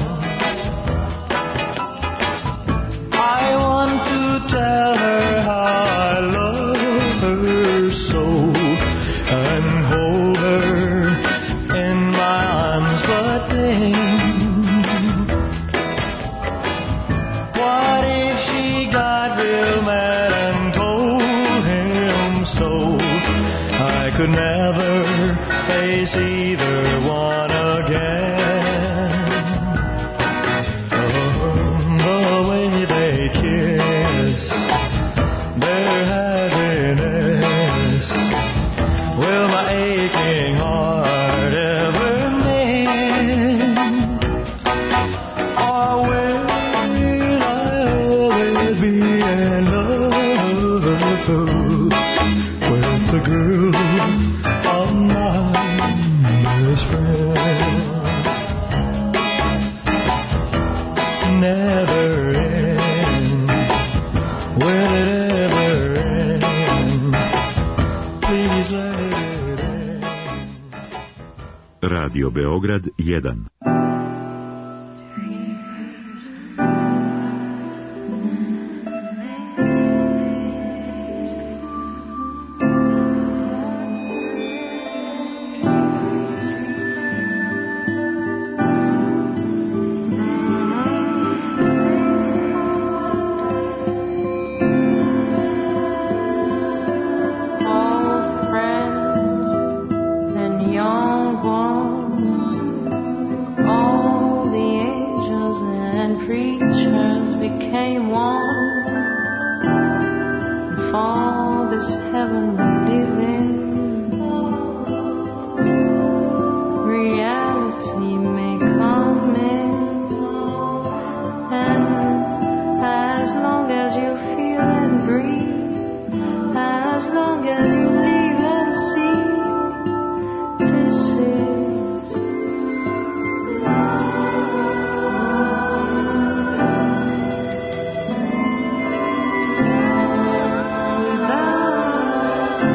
I want to tell her how I love her so, and hold her in my arms, but then what if she got real mad and told him so? I could never face either one again. Oh, the way they kiss, their happiness, will my aching heart ever mend? Or will I always be in love with the girl of my best friend? Never end, will it ever end? Please let it end. Radio Beograd jedan. Without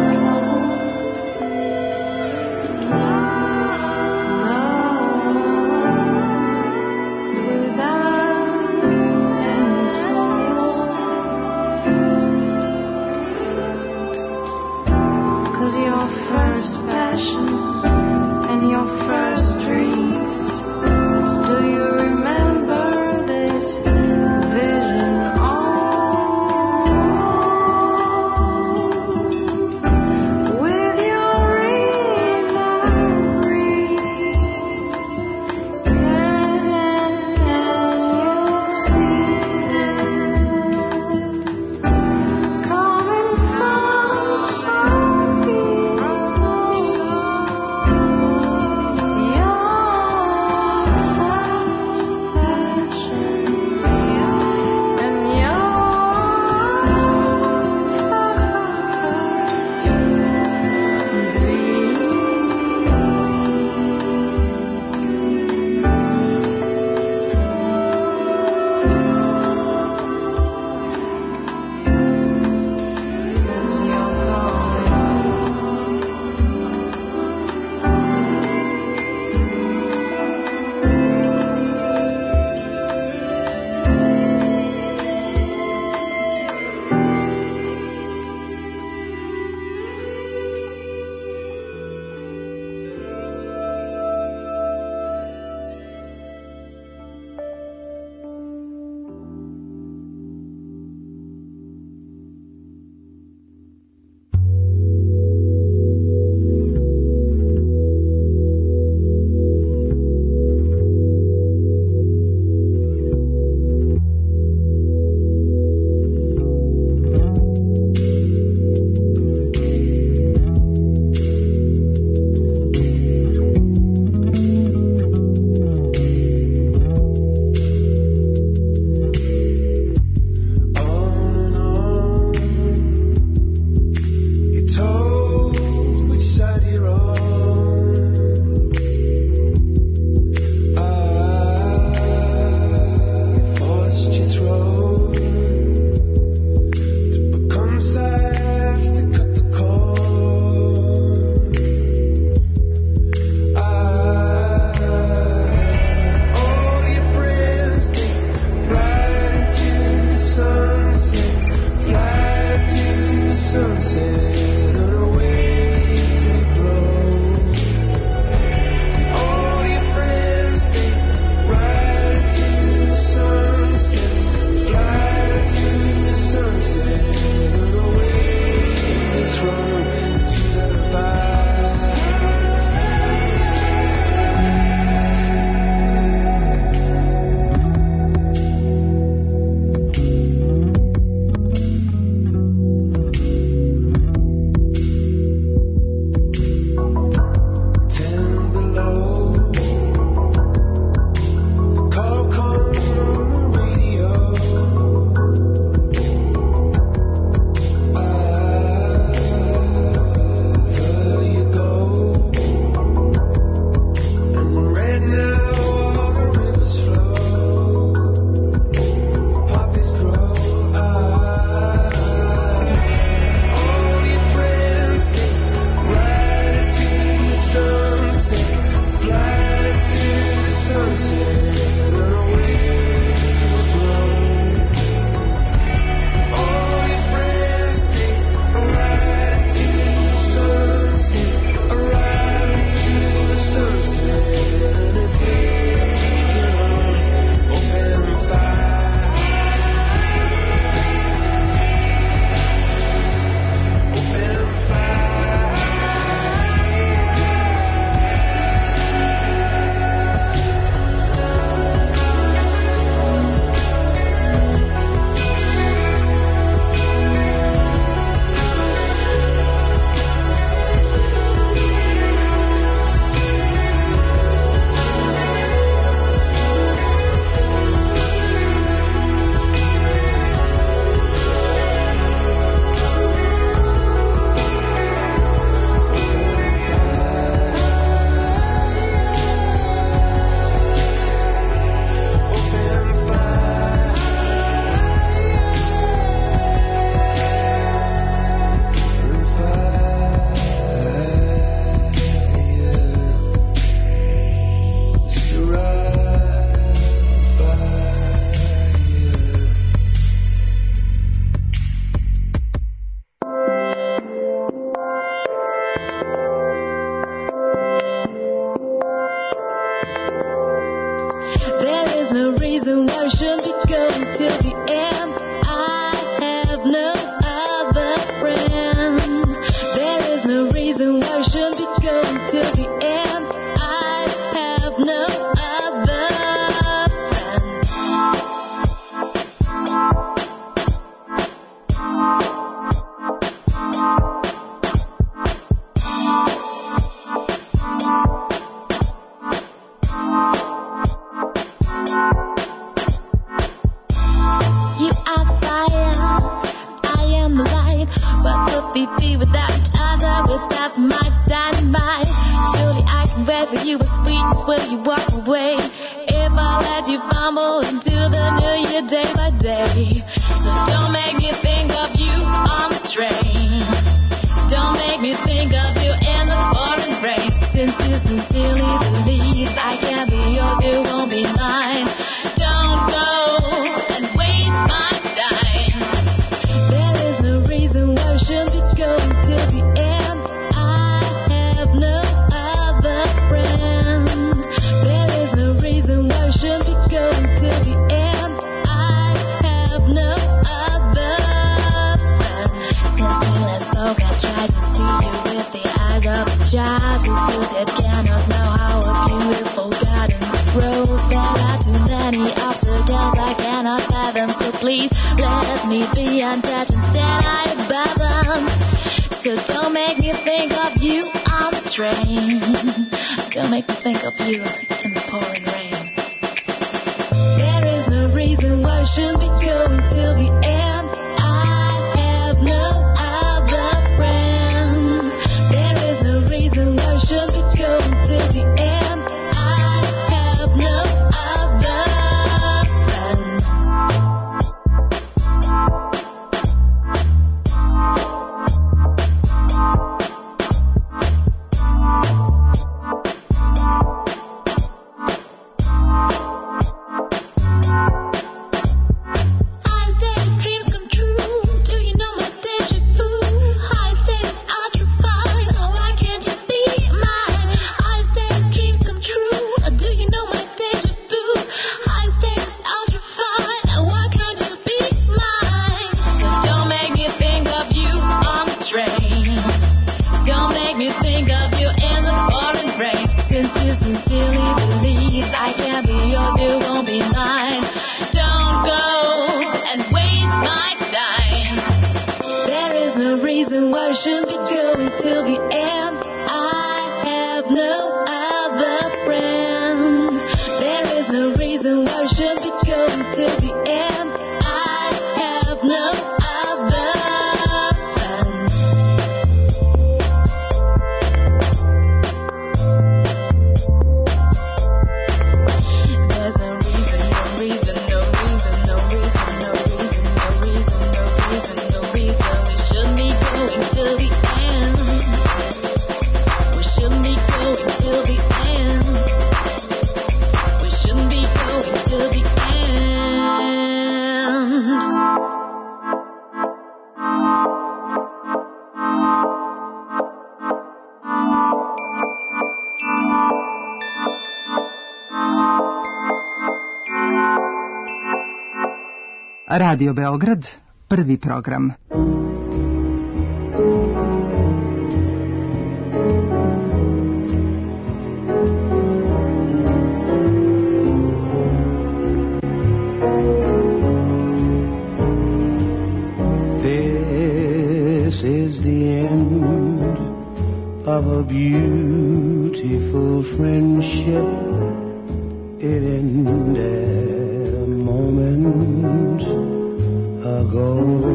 be free without each other, without my dynamite. Surely I can wait for you with sweetness when you walk away. If I let you fumble into the new year day by day. So don't make me think of you on the train. Don't make me think of you in the pouring rain. Since you sincerely believe I can be yours, you won't be mine. Don't go and waste my time. There is no reason why we shouldn't be going till the end. I have no other friend. There is no reason why we shouldn't be going till the end. I have no other friend. Since we last spoke, I tried to see you with the eyes of a child who feels that cannot know how a beautiful garden grows. There are too many obstacles I cannot fathom, so please let me be untouched and stand high above them. So don't make me think of you on the train. Don't make me think of you in the pouring rain. There is no reason why I shouldn't be going till the end. I have no other friend. There is no reason why I shouldn't be going till the end. I have no other friend. I say dreams come true. Do you know my deja vu? High stakes, ultra fine. Oh, why can't you be mine? High stakes, dreams come true. Do you know my deja vu? High stakes, ultra fine. Oh, why can't you be mine? So don't make me think of you on the train. Don't make me think of you in the pouring rain. Since you sincerely believe I can be yours, you won't be mine. Don't go and waste my time. There is no reason why I shouldn't be going till the end. I have no other friend. There is no reason why I shouldn't be going till the end. I have no other friend. There's no reason, no reason, no reason, no reason, no reason, no reason, no reason, no reason. We shouldn't be going till the end. We shouldn't be going till the end. We shouldn't be going till the end. Radio Beograd, prvi program. This is the end of a beautiful friendship. It ended a moment ago.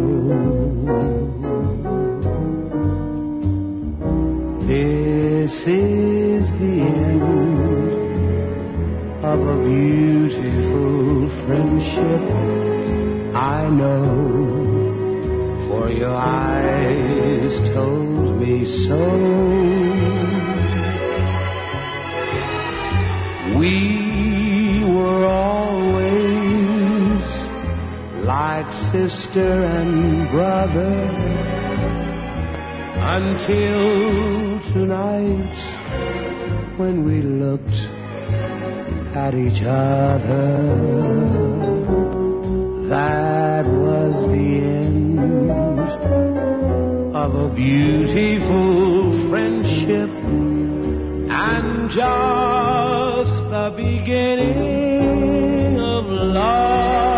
This is the end of a beautiful friendship. I know, for your eyes told me so. We were always like sister and brother until tonight when we looked at each other. That was the end of a beautiful friendship and just the beginning of love.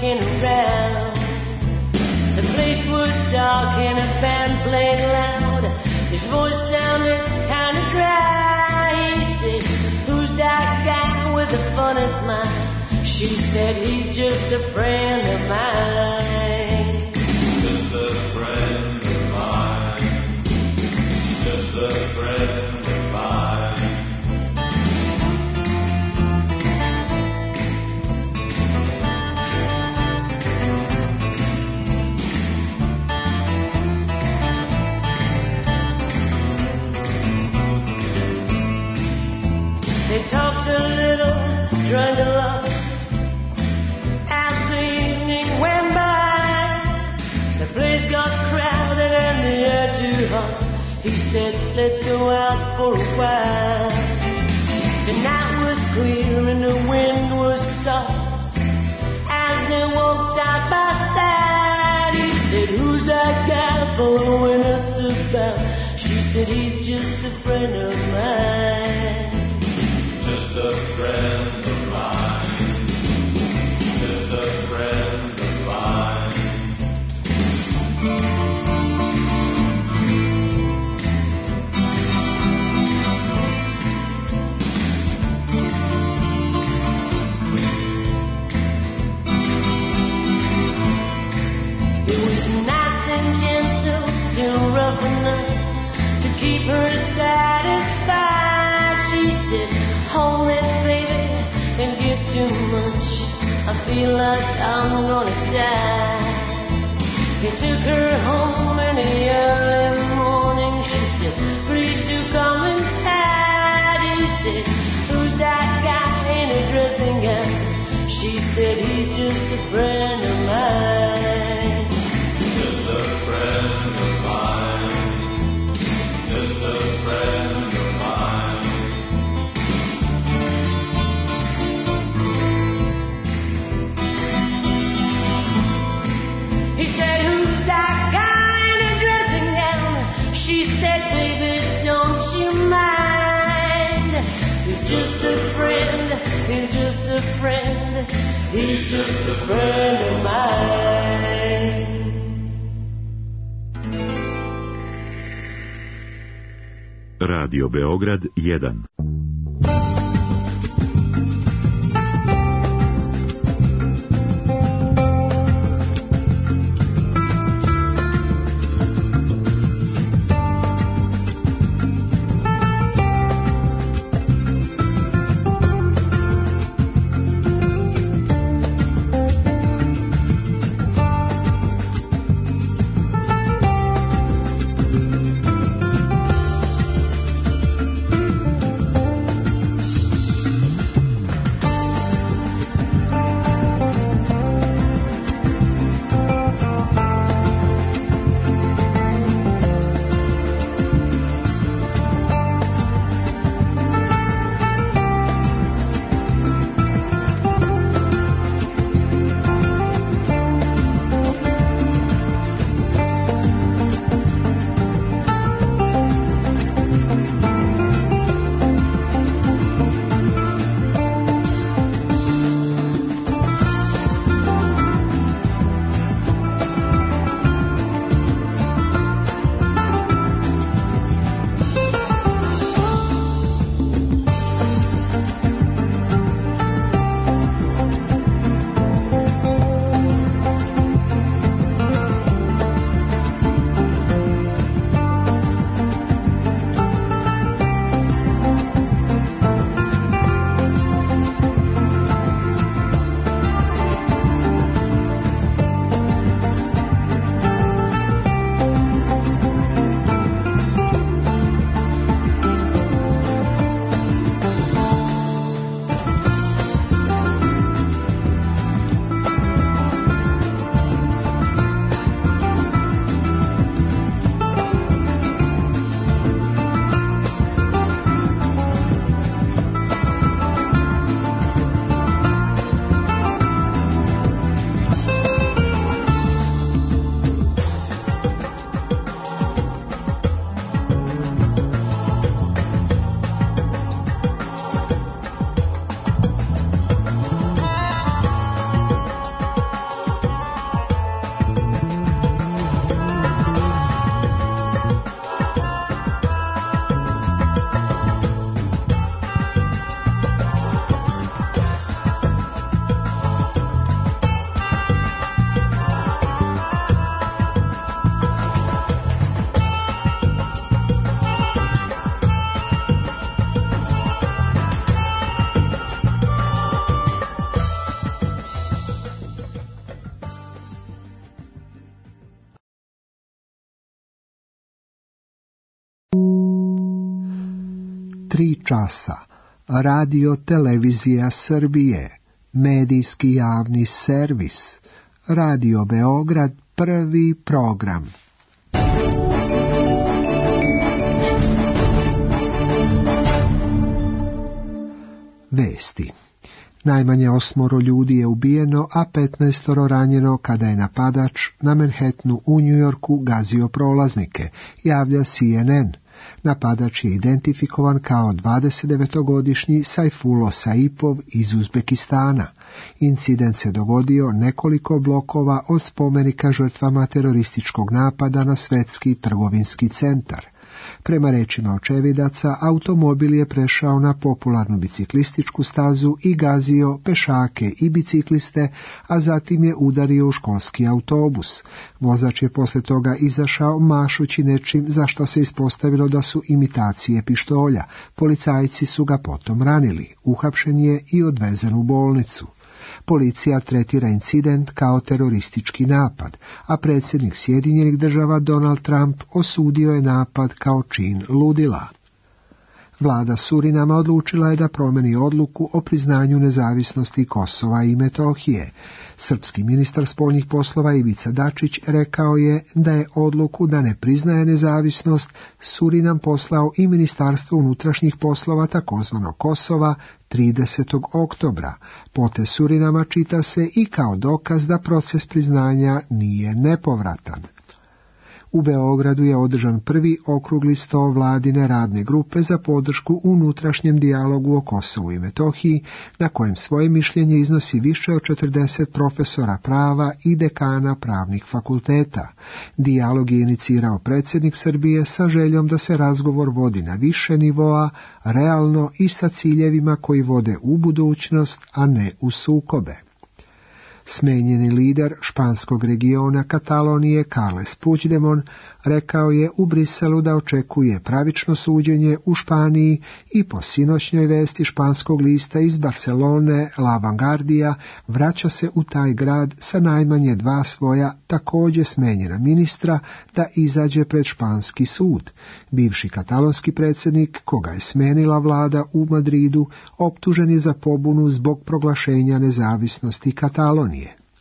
walking around. The place was dark and a band played loud. His voice sounded kind of dry. He said, who's that guy with the funny smile? She said, he's just a friend of mine. Just a friend of mine. Just a friend of mine. They talked a little, drank a lot. As the evening went by, the place got crowded and the air too hot. He said, let's go out for a while. The night was clear and the wind was soft. As they walked side by side, he said, who's that guy following us about? She said, he's just a friend of mine. Just a friend of mine. Just a friend of mine. It was nice and gentle, still rough enough to keep her satisfied. She said, hold it, baby, and give too much. I feel like I'm gonna die. He took her home in the early morning. She said, please do come inside. He said, who's that guy in a dressing gown? She said, he's just a friend of mine. Just a friend of mine. Just a friend of mine. He said, who's that guy in a dressing gown? She said, baby, don't you mind? He's just a friend, he's just a friend, he's just a friend of mine. Radio Beograd jedan. Tri časa. Radio Televizija Srbije. Medijski javni servis. Radio Beograd, prvi program. Vesti. Najmanje osmoro ljudi je ubijeno, a petnaestoro ranjeno kada je napadač na Manhattanu u Njujorku gazio prolaznike, javlja C N N. Napadač je identifikovan kao dvadesetdevetogodišnji Saifullo Saipov iz Uzbekistana. Incident se dogodio nekoliko blokova od spomenika žrtvama terorističkog napada na Svetski trgovinski centar. Prema rečima očevidaca, automobil je prešao na popularnu biciklističku stazu i gazio pešake i bicikliste, a zatim je udario u školski autobus. Vozač je posle toga izašao mašući nečim za što se ispostavilo da su imitacije pištolja. Policajci su ga potom ranili. Uhapšen je i odvezen u bolnicu. Policija tretira incident kao teroristički napad, a predsjednik Sjedinjenih Država Donald Trump osudio je napad kao čin ludila. Vlada Surinama odlučila je da promeni odluku o priznanju nezavisnosti Kosova i Metohije. Srpski ministar spoljnih poslova Ivica Dačić rekao je da je odluku da ne priznaje nezavisnost Surinam poslao i Ministarstvo unutrašnjih poslova takozvano Kosova tridesetog oktobra. Potez Surinama čita se i kao dokaz da proces priznanja nije nepovratan. U Beogradu je održan prvi okrugli sto vladine radne grupe za podršku unutrašnjem dijalogu o Kosovu i Metohiji, na kojem svoje mišljenje iznosi više od četrdeset profesora prava i dekana pravnih fakulteta. Dijalog je inicirao predsjednik Srbije sa željom da se razgovor vodi na više nivoa, realno i sa ciljevima koji vode u budućnost, a ne u sukobe. Smenjeni lider španskog regiona Katalonije Carles Puigdemont rekao je u Briselu da očekuje pravično suđenje u Španiji i po sinoćnjoj vesti španskog lista iz Barcelone La Vanguardia vraća se u taj grad sa najmanje dva svoja također smenjena ministra da izađe pred španski sud. Bivši katalonski predsjednik, koga je smenila vlada u Madridu, optužen je za pobunu zbog proglašenja nezavisnosti Katalonije.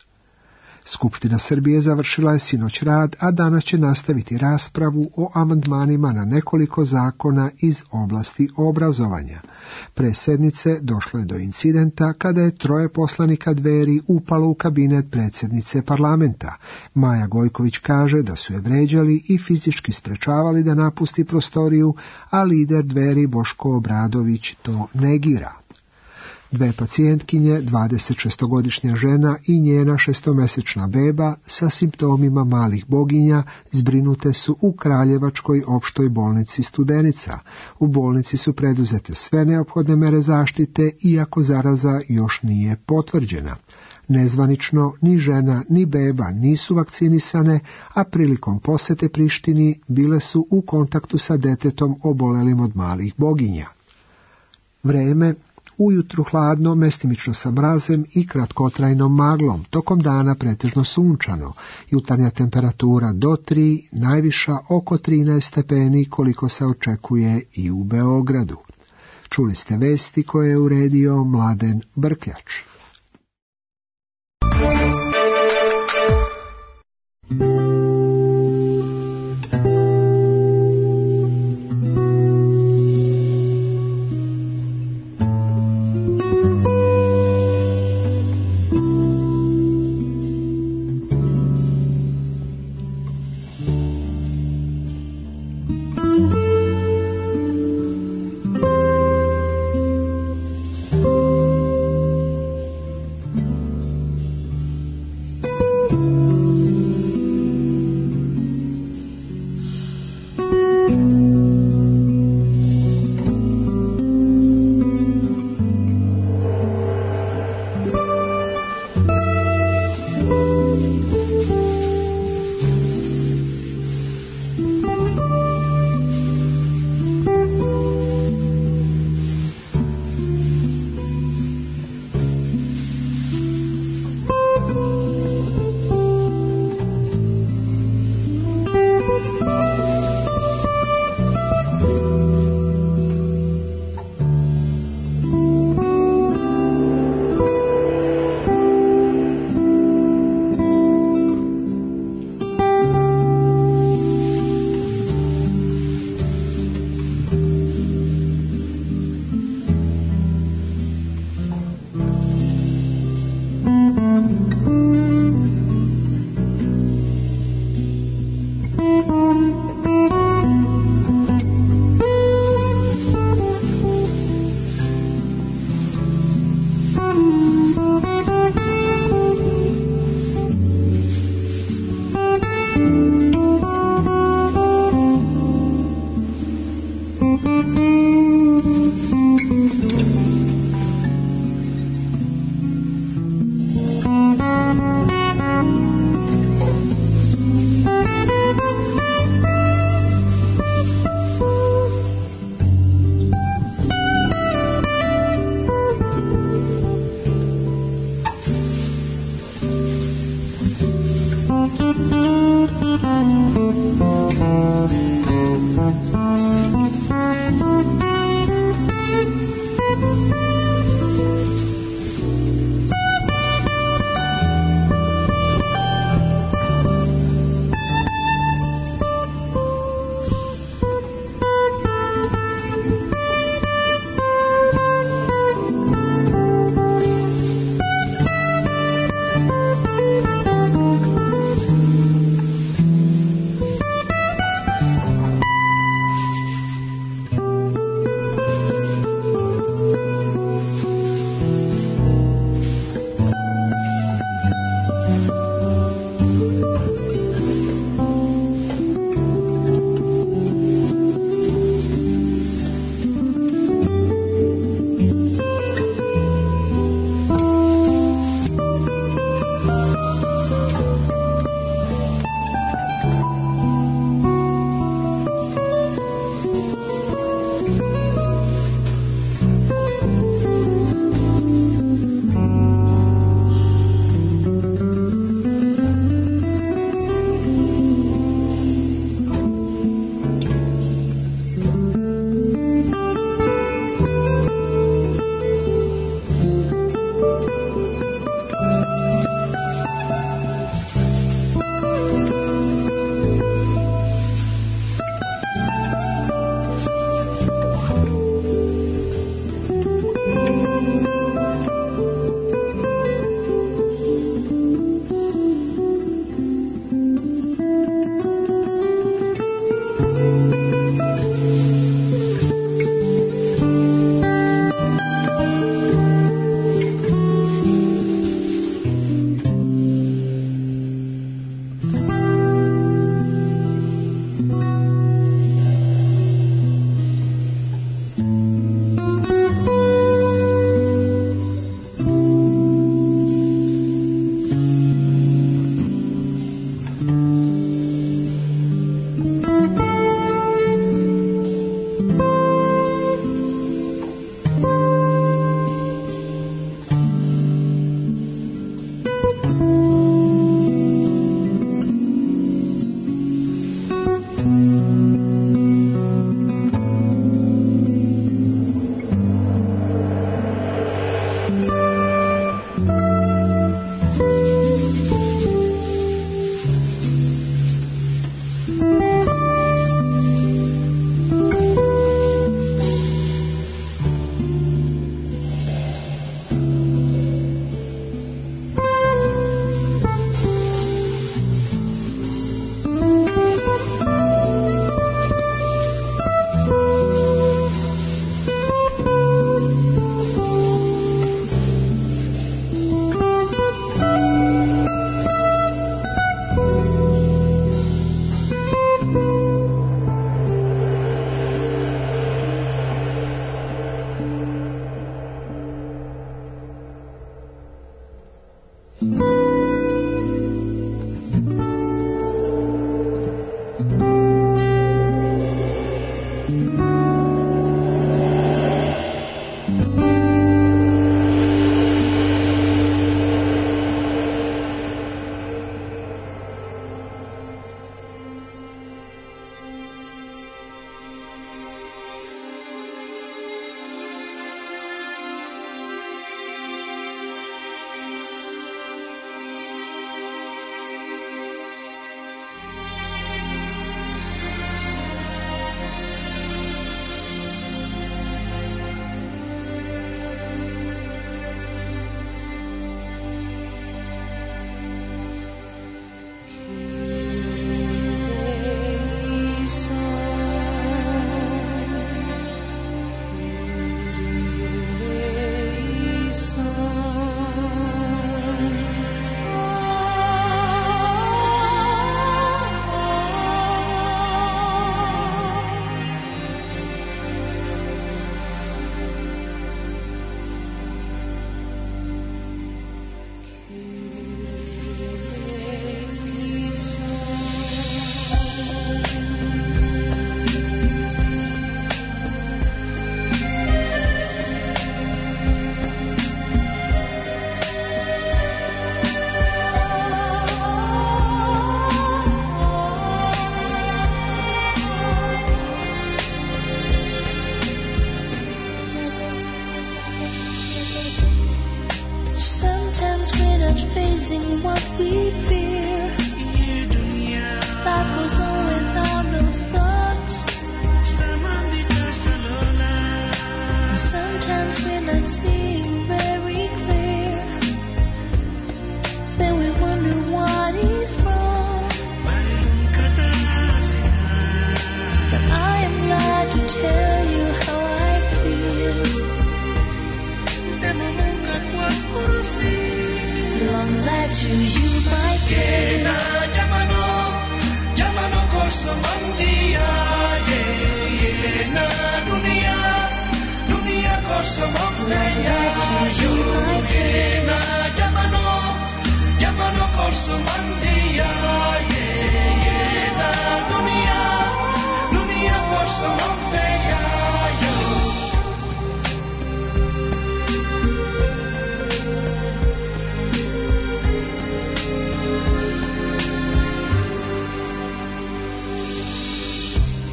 Skupština Srbije završila je sinoć rad, a danas će nastaviti raspravu o amandmanima na nekoliko zakona iz oblasti obrazovanja. Pre sednice došlo je do incidenta kada je troje poslanika Dveri upalo u kabinet predsjednice parlamenta. Maja Gojković kaže da su je vređali i fizički sprečavali da napusti prostoriju, a lider Dveri Boško Obradović to negira. Dve pacijentkinje, dvadesetšestogodišnja žena i njena šestomesečna beba sa simptomima malih boginja zbrinute su u Kraljevačkoj opštoj bolnici Studenica. U bolnici su preduzete sve neophodne mere zaštite, iako zaraza još nije potvrđena. Nezvanično ni žena ni beba nisu vakcinisane, a prilikom posete Prištini bile su u kontaktu sa detetom obolelim od malih boginja. Vreme: ujutru hladno, mestimično sa mrazem i kratkotrajnom maglom, tokom dana pretežno sunčano, jutarnja temperatura do tri, najviša oko trinaest stepeni koliko se očekuje i u Beogradu. Čuli ste vesti koje je uredio Mladen Brkljač.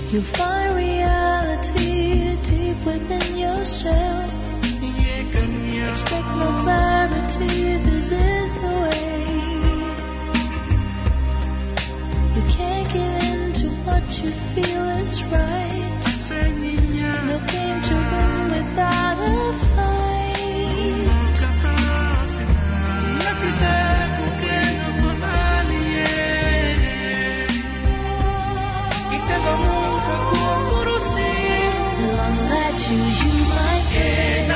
You'll find reality deep within yourself. Expect no clarity, this is the way. You can't give in to what you feel is right. Looking to win without a fight. Long light to you, my friend.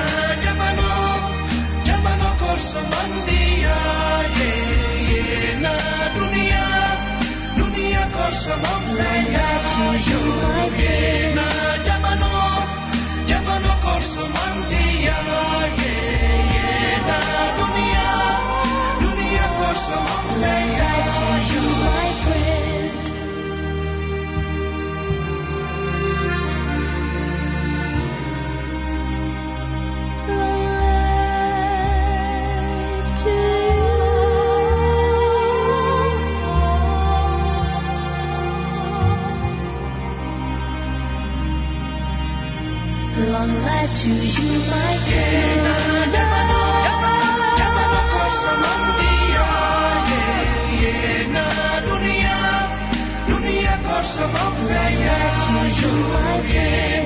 Long light to you, my friend. Long life to you, my friend. Long life to you, my friend.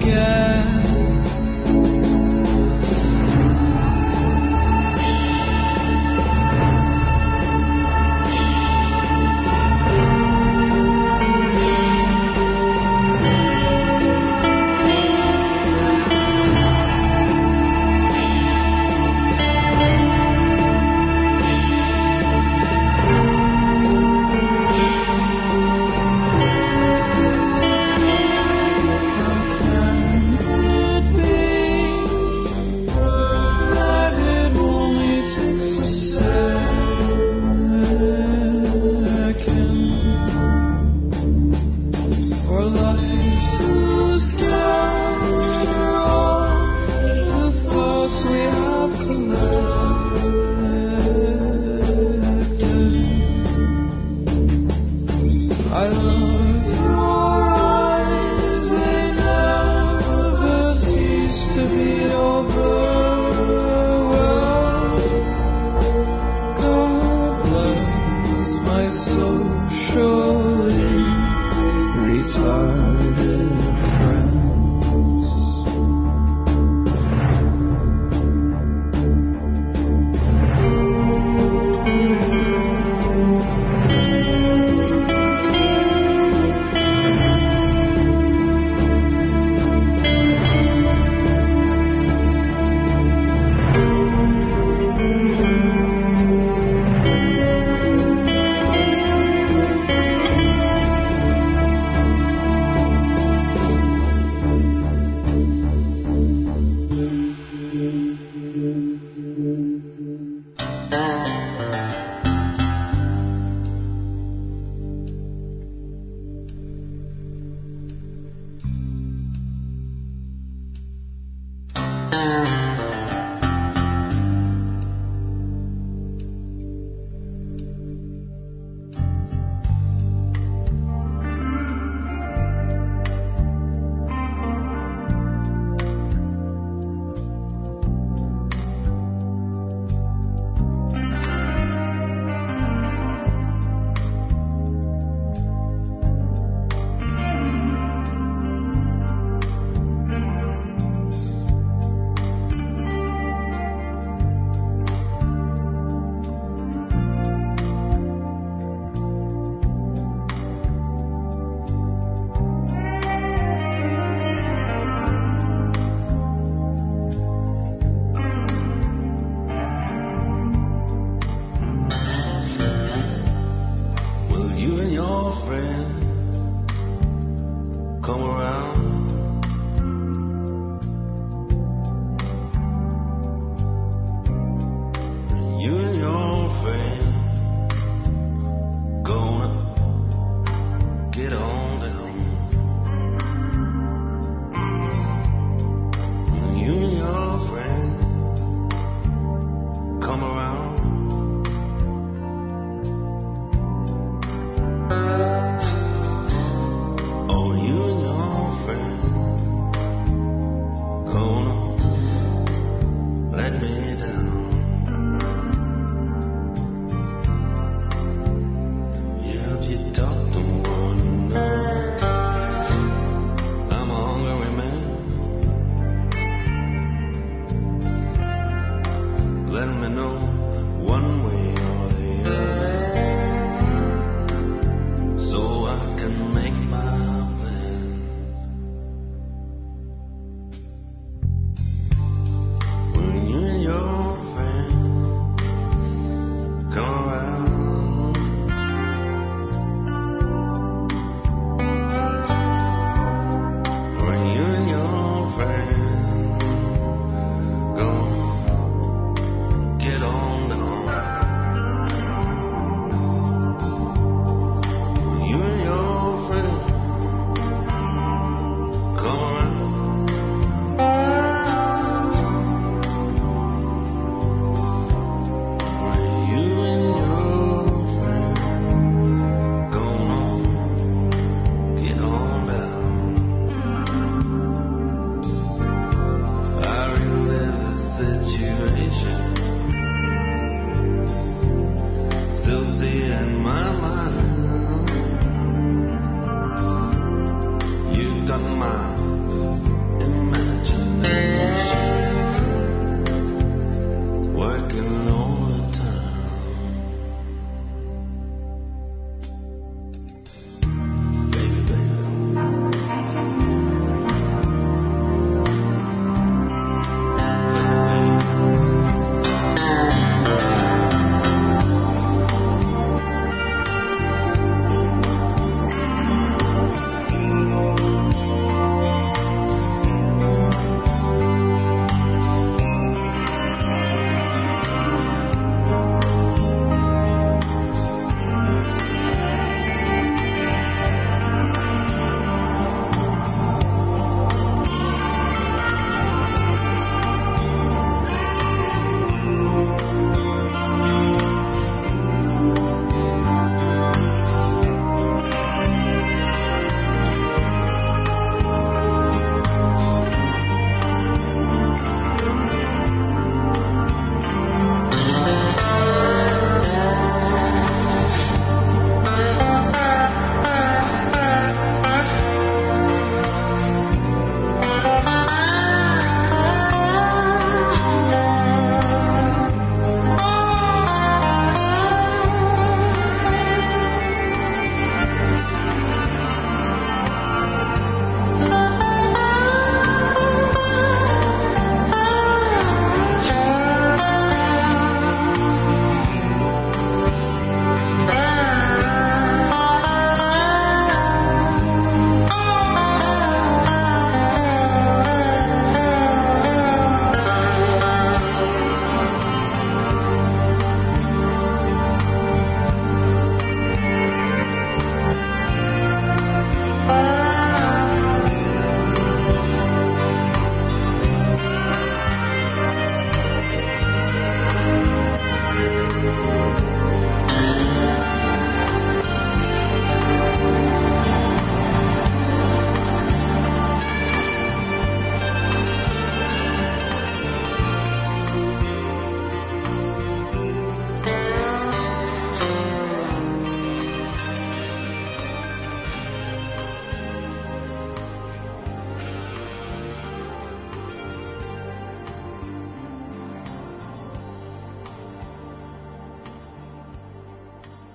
forget. Oh, you and your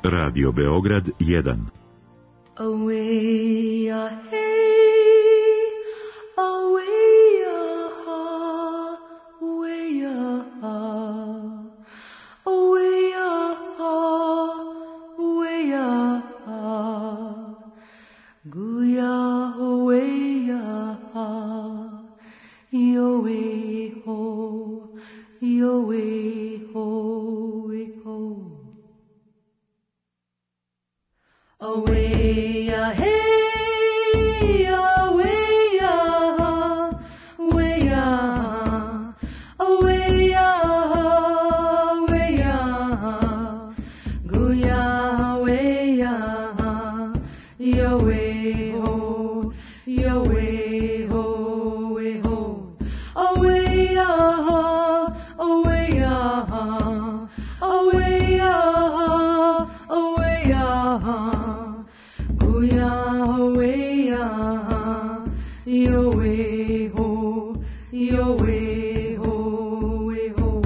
Radio Beograd jedan. Away, ah, hey, away, ah, away, ah, away, ah, away, ah, guya, away, ah, yo way ho, yo way ho, way ho. Away, ah, hey, away, ah, away, ah, away, ah, away, ah, guya, away, ah, yo way ho, yo way ho, way ho. Away, ah, away, ah, away, ah, away, ah. Away, ah, yo way ho, yo way ho, way ho.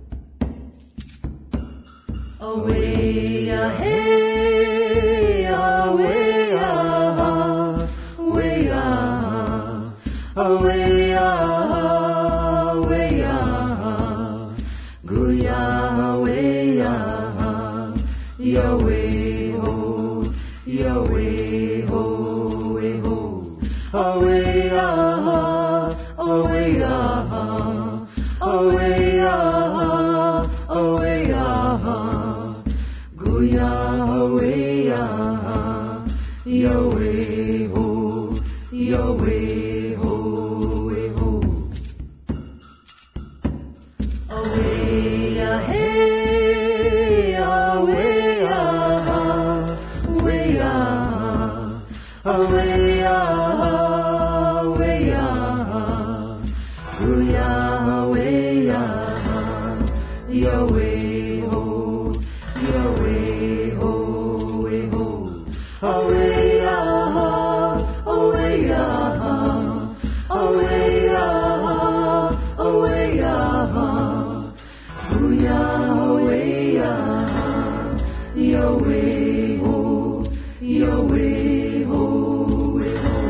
Away, ah, hey, away, ah, away, ah, away, ah, away, ah, guya, away, ah, yo way ho, yo way ho, way ho. Away, ah, away, ah, away, ah, away, ah, guya, away, ah, yo way ho, yo way ho, way ho. Away, ah, hey, away, ah, away, ah, away, ah, away, ah, guya, away, ah, yo way ho, yo way ho, way ho. Away, ah, away, ah, away, ah, away, ah, guya, away, ah, yo way ho, yo way ho, way ho.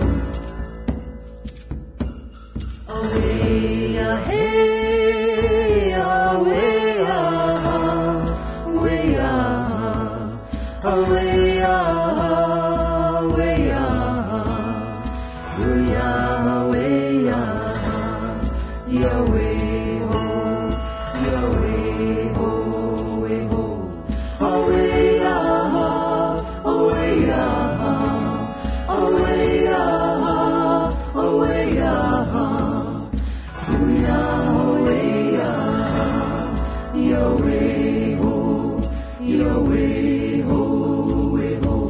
Away, ah, hey, away, ah, away, ah, away, ah, away, ah, guya, away, ah, yo way ho, yo way ho, way ho. Away, ah, away, ah, away, ah, away, ah, guya, away, ah, yo way ho, yo way ho, way ho.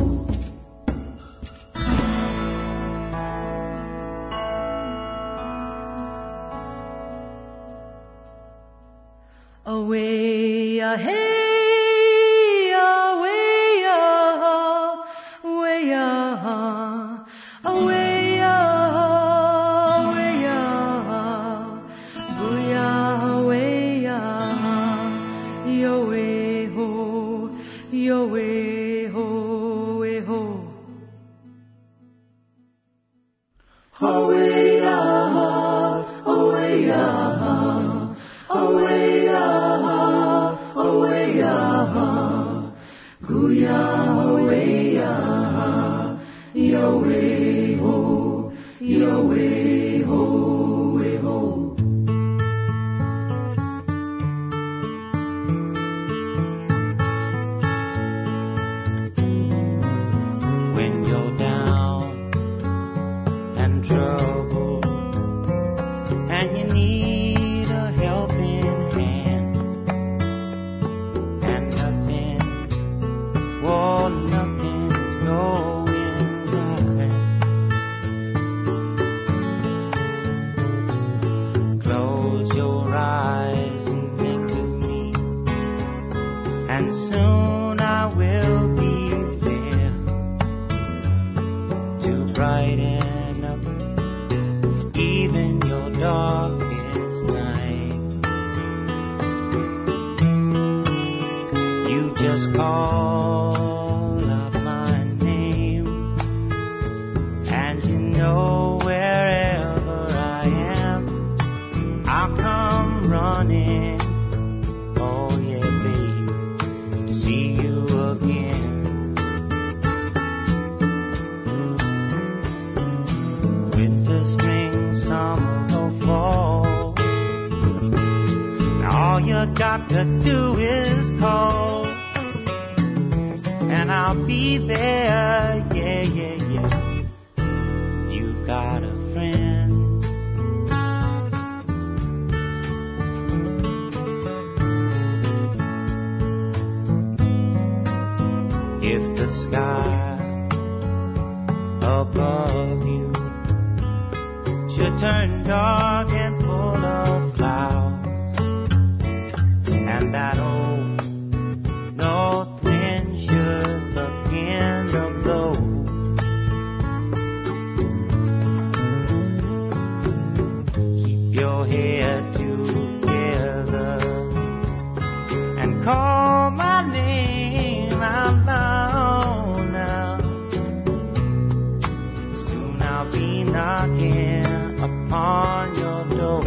Away, ah, hey, away, ah, away, ah, away, ah, away, ah, guya, away, ah, yo way ho, yo way ho, way ho. Away, ah, away, ah, away, ah, away, ah, guya, away, ah, yo way ho, yo way ho, way ho. When you're down and troubled and you need a helping hand and nothing, oh, nothing's going right. Close your eyes and think of me, and soon I will be there to brighten up even your darkest night. You just call know wherever I am, I'll come running. Oh yeah, babe, to see you again. Winter, spring, summer, or fall, all you got to do is call, and I'll be there. Yeah, yeah, yeah. You've got a friend. If the sky above you should turn dark and full of clouds, and that old north wind should begin to blow, keep your head together and call my name out loud now. Soon I'll be knocking upon your door.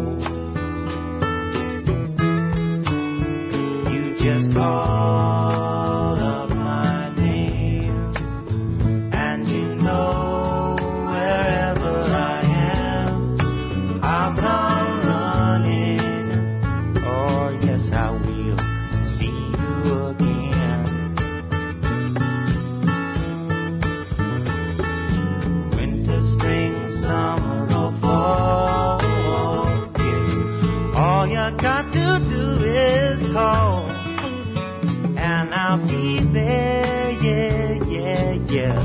You just call up my name, and you know wherever I am, I'll come running. Oh yes, I will see you again. Winter, spring, summer, or fall, yeah. All you got to do is call, and I'll be there. Yeah, yeah, yeah.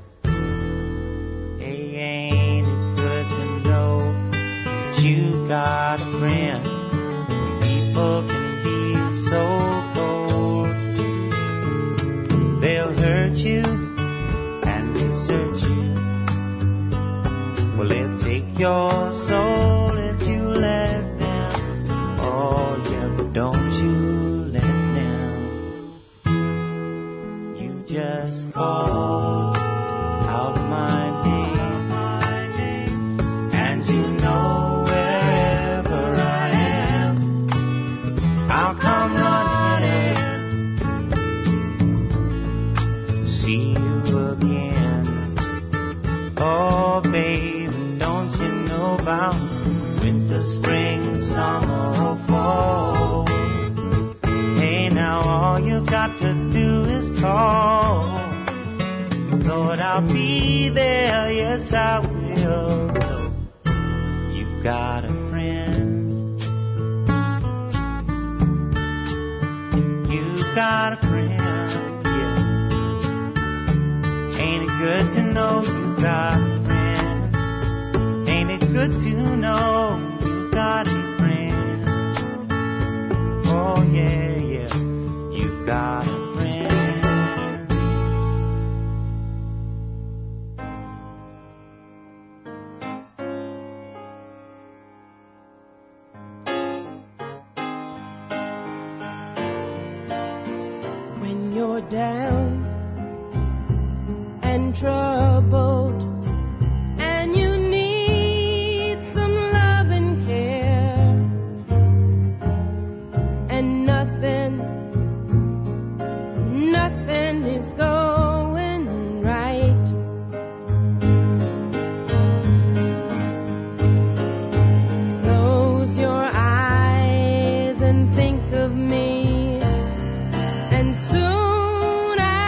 Hey, ain't it good to know that you got a friend? People can be so cold. They'll hurt you and desert you. Well, they'll take your soul if you let them. Oh, yeah, but don't you let them. You just call out my name, and you know wherever I am, I'll come running. See you again. Oh, baby, don't you know about winter, spring, summer, or fall? Hey, now all you've got to do is call. Lord, I'll be there. Yes, I will. You've got a friend. You've got a friend. Yeah. Ain't it good to know you got a friend? Ain't it good to know you got a friend? Oh yeah, yeah, you got a friend. When you're down and troubled, and you need some love and care, and nothing, nothing is going right. Close your eyes and think of me, and soon I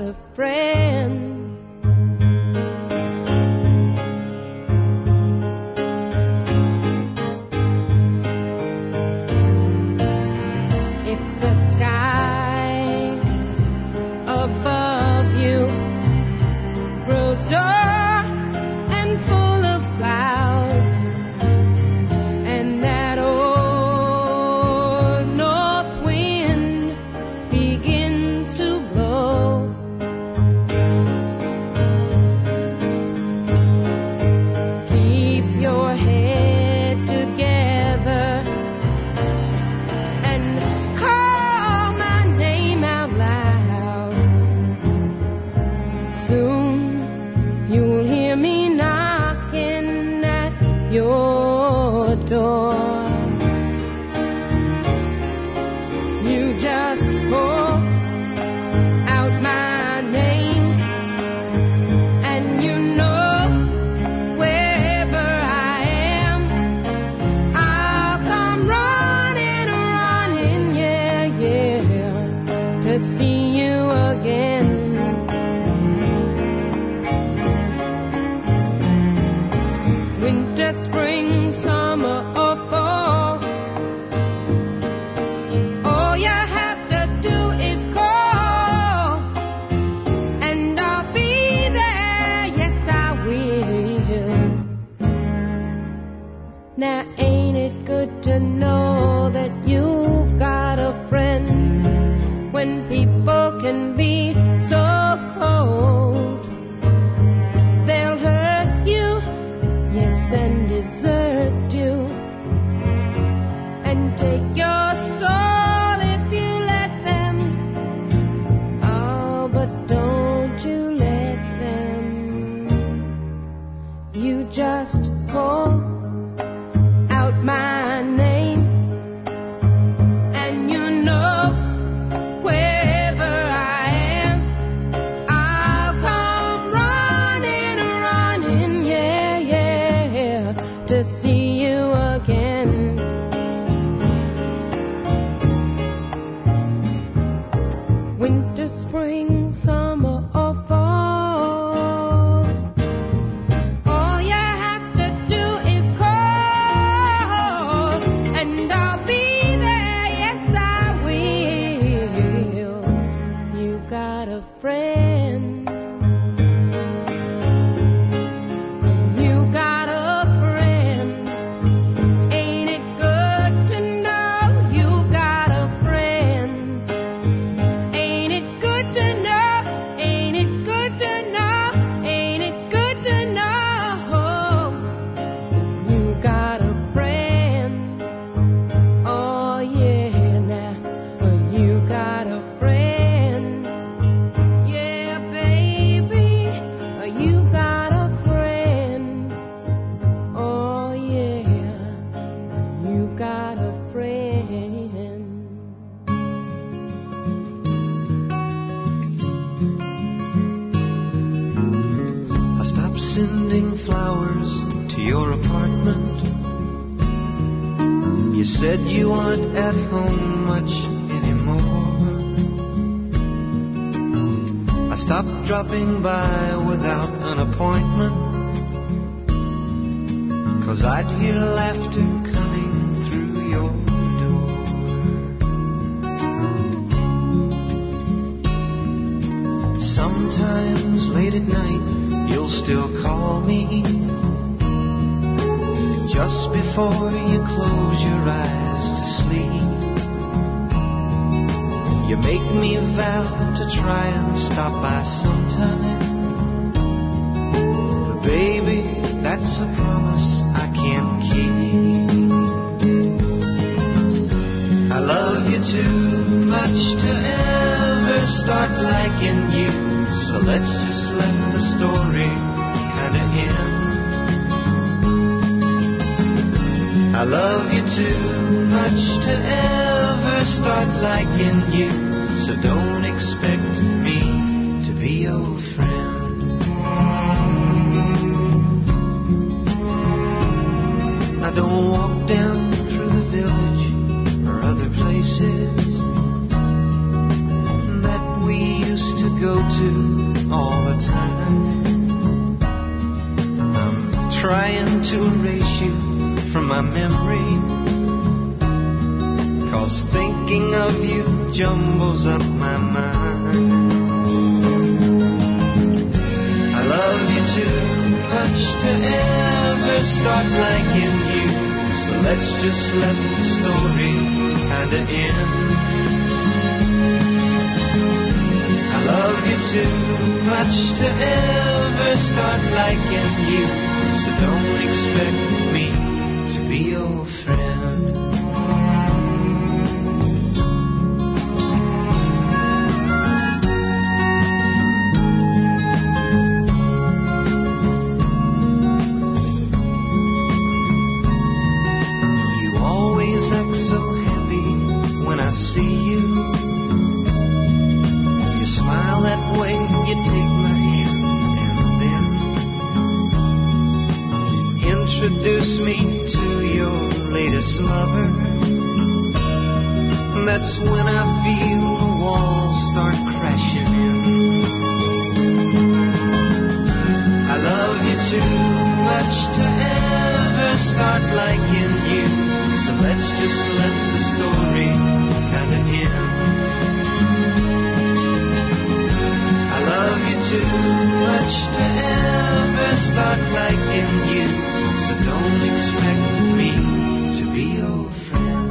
got a friend. Dropping by without an appointment, 'cause I'd hear laughter coming through your door. Sometimes late at night you'll still call me, just before you close your eyes to sleep. You make me vow to try and stop by sometime, but baby, that's a promise I can't keep. I love you too much to ever start liking you, so let's just let the story kinda end. I love you too much to ever start liking you, so don't expect me to be your friend. I don't walk down through the village or other places that we used to go to to erase you from my memory, 'cause thinking of you jumbles up my mind. I love you too much to ever start liking you, so let's just let the story kinda end. I love you too much to ever start liking you, so don't expect me to be your friend. Introduce me to your latest lover. That's when I feel the walls start crashing in. I love you too much to ever start liking you, so let's just let the story kinda end. I love you too much to ever start liking you, so don't expect me to be your friend.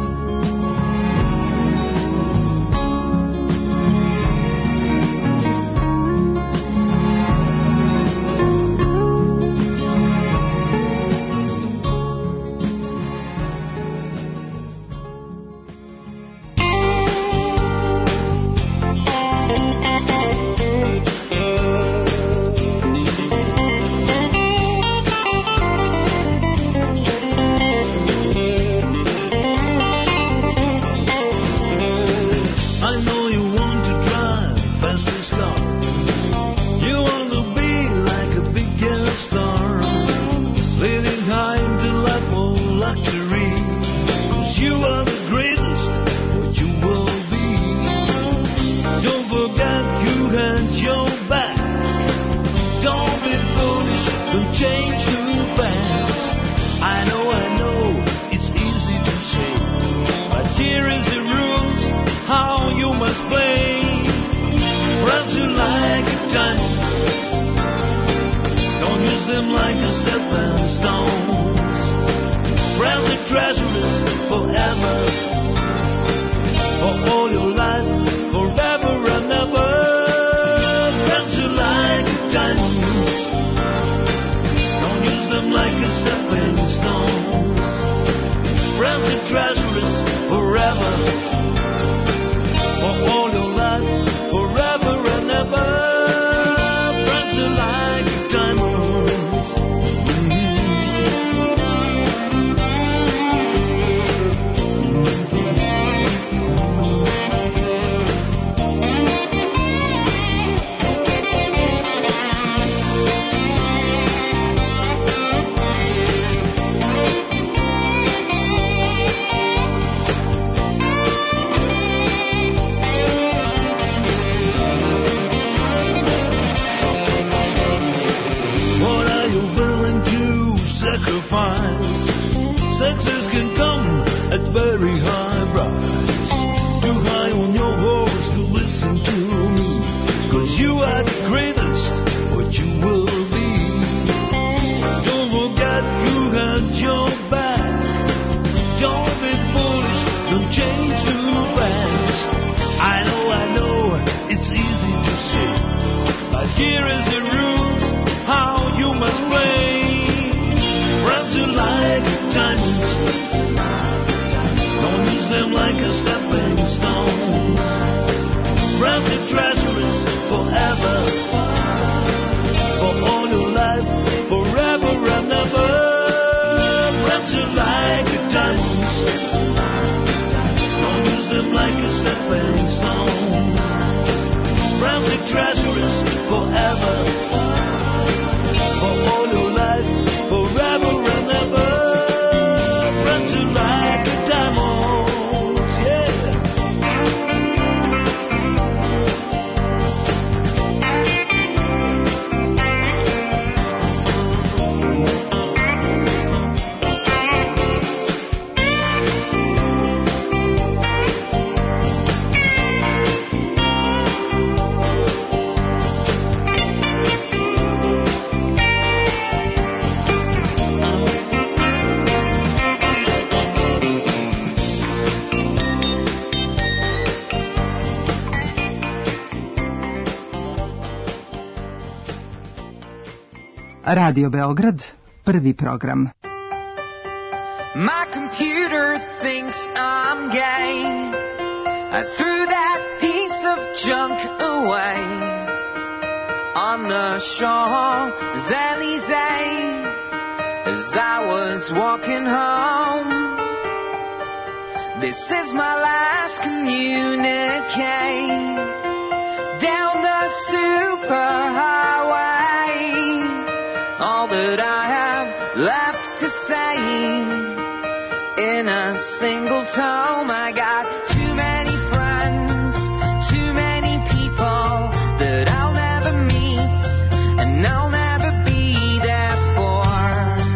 Yeah. Radio Beograd, prvi program. My computer thinks I'm gay. I threw that piece of junk away on the Champs-Elysees as I was walking home. This is my last communique down the superhighway. All that I have left to say in a single tome. I got too many friends, too many people that I'll never meet and I'll never be there for.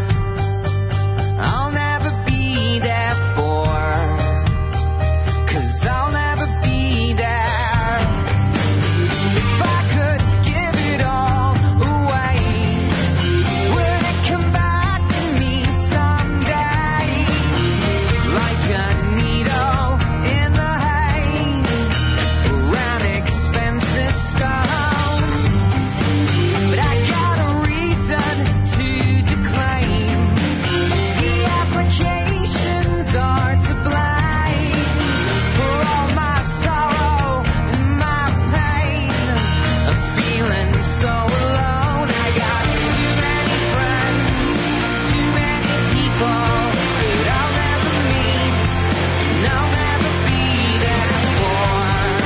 I'll never be there for, 'cause I'll never be there. If I could give it all away, would it come back to me someday? Like a needle in the hay around expensive stone. But I got a reason to declaim the applications are to blame for all my sorrow and my pain. I'm feeling so alone. I got too many friends, too many people that I'll never meet and I'll never be there for.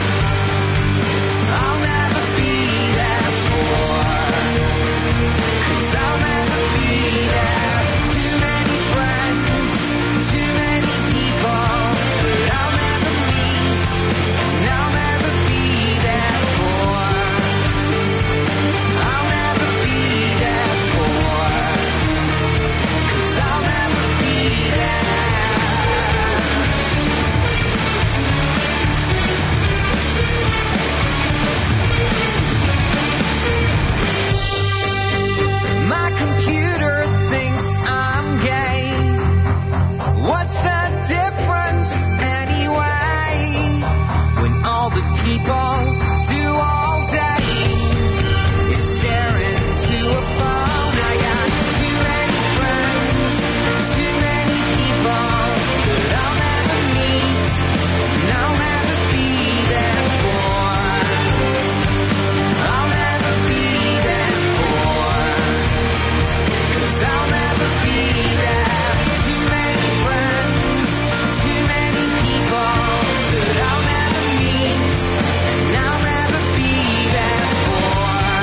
I'll never be there for, 'cause I'll never be there. Too many friends, too many people that I'll never meet and I'll never be there for. I'll never be there for, 'cause I'll never be there. My computer thinks I'm gay. What's the difference anyway? When all the people do all day is stare into a phone. I got too many friends, too many people that I'll never meet and I'll never be there for. I'll never be there for, 'cause I'll never be there. Too many friends, too many people that I'll never meet and I'll never be there for.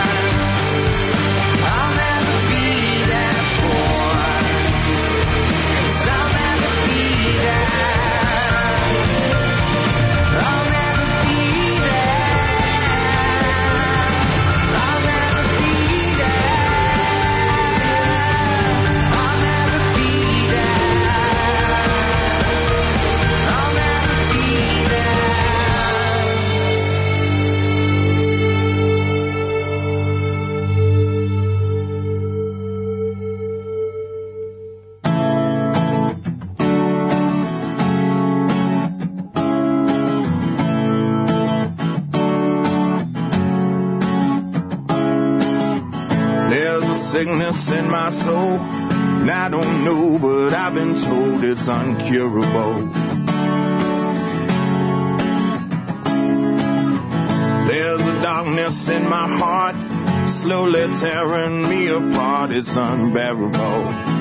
I'll never be there for, 'cause I'll never be there. I'll never be there. I'll never be there. I'll never be there. I'll never be There's a sickness in my soul, and I don't know, but I've been told it's uncurable. There's a darkness in my heart, slowly tearing me apart, it's unbearable.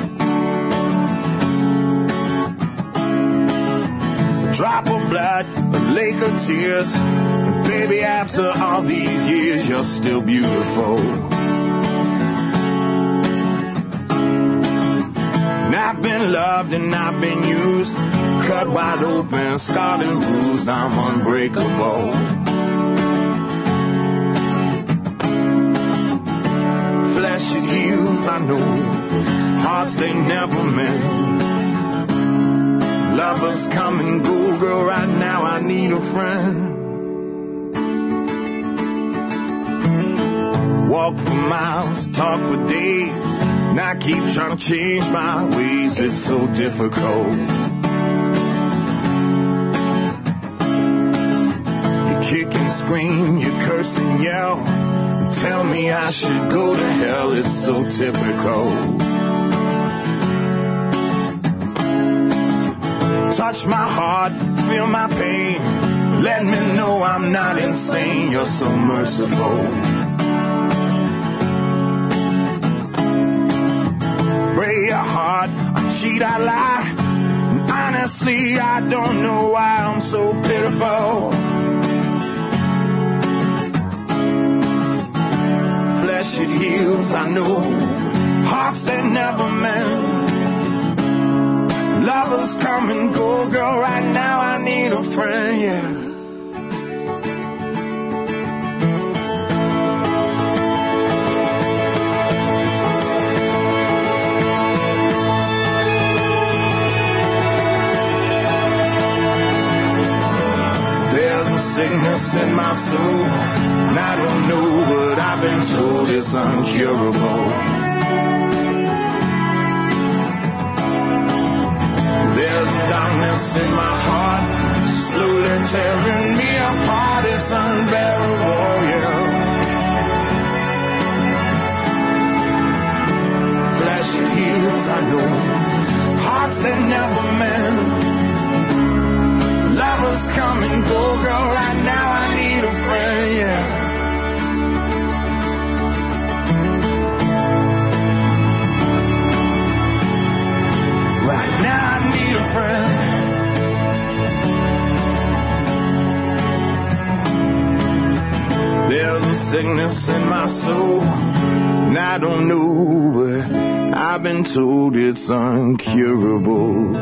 A drop of blood, a lake of tears, and baby, after all these years, you're still beautiful. And I've been loved and I've been used, cut wide open, scarred and bruised, I'm unbreakable. Flesh it heals, I know, hearts they never mend. Lovers come and go, girl, right now I need a friend. Walk for miles, talk for days, and I keep trying to change my ways, it's so difficult. You kick and scream, you curse and yell, tell me I should go to hell, it's so typical. Touch my heart, feel my pain. Let me know I'm not insane. You're so merciful. Break your heart, I cheat, I lie. And honestly, I don't know why I'm so pitiful. Flesh it heals, I know. Hearts that never mend. Lovers come and go, girl, right now I need a friend, yeah. There's a sickness in my soul, and I don't know, but I've been told it's uncurable. There's darkness in my heart, slowly tearing me apart. It's unbearable, yeah. Flesh and heals, I know. Hearts that never mend. Lovers come and go, girl. Right now I need a friend, yeah. Right now I need a friend. There's a sickness in my soul, and I don't know, but I've been told it's uncurable.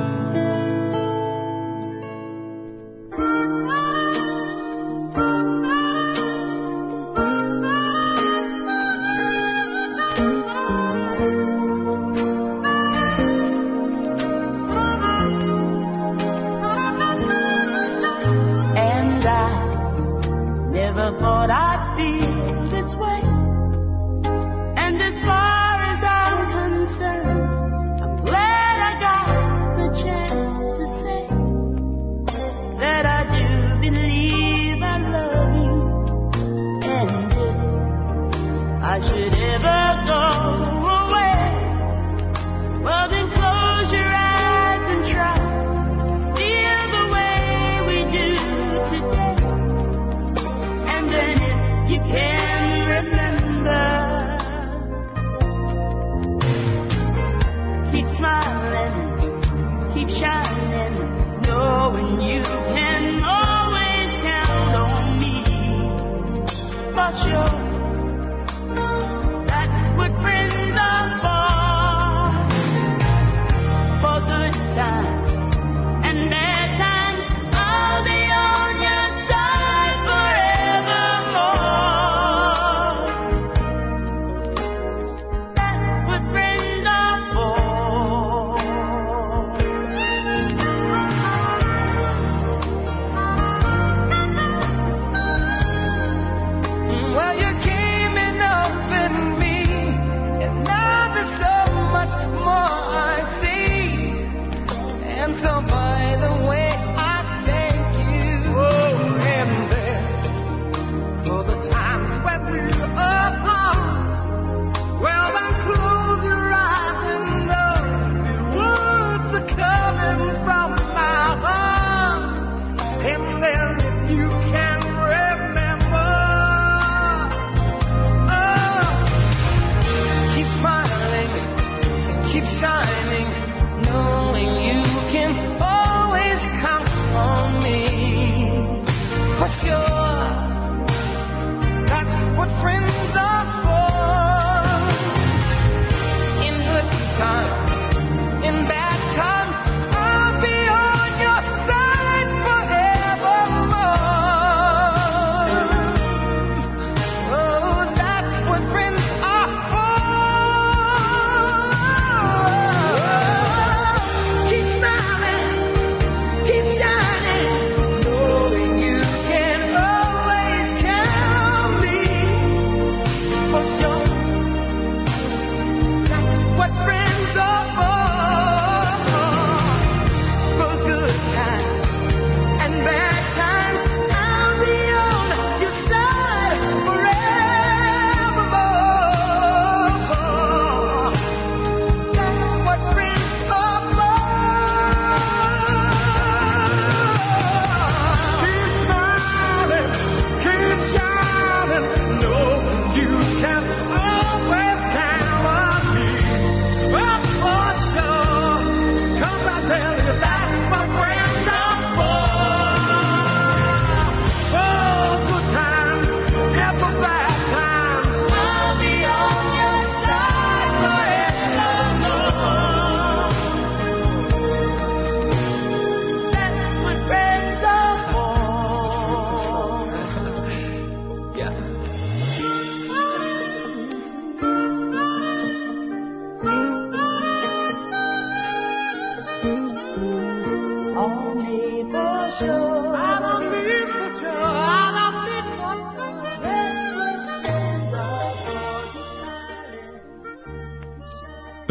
I'll be on your side forevermore.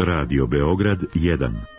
Radio Beograd jedan.